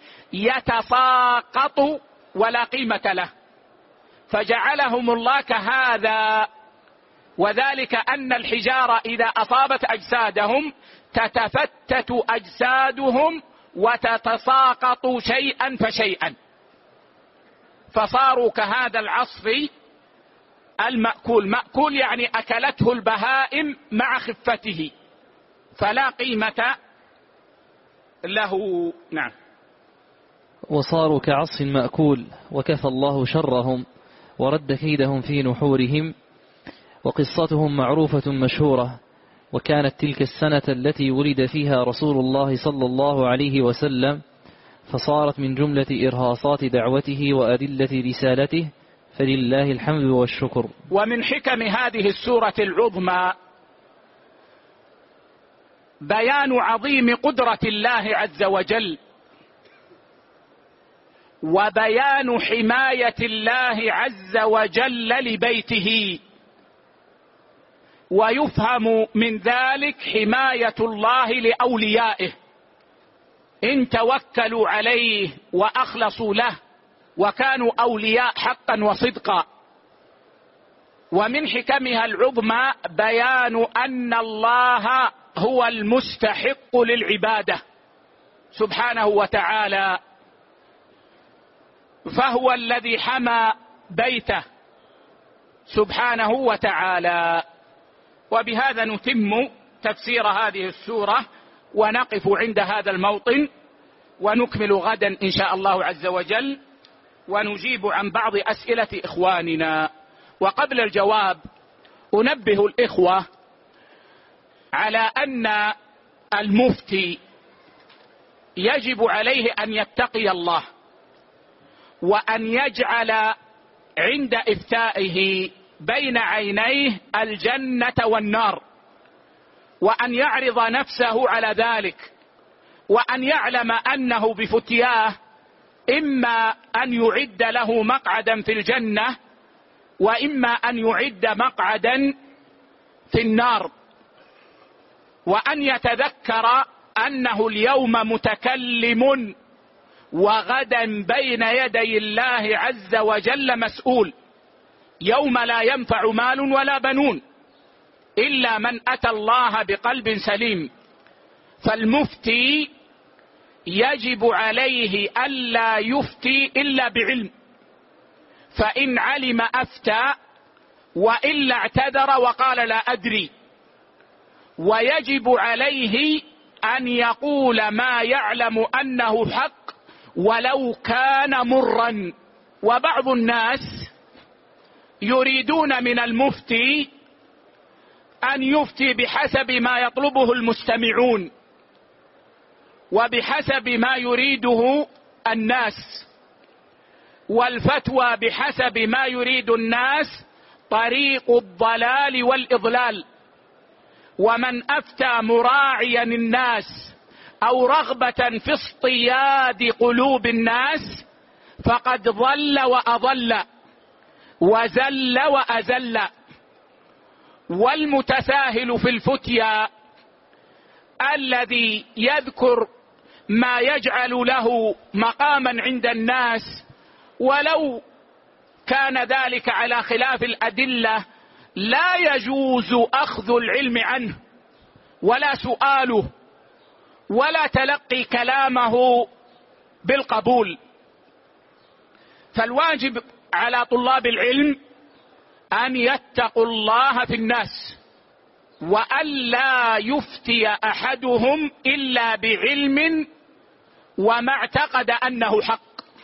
يتساقط ولا قيمة له، فجعلهم الله كهذا، وذلك أن الحجارة إذا أصابت أجسادهم تتفتت أجسادهم وتتساقط شيئا فشيئا، فصاروا كهذا العصف المأكول. مأكول يعني أكلته البهائم مع خفته فلا قيمة له. نعم. وصاروا كعصف مأكول وكفى الله شرهم ورد كيدهم في نحورهم. وقصتهم معروفة مشهورة. وكانت تلك السنة التي ولد فيها رسول الله صلى الله عليه وسلم، فصارت من جملة إرهاصات دعوته وأدلة رسالته، فلله الحمد والشكر. ومن حكم هذه السورة العظمى بيان عظيم قدرة الله عز وجل، وبيان حماية الله عز وجل لبيته، ويفهم من ذلك حماية الله لأوليائه إن توكلوا عليه وأخلصوا له وكانوا أولياء حقا وصدقا. ومن حكمها العظمى بيان أن الله هو المستحق للعبادة سبحانه وتعالى، فهو الذي حمى بيته سبحانه وتعالى. وبهذا نتم تفسير هذه السورة ونقف عند هذا الموطن، ونكمل غدا إن شاء الله عز وجل، ونجيب عن بعض أسئلة إخواننا. وقبل الجواب أنبه الإخوة على أن المفتي يجب عليه أن يتقي الله، وأن يجعل عند إفتائه بين عينيه الجنة والنار، وأن يعرض نفسه على ذلك، وأن يعلم أنه بفتياه إما أن يعد له مقعدا في الجنة، وإما أن يعد مقعدا في النار، وأن يتذكر أنه اليوم متكلم، وغدا بين يدي الله عز وجل مسؤول، يوم لا ينفع مال ولا بنون إلا من أتى الله بقلب سليم. فالمفتي يجب عليه ألا يفتي إلا بعلم، فإن علم أفتى، وإلا اعتذر وقال لا أدري. ويجب عليه أن يقول ما يعلم أنه حق، ولو كان مرا. وبعض الناس يريدون من المفتي أن يفتي بحسب ما يطلبه المستمعون وبحسب ما يريده الناس، والفتوى بحسب ما يريد الناس طريق الضلال والإضلال. ومن أفتى مراعيا الناس أو رغبة في اصطياد قلوب الناس فقد ضل وأضل وزل وأزل. والمتساهل في الفتيا الذي يذكر ما يجعل له مقاما عند الناس ولو كان ذلك على خلاف الأدلة لا يجوز أخذ العلم عنه ولا سؤاله ولا تلقي كلامه بالقبول. فالواجب على طلاب العلم أن يتقوا الله في الناس، وألا يفتي أحدهم إلا بعلم وما اعتقد أنه حق،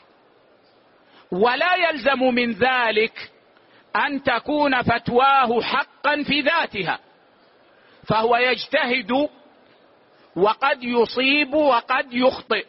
ولا يلزم من ذلك أن تكون فتواه حقا في ذاتها، فهو يجتهد وقد يصيب وقد يخطئ.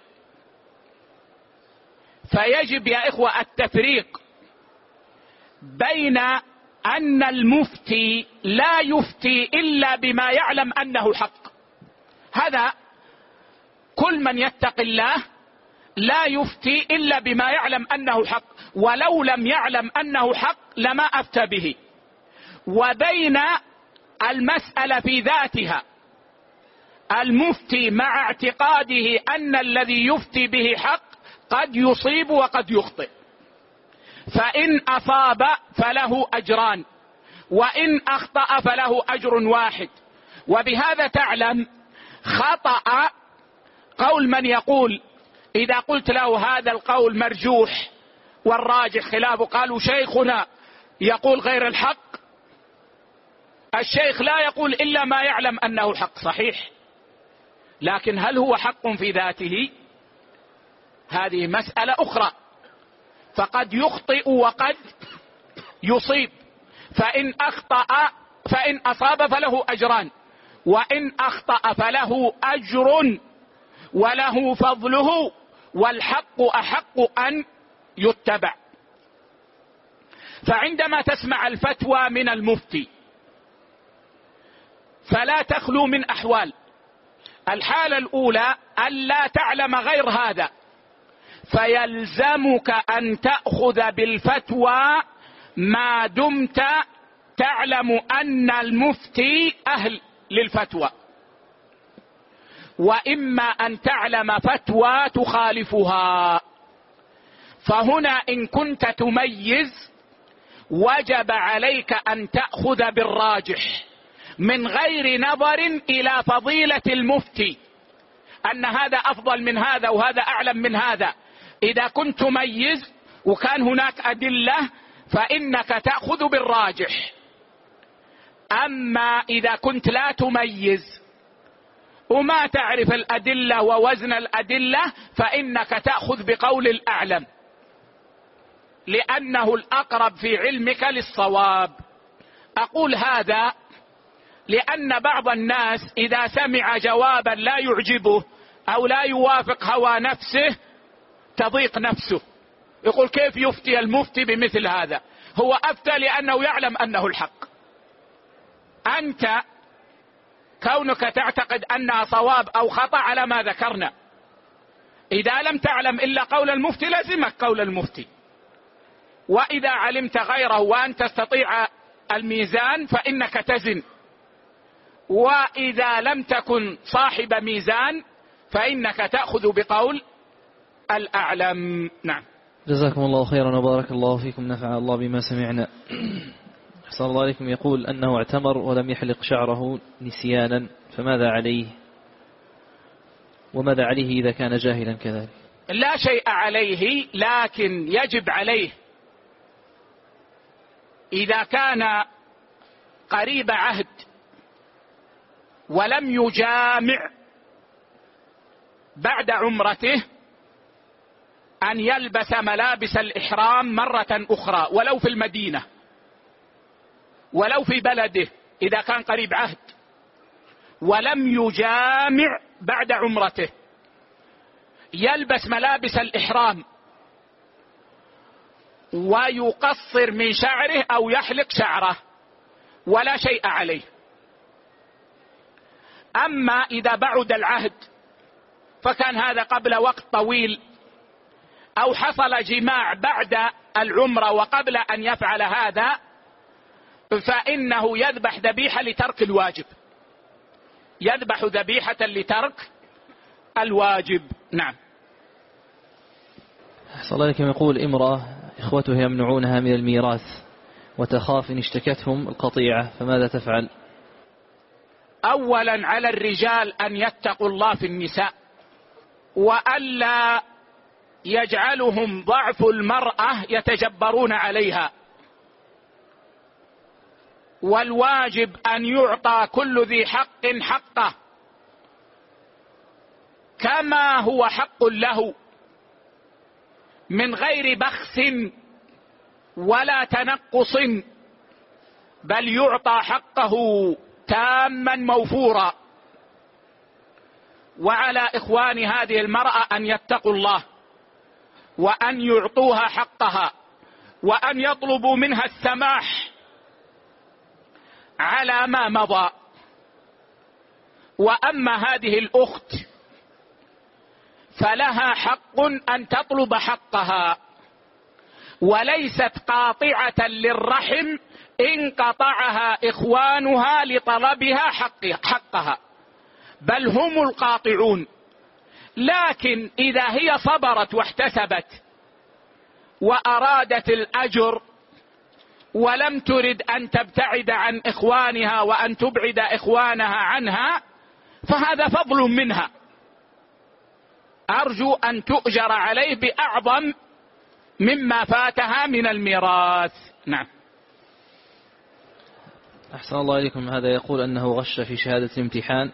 فيجب يا إخوة التفريق بين أن المفتي لا يفتي إلا بما يعلم أنه حق. هذا كل من يتق الله لا يفتي إلا بما يعلم أنه حق، ولو لم يعلم أنه حق لما أفتى به. وبين المسألة في ذاتها، المفتي مع اعتقاده أن الذي يفتي به حق قد يصيب وقد يخطئ، فإن أصاب فله أجران وإن أخطأ فله أجر واحد. وبهذا تعلم خطأ قول من يقول إذا قلت له هذا القول مرجوح والراجح خلافه، قالوا شيخنا يقول غير الحق. الشيخ لا يقول إلا ما يعلم أنه حق، صحيح، لكن هل هو حق في ذاته؟ هذه مسألة أخرى. فقد يخطئ وقد يصيب، فإن أصاب فله أجران وإن أخطأ فله أجر وله فضله، والحق أحق أن يتبع. فعندما تسمع الفتوى من المفتي فلا تخلو من أحوال. الحالة الأولى ألا تعلم غير هذا، فيلزمك أن تأخذ بالفتوى ما دمت تعلم أن المفتي أهل للفتوى، وإما أن تعلم فتوى تخالفها. فهنا إن كنت تميز وجب عليك أن تأخذ بالراجح من غير نظر إلى فضيلة المفتي، أن هذا أفضل من هذا وهذا أعلم من هذا. إذا كنت تميز وكان هناك أدلة فإنك تأخذ بالراجح. أما إذا كنت لا تميز وما تعرف الأدلة ووزن الأدلة فإنك تأخذ بقول الأعلم، لأنه الأقرب في علمك للصواب. أقول هذا لأن بعض الناس إذا سمع جوابا لا يعجبه أو لا يوافق هوى نفسه تضيق نفسه، يقول كيف يفتي المفتي بمثل هذا؟ هو أفتى لأنه يعلم أنه الحق. أنت كونك تعتقد أنها صواب أو خطأ على ما ذكرنا، إذا لم تعلم إلا قول المفتي لازمك قول المفتي، وإذا علمت غيره وأن تستطيع الميزان فإنك تزن، وإذا لم تكن صاحب ميزان فإنك تأخذ بقول الأعلم. نعم. جزاكم الله خيرا وبارك الله فيكم، نفع الله بما سمعنا. أحسن الله عليكم. يقول أنه اعتمر ولم يحلق شعره نسيانا، فماذا عليه؟ وماذا عليه إذا كان جاهلا كذلك؟ لا شيء عليه، لكن يجب عليه إذا كان قريب عهد ولم يجامع بعد عمرته أن يلبس ملابس الإحرام مرة أخرى، ولو في المدينة ولو في بلده إذا كان قريب عهد، ولم يجامع بعد عمرته، يلبس ملابس الإحرام ويقصر من شعره أو يحلق شعره ولا شيء عليه. أما إذا بعد العهد فكان هذا قبل وقت طويل، أو حصل جماع بعد العمرة وقبل أن يفعل هذا، فإنه يذبح ذبيحة لترك الواجب، يذبح ذبيحة لترك الواجب. نعم. أحسن الله عليكم. يقول امرأة إخوتها يمنعونها من الميراث وتخاف إن اشتكتهم القطيعة، فماذا تفعل؟ أولا على الرجال أن يتقوا الله في النساء، وألا يجعلهم ضعف المرأة يتجبرون عليها، والواجب أن يعطى كل ذي حق حقه كما هو حق له، من غير بخس ولا تنقص، بل يعطى حقه تاما موفورا. وعلى إخوان هذه المرأة أن يتقوا الله، وأن يعطوها حقها، وأن يطلبوا منها السماح على ما مضى. وأما هذه الأخت فلها حق أن تطلب حقها، وليست قاطعة للرحم إن قطعها إخوانها لطلبها حقها، بل هم القاطعون. لكن إذا هي صبرت واحتسبت وأرادت الأجر ولم ترد أن تبتعد عن إخوانها وأن تبعد إخوانها عنها، فهذا فضل منها، أرجو أن تؤجر عليه بأعظم مما فاتها من الميراث. نعم. أحسن الله إليكم. هذا يقول أنه غش في شهادة الامتحان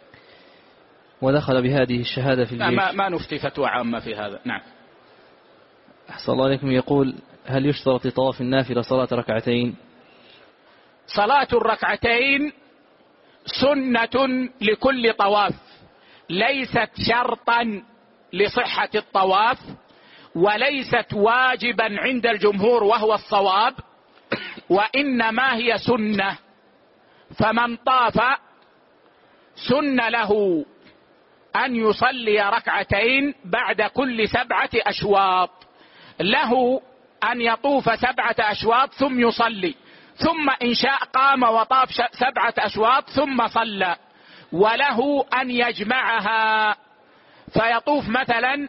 ودخل بهذه الشهادة في الجيش. ما نفتي فتوى عامة في هذا. نعم. أحسن الله إليكم. يقول هل يشترط طواف النافلة صلاة ركعتين؟ صلاة الركعتين سنة لكل طواف، ليست شرطا لصحة الطواف، وليست واجبا عند الجمهور وهو الصواب، وإنما هي سنة. فمن طاف سن له أن يصلي ركعتين بعد كل 7 أشواط، له أن يطوف 7 أشواط ثم يصلي، ثم إن شاء قام وطاف 7 أشواط ثم صلى، وله أن يجمعها فيطوف مثلا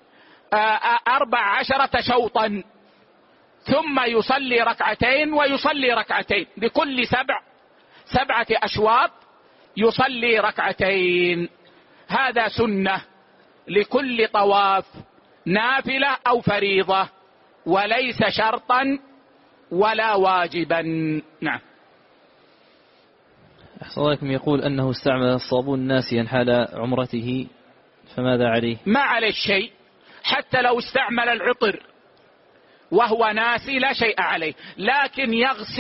14 شوطا ثم يصلي ركعتين ويصلي ركعتين، بكل 7 أشواط يصلي ركعتين. هذا سنة لكل طواف، نافلة أو فريضة، وليس شرطا ولا واجبا. نعم. أحسن الله إليكم. يقول أنه استعمل الصابون ناسيا حال عمرته، فماذا عليه؟ ما عليه شيء، حتى لو استعمل العطر وهو ناسي لا شيء عليه، لكن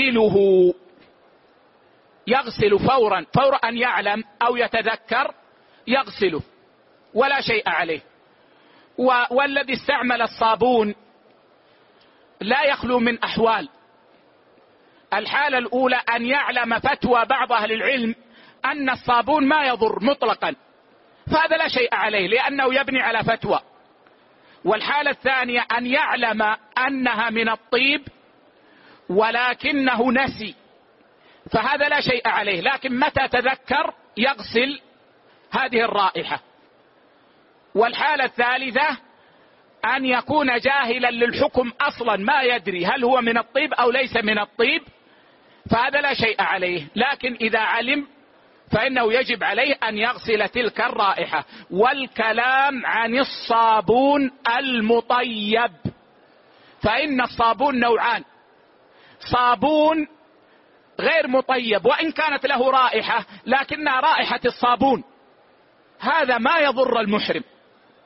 يغسل فورا أن يعلم أو يتذكر يغسله ولا شيء عليه. والذي استعمل الصابون لا يخلو من أحوال. الحالة الأولى أن يعلم فتوى بعض أهل العلم أن الصابون ما يضر مطلقا، فهذا لا شيء عليه لأنه يبني على فتوى. والحالة الثانية أن يعلم أنها من الطيب ولكنه نسي، فهذا لا شيء عليه، لكن متى تذكر يغسل هذه الرائحة. والحالة الثالثة أن يكون جاهلا للحكم أصلا، ما يدري هل هو من الطيب أو ليس من الطيب، فهذا لا شيء عليه. لكن إذا علم فإنه يجب عليه أن يغسل تلك الرائحة. والكلام عن الصابون المطيب، فإن الصابون نوعان: صابون غير مطيب وإن كانت له رائحة لكنها رائحة الصابون، هذا ما يضر المحرم.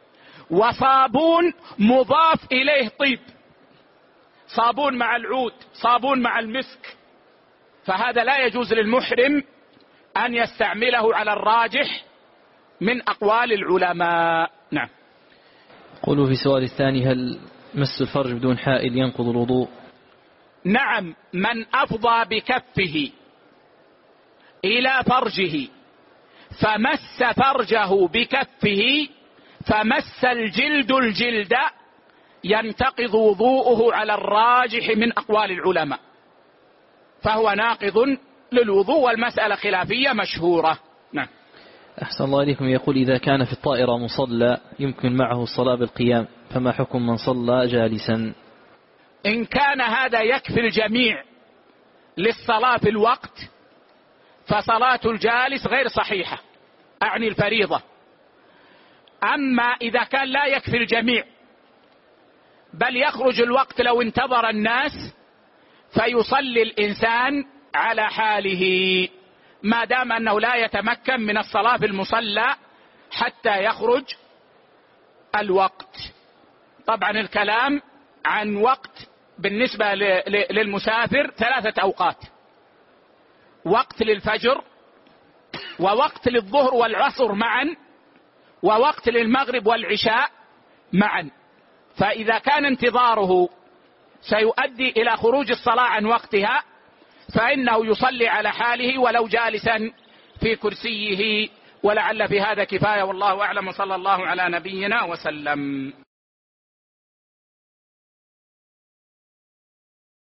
وصابون مضاف إليه طيب، صابون مع العود، صابون مع المسك، فهذا لا يجوز للمحرم أن يستعمله على الراجح من أقوال العلماء. نعم. قولوا في السؤال الثاني: هل مس الفرج بدون حائل ينقض الوضوء؟ نعم، من أفضى بكفه إلى فرجه فمس فرجه بكفه فمس الجلد الجلد ينتقض وضوءه على الراجح من أقوال العلماء، فهو ناقض للوضوء، والمسألة خلافية مشهورة. نعم. أحسن الله إليكم. يقول: إذا كان في الطائرة مصلى يمكن معه الصلاة بالقيام، فما حكم من صلى جالسا؟ إن كان هذا يكفي الجميع للصلاة في الوقت فصلاة الجالس غير صحيحة، أعني الفريضة. أما إذا كان لا يكفي الجميع بل يخرج الوقت لو انتظر الناس فيصلي الإنسان على حاله ما دام أنه لا يتمكن من الصلاة في المصلى حتى يخرج الوقت. طبعا الكلام عن وقت بالنسبة للمسافر 3 أوقات: وقت للفجر، ووقت للظهر والعصر معا، ووقت للمغرب والعشاء معا. فإذا كان انتظاره سيؤدي إلى خروج الصلاة عن وقتها فإنه يصلي على حاله ولو جالسا في كرسيه. ولعل في هذا كفاية، والله أعلم، صلى الله على نبينا وسلم.